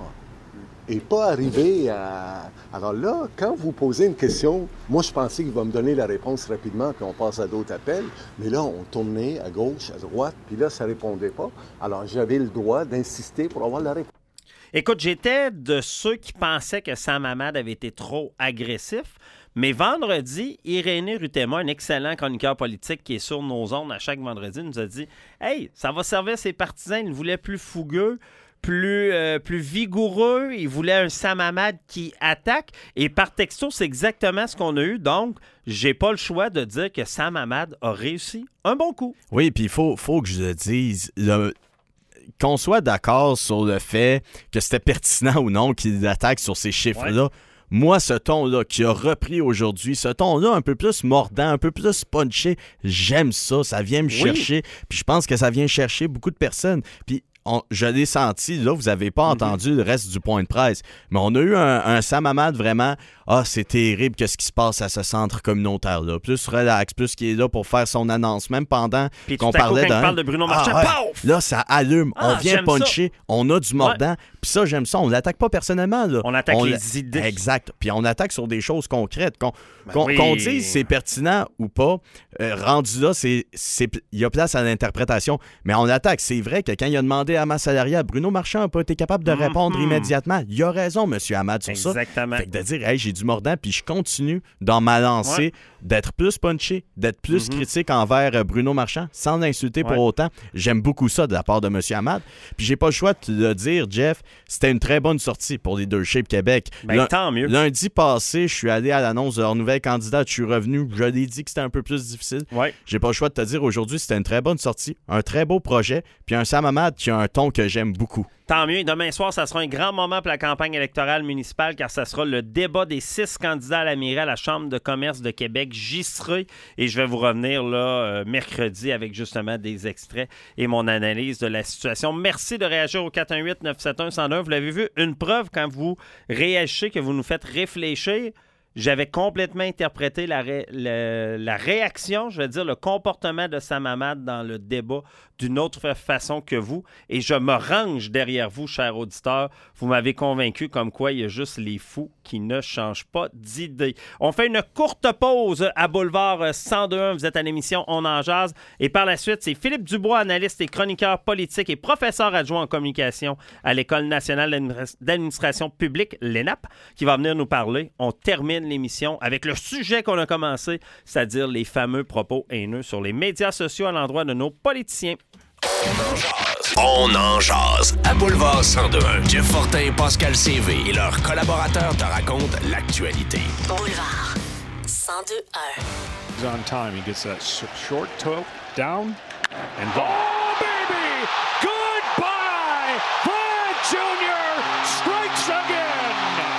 et pas arriver à... Alors là, quand vous posez une question, moi, je pensais qu'il va me donner la réponse rapidement, puis on passe à d'autres appels. Mais là, on tournait à gauche, à droite, puis là, ça répondait pas. Alors, j'avais le droit d'insister pour avoir la réponse. Écoute, j'étais de ceux qui pensaient que Sam Hamad avait été trop agressif. Mais vendredi, Irénée Rutema, un excellent chroniqueur politique qui est sur nos ondes à chaque vendredi, nous a dit « Hey, ça va servir ses partisans. Ils voulaient plus fougueux, plus, euh, plus vigoureux. Ils voulaient un Sam Hamad qui attaque. » Et par texto, c'est exactement ce qu'on a eu. Donc, j'ai pas le choix de dire que Sam Hamad a réussi un bon coup. Oui, puis il faut, faut que je le dise. Le... Qu'on soit d'accord sur le fait que c'était pertinent ou non qu'il attaque sur ces chiffres-là, ouais. Moi, ce ton-là qui a repris aujourd'hui, ce ton-là un peu plus mordant, un peu plus punché, j'aime ça, ça vient me oui. chercher. Puis je pense que ça vient chercher beaucoup de personnes. Puis on, je l'ai senti, là, vous n'avez pas mm-hmm. entendu le reste du point de presse, mais on a eu un, un Sam Hamad vraiment, ah, c'est terrible que ce qui se passe à ce centre communautaire-là. Plus relax, plus qui est là pour faire son annonce, même pendant puis qu'on parlait d'un... d'un... parle de Bruno Marchand, ah, ouais. Là, ça allume, ah, on vient puncher, ça. On a du mordant, ouais. Puis ça, j'aime ça, on l'attaque pas personnellement, là. On attaque on les l'... idées. Exact, puis on attaque sur des choses concrètes, qu'on, ben qu'on, oui. qu'on dise c'est pertinent ou pas, euh, rendu là, c'est, c'est, il y a place à l'interprétation, mais on attaque. C'est vrai que quand il a demandé à masse salariale, Bruno Marchand n'a pas été capable de répondre mm-hmm. immédiatement. Il a raison, M. Hamad, sur Exactement. ça. Exactement. Fait que de dire, hey, j'ai du mordant, puis je continue dans ma lancée, ouais. d'être plus punché, d'être plus mm-hmm. critique envers Bruno Marchand, sans l'insulter ouais. pour autant. J'aime beaucoup ça de la part de M. Hamad. Puis j'ai pas le choix de le dire, Jeff, c'était une très bonne sortie pour Leadership Québec. Ben, L- tant mieux. Lundi passé, je suis allé à l'annonce de leur nouvelle candidate, je suis revenu, je l'ai dit que c'était un peu plus difficile. Ouais. J'ai pas le choix de te dire aujourd'hui, c'était une très bonne sortie, un très beau projet, puis un Sam Hamad qui a un ton que j'aime beaucoup. Tant mieux. Demain soir, ça sera un grand moment pour la campagne électorale municipale car ça sera le débat des six candidats à la mairie à la Chambre de commerce de Québec. J'y serai et je vais vous revenir là euh, mercredi avec justement des extraits et mon analyse de la situation. Merci de réagir au quatre un huit neuf sept un un zéro un. Vous l'avez vu, une preuve quand vous réagissez, que vous nous faites réfléchir. J'avais complètement interprété la, ré, la, la réaction, je veux dire le comportement de Sam Hamad dans le débat d'une autre façon que vous. Et je me range derrière vous, chers auditeurs. Vous m'avez convaincu comme quoi il y a juste les fous qui ne changent pas d'idée. On fait une courte pause à Boulevard cent deux un. Vous êtes à l'émission On en jase. Et par la suite, c'est Philippe Dubois, analyste et chroniqueur politique et professeur adjoint en communication à l'École nationale d'administration publique, l'E N A P, qui va venir nous parler. On termine l'émission avec le sujet qu'on a commencé, c'est-à-dire les fameux propos haineux sur les médias sociaux à l'endroit de nos politiciens. On en jase. À Boulevard cent deux un, Jeff Fortin et Pascal C V et leurs collaborateurs te racontent l'actualité. Boulevard cent deux un. He's on time. He gets that short toe down and ball. Oh, baby! Goodbye! Vlad Junior strikes again!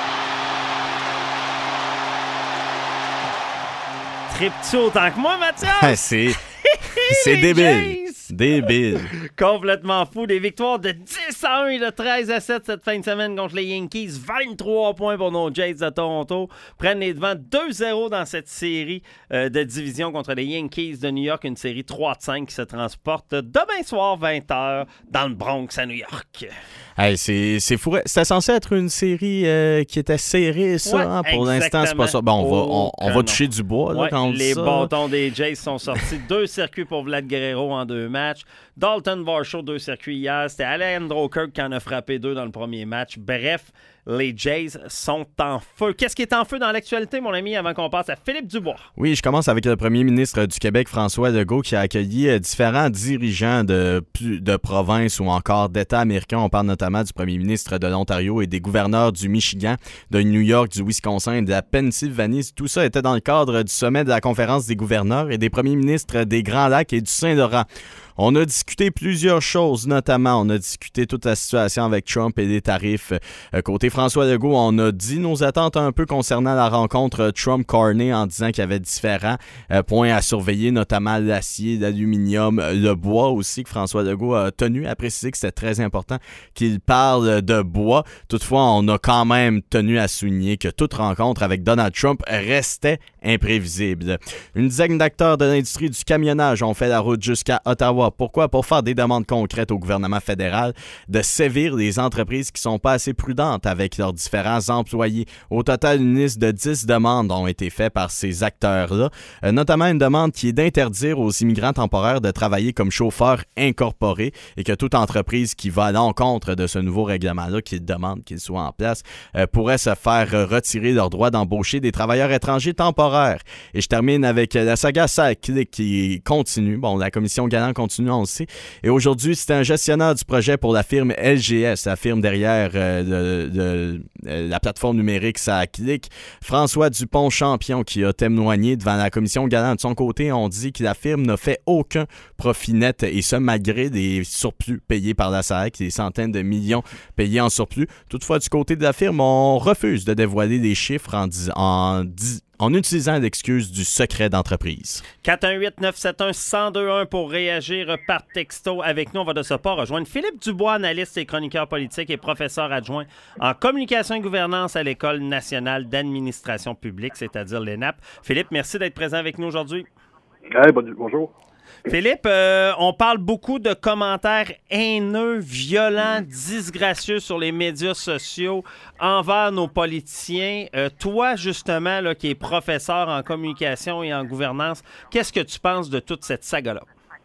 Tripes-tu autant que moi, Mathias? c'est... C'est débile. Débile. Complètement fou. Des victoires de dix à un et de treize à sept cette fin de semaine contre les Yankees. vingt-trois points pour nos Jays de Toronto. Prennent les devants deux zéro dans cette série euh, de division contre les Yankees de New York. Une série trois à cinq qui se transporte demain soir, vingt heures, dans le Bronx à New York. Hey, c'est, c'est fou. C'était censé être une série euh, qui était serrée, ça. Ouais, hein? Pour l'instant, c'est pas ça. Bon, on va, on, on va toucher du bois là, ouais, quand on dit les ça. bâtons des Jays sont sortis. Deux circuits pour Vlad Guerrero en deux matchs. Dalton Varsho, deux circuits hier. C'était Alejandro Kirk qui en a frappé deux dans le premier match. Bref, les Jays sont en feu. Qu'est-ce qui est en feu dans l'actualité, mon ami, avant qu'on passe à Philippe Dubois? Oui, je commence avec le premier ministre du Québec, François Legault, qui a accueilli différents dirigeants de, de provinces ou encore d'États américains. On parle notamment du premier ministre de l'Ontario et des gouverneurs du Michigan, de New York, du Wisconsin et de la Pennsylvanie. Tout ça était dans le cadre du sommet de la conférence des gouverneurs et des premiers ministres des Grands Lacs et du Saint-Laurent. On a discuté plusieurs choses, notamment on a discuté toute la situation avec Trump et les tarifs. Euh, côté François Legault, on a dit nos attentes un peu concernant la rencontre Trump-Carney en disant qu'il y avait différents euh, points à surveiller, notamment l'acier, l'aluminium, le bois aussi, que François Legault a tenu à préciser que c'était très important qu'il parle de bois. Toutefois, on a quand même tenu à souligner que toute rencontre avec Donald Trump restait imprévisible. Une dizaine d'acteurs de l'industrie du camionnage ont fait la route jusqu'à Ottawa. Pourquoi? Pour faire des demandes concrètes au gouvernement fédéral de sévir les entreprises qui sont pas assez prudentes avec leurs différents employés. Au total, une liste de dix demandes ont été faites par ces acteurs-là, euh, notamment une demande qui est d'interdire aux immigrants temporaires de travailler comme chauffeurs incorporés et que toute entreprise qui va à l'encontre de ce nouveau règlement-là, qui demande qu'il soit en place, euh, pourrait se faire retirer leur droit d'embaucher des travailleurs étrangers temporaires. Et je termine avec la saga SAC qui continue. Bon, la commission Galant continue, on le sait. Et aujourd'hui, c'est un gestionnaire du projet pour la firme L G S, la firme derrière euh, de, de, de la plateforme numérique SACLIC, François Dupont-Champion, qui a témoigné devant la commission Galant. De son côté, on dit que la firme n'a fait aucun profit net, et ce, malgré des surplus payés par la S A C, des centaines de millions payés en surplus. Toutefois, du côté de la firme, on refuse de dévoiler des chiffres en, dis, en, dis, en utilisant l'excuse du secret d'entreprise. quatre un huit neuf sept un un zéro deux un pour réagir par texto avec nous. On va de ce pas rejoindre Philippe Dubois, analyste et chroniqueur politique et professeur adjoint en communication et gouvernance à l'École nationale d'administration publique, c'est-à-dire l'E N A P. Philippe, merci d'être présent avec nous aujourd'hui. Hey, bonjour. Philippe, euh, on parle beaucoup de commentaires haineux, violents, disgracieux sur les médias sociaux envers nos politiciens. Euh, toi, justement, là, qui es professeur en communication et en gouvernance, qu'est-ce que tu penses de toute cette saga-là?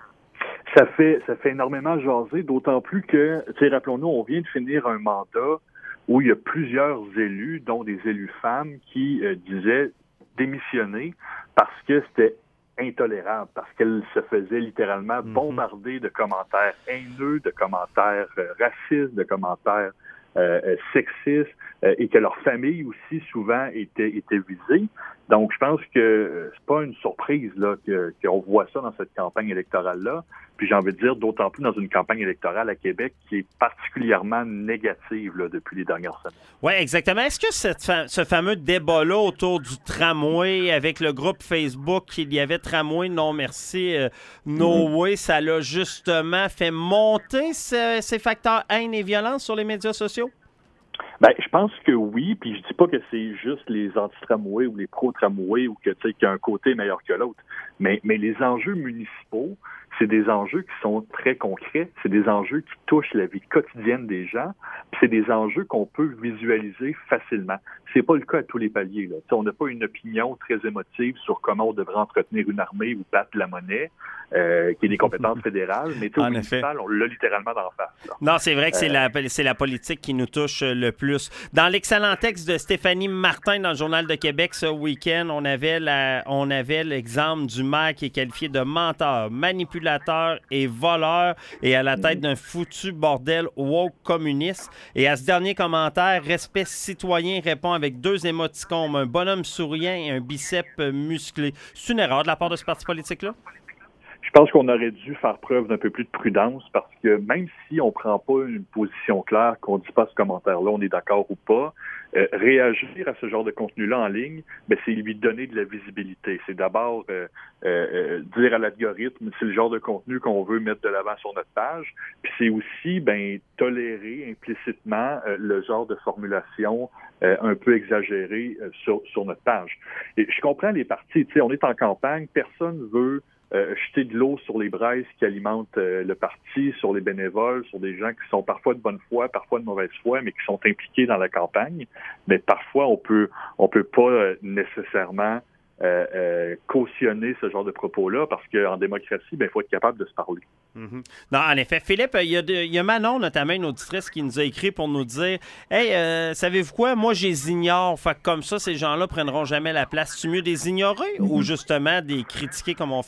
Ça fait, ça fait énormément jaser, d'autant plus que, tu sais, rappelons-nous, on vient de finir un mandat où il y a plusieurs élus, dont des élus femmes, qui euh, disaient démissionner parce que c'était intolérable, parce qu'elle se faisait littéralement bombarder de commentaires haineux, de commentaires euh, racistes, de commentaires euh, euh, sexistes, euh, et que leur famille aussi souvent était, était visée. Donc, je pense que c'est pas une surprise là que, qu'on voit ça dans cette campagne électorale-là. Puis j'ai envie de dire, d'autant plus dans une campagne électorale à Québec qui est particulièrement négative là, depuis les dernières semaines. Oui, exactement. Est-ce que cette fa- ce fameux débat-là autour du tramway avec le groupe Facebook qu'il y avait tramway, non merci, euh, no mm-hmm. way, ça l'a justement fait monter ce, ces facteurs haine et violence sur les médias sociaux? Ben, je pense que oui, puis je dis pas que c'est juste les anti-tramway ou les pro-tramway ou que tu sais qu'il y a un côté meilleur que l'autre, mais mais les enjeux municipaux, c'est des enjeux qui sont très concrets, c'est des enjeux qui touchent la vie quotidienne des gens, puis c'est des enjeux qu'on peut visualiser facilement. C'est pas le cas à tous les paliers, là. T'sais, on n'a pas une opinion très émotive sur comment on devrait entretenir une armée ou battre la monnaie, euh, qui est des compétences fédérales, mais au municipal, on l'a littéralement d'en face. Là. Non, c'est vrai que c'est, euh, la, c'est la politique qui nous touche le plus. Dans l'excellent texte de Stéphanie Martin dans le Journal de Québec ce week-end, on avait, la, on avait l'exemple du maire qui est qualifié de menteur, manipulateur et voleur et à la tête d'un foutu bordel woke communiste. Et à ce dernier commentaire, Respect citoyen répond avec deux émoticônes, un bonhomme souriant et un bicep musclé. C'est une erreur de la part de ce parti politique-là? Je pense qu'on aurait dû faire preuve d'un peu plus de prudence parce que même si on prend pas une position claire, qu'on dit pas ce commentaire-là, on est d'accord ou pas, euh, réagir à ce genre de contenu-là en ligne, ben c'est lui donner de la visibilité. C'est d'abord euh, euh, dire à l'algorithme c'est le genre de contenu qu'on veut mettre de l'avant sur notre page, puis c'est aussi ben tolérer implicitement euh, le genre de formulation euh, un peu exagérée euh, sur, sur notre page. Et je comprends les partis, tu sais, on est en campagne, personne veut Euh, jeter de l'eau sur les braises qui alimentent euh, le parti, sur les bénévoles, sur des gens qui sont parfois de bonne foi, parfois de mauvaise foi, mais qui sont impliqués dans la campagne. Mais parfois, on peut on peut pas euh, nécessairement euh, euh, cautionner ce genre de propos-là parce qu'en démocratie, ben, il faut être capable de se parler. Mm-hmm. Non, en effet. Philippe, il y, a de, il y a Manon, notamment une auditrice, qui nous a écrit pour nous dire « Hey, euh, savez-vous quoi? Moi, je les ignore. Fait que comme ça, ces gens-là prendront jamais la place. C'est mieux de les ignorer mm-hmm. ou justement de les critiquer comme on fait? »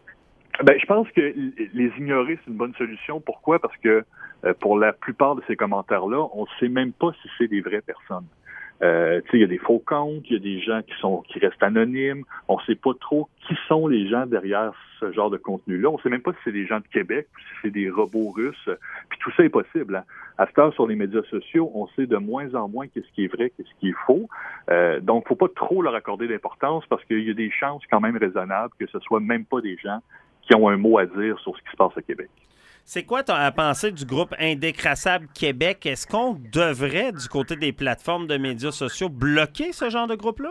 Ben, je pense que les ignorer, c'est une bonne solution. Pourquoi? Parce que euh, pour la plupart de ces commentaires-là, on ne sait même pas si c'est des vraies personnes. Euh, tu sais, il y a des faux comptes, il y a des gens qui sont qui restent anonymes. On ne sait pas trop qui sont les gens derrière ce genre de contenu-là. On ne sait même pas si c'est des gens de Québec ou si c'est des robots russes. Puis tout ça est possible. Hein. À cette heure, sur les médias sociaux, on sait de moins en moins qu'est-ce qui est vrai, qu'est-ce qui est faux. Euh, donc, faut pas trop leur accorder d'importance parce qu'il y a des chances quand même raisonnables que ce soit même pas des gens qui ont un mot à dire sur ce qui se passe à Québec. C'est quoi ta pensée du groupe Indécrassable Québec? Est-ce qu'on devrait, du côté des plateformes de médias sociaux, bloquer ce genre de groupe-là?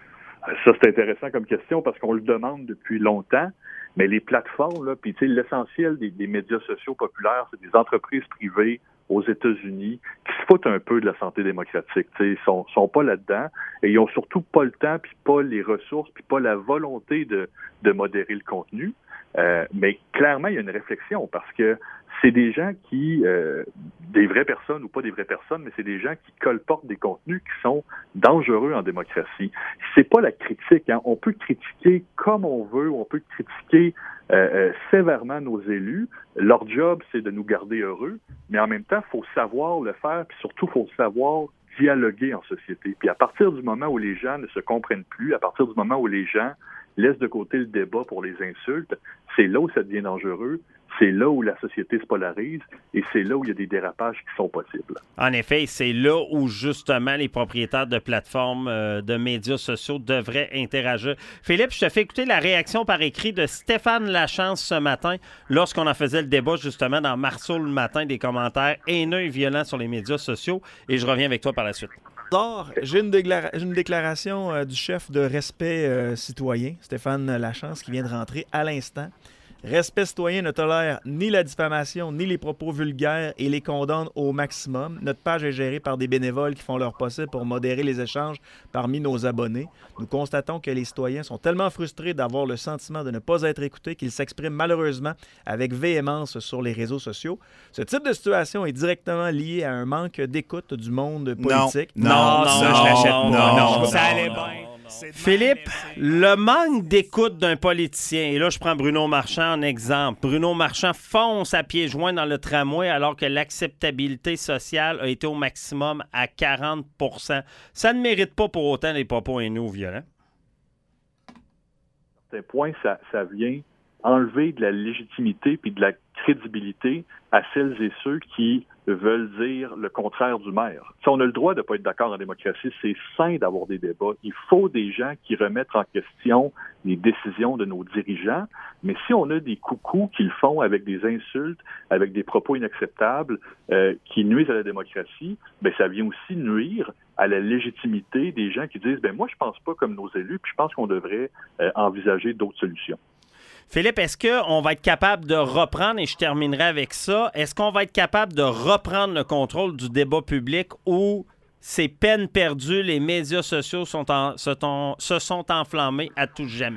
Ça, c'est intéressant comme question parce qu'on le demande depuis longtemps, mais les plateformes, là, puis tu sais, l'essentiel des, des médias sociaux populaires, c'est des entreprises privées aux États-Unis qui se foutent un peu de la santé démocratique. Tu sais, ils sont, sont pas là-dedans et ils ont surtout pas le temps, puis pas les ressources, puis pas la volonté de, de modérer le contenu. Euh, mais clairement, il y a une réflexion parce que c'est des gens qui, euh, des vraies personnes ou pas des vraies personnes, mais c'est des gens qui colportent des contenus qui sont dangereux en démocratie. C'est pas la critique. Hein. On peut critiquer comme on veut, on peut critiquer euh, euh, sévèrement nos élus. Leur job, c'est de nous garder heureux, mais en même temps, il faut savoir le faire, puis surtout, il faut savoir dialoguer en société. Puis à partir du moment où les gens ne se comprennent plus, à partir du moment où les gens laissent de côté le débat pour les insultes, c'est là où ça devient dangereux, c'est là où la société se polarise et c'est là où il y a des dérapages qui sont possibles. En effet, c'est là où justement les propriétaires de plateformes euh, de médias sociaux devraient interagir. Philippe, je te fais écouter la réaction par écrit de Stéphane Lachance ce matin lorsqu'on en faisait le débat justement dans Marceau le matin, des commentaires haineux et violents sur les médias sociaux et je reviens avec toi par la suite. J'ai une, déclara- j'ai une déclaration euh, du chef de Respect euh, citoyen, Stéphane Lachance, qui vient de rentrer à l'instant. Respect citoyen ne tolère ni la diffamation ni les propos vulgaires et les condamne au maximum. Notre page est gérée par des bénévoles qui font leur possible pour modérer les échanges parmi nos abonnés. Nous constatons que les citoyens sont tellement frustrés d'avoir le sentiment de ne pas être écoutés qu'ils s'expriment malheureusement avec véhémence sur les réseaux sociaux. Ce type de situation est directement lié à un manque d'écoute du monde politique. Non, non, non, ça, non, je l'achète non, pas. non, Non, ça non, allait non, bien. non. Philippe, le manque d'écoute d'un politicien, et là je prends Bruno Marchand en exemple. Bruno Marchand fonce à pieds joints dans le tramway alors que l'acceptabilité sociale a été au maximum à quarante pour cent. Ça ne mérite pas pour autant les propos haineux ou violents. certain point, ça, ça vient enlever de la légitimité puis de la crédibilité à celles et ceux qui veulent dire le contraire du maire. Si on a le droit de ne pas être d'accord en démocratie, c'est sain d'avoir des débats. Il faut des gens qui remettent en question les décisions de nos dirigeants, mais si on a des coucous qui le font avec des insultes, avec des propos inacceptables euh, qui nuisent à la démocratie, ben ça vient aussi nuire à la légitimité des gens qui disent ben moi je pense pas comme nos élus, puis je pense qu'on devrait euh, envisager d'autres solutions. Philippe, est-ce qu'on va être capable de reprendre, et je terminerai avec ça, est-ce qu'on va être capable de reprendre le contrôle du débat public où c'est peine perdue, les médias sociaux sont en, se, ton, se sont enflammés à tout jamais?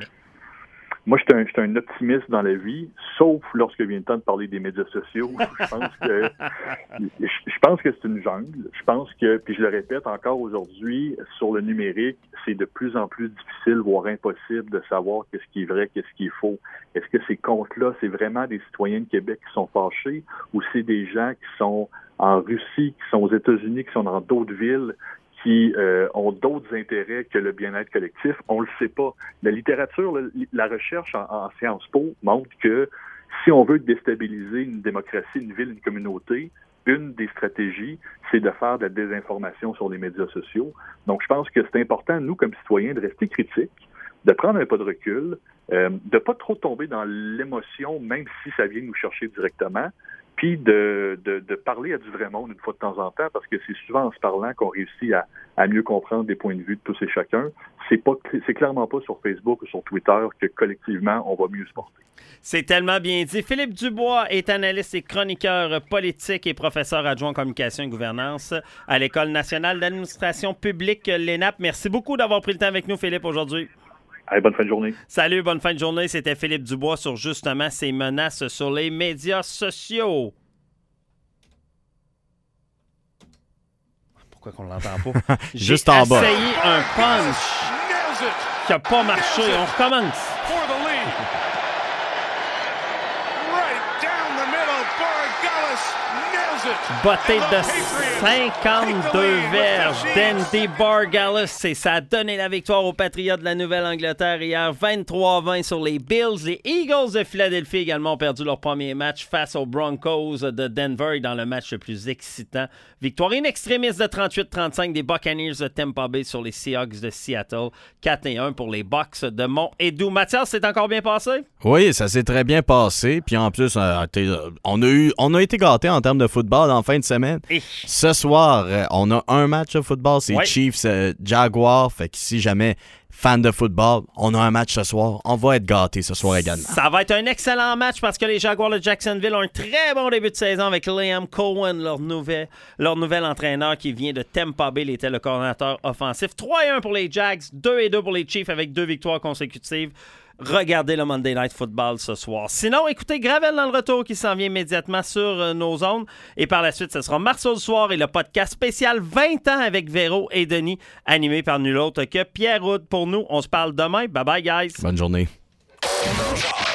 Moi, je suis un, un optimiste dans la vie, sauf lorsque vient le temps de parler des médias sociaux. Je pense que je, je pense que c'est une jungle. Je pense que, puis je le répète encore aujourd'hui, sur le numérique, c'est de plus en plus difficile, voire impossible, de savoir qu'est-ce qui est vrai, qu'est-ce qui est faux. Est-ce que ces comptes-là, c'est vraiment des citoyens de Québec qui sont fâchés, ou c'est des gens qui sont en Russie, qui sont aux États-Unis, qui sont dans d'autres villes, qui euh, ont d'autres intérêts que le bien-être collectif, on le sait pas. La littérature, la, la recherche en, en Sciences Po montre que si on veut déstabiliser une démocratie, une ville, une communauté, une des stratégies, c'est de faire de la désinformation sur les médias sociaux. Donc, je pense que c'est important, nous, comme citoyens, de rester critiques, de prendre un pas de recul, euh, de pas trop tomber dans l'émotion, même si ça vient nous chercher directement, puis de, de, de parler à du vrai monde une fois de temps en temps, parce que c'est souvent en se parlant qu'on réussit à, à mieux comprendre des points de vue de tous et chacun. C'est pas, c'est clairement pas sur Facebook ou sur Twitter que collectivement, on va mieux se porter. C'est tellement bien dit. Philippe Dubois est analyste et chroniqueur politique et professeur adjoint en communication et gouvernance à l'École nationale d'administration publique, l'E N A P. Merci beaucoup d'avoir pris le temps avec nous, Philippe, aujourd'hui. Allez, bonne fin de journée. Salut, bonne fin de journée. C'était Philippe Dubois sur justement ces menaces sur les médias sociaux. Pourquoi qu'on l'entend pas? Juste en bas. J'ai essayé un punch qui n'a pas marché. On recommence. Botté de cinquante-deux verges d'Andy Bargalis, et ça a donné la victoire aux Patriots de la Nouvelle-Angleterre hier, vingt-trois à vingt sur les Bills. Les Eagles de Philadelphie également ont perdu leur premier match face aux Broncos de Denver dans le match le plus excitant. Victoire in extremis de trente-huit à trente-cinq des Buccaneers de Tampa Bay sur les Seahawks de Seattle, quatre à un pour les Bucks de Mont-Edoux. Mathias, c'est encore bien passé? Oui, ça s'est très bien passé. Puis en plus, on a, eu, on a été gâtés en termes de football en fin de semaine. Et... Ce soir, on a un match de football, c'est ouais. Chiefs euh, Jaguars. Fait que si jamais fan de football, on a un match ce soir. On va être gâtés ce soir également. Ça va être un excellent match parce que les Jaguars de Jacksonville ont un très bon début de saison avec Liam Cohen, leur nouvel, leur nouvel entraîneur qui vient de Tampa Bay. Il était le coordinateur offensif. trois à un pour les Jags, deux à deux pour les Chiefs avec deux victoires consécutives. Regardez le Monday Night Football ce soir. Sinon, écoutez Gravel dans le retour qui s'en vient immédiatement sur euh, nos ondes. Et par la suite, ce sera Marceau du soir et le podcast spécial vingt ans avec Véro et Denis, animé par nul autre que Pierre Houd. Pour nous, on se parle demain. Bye bye, guys. Bonne journée.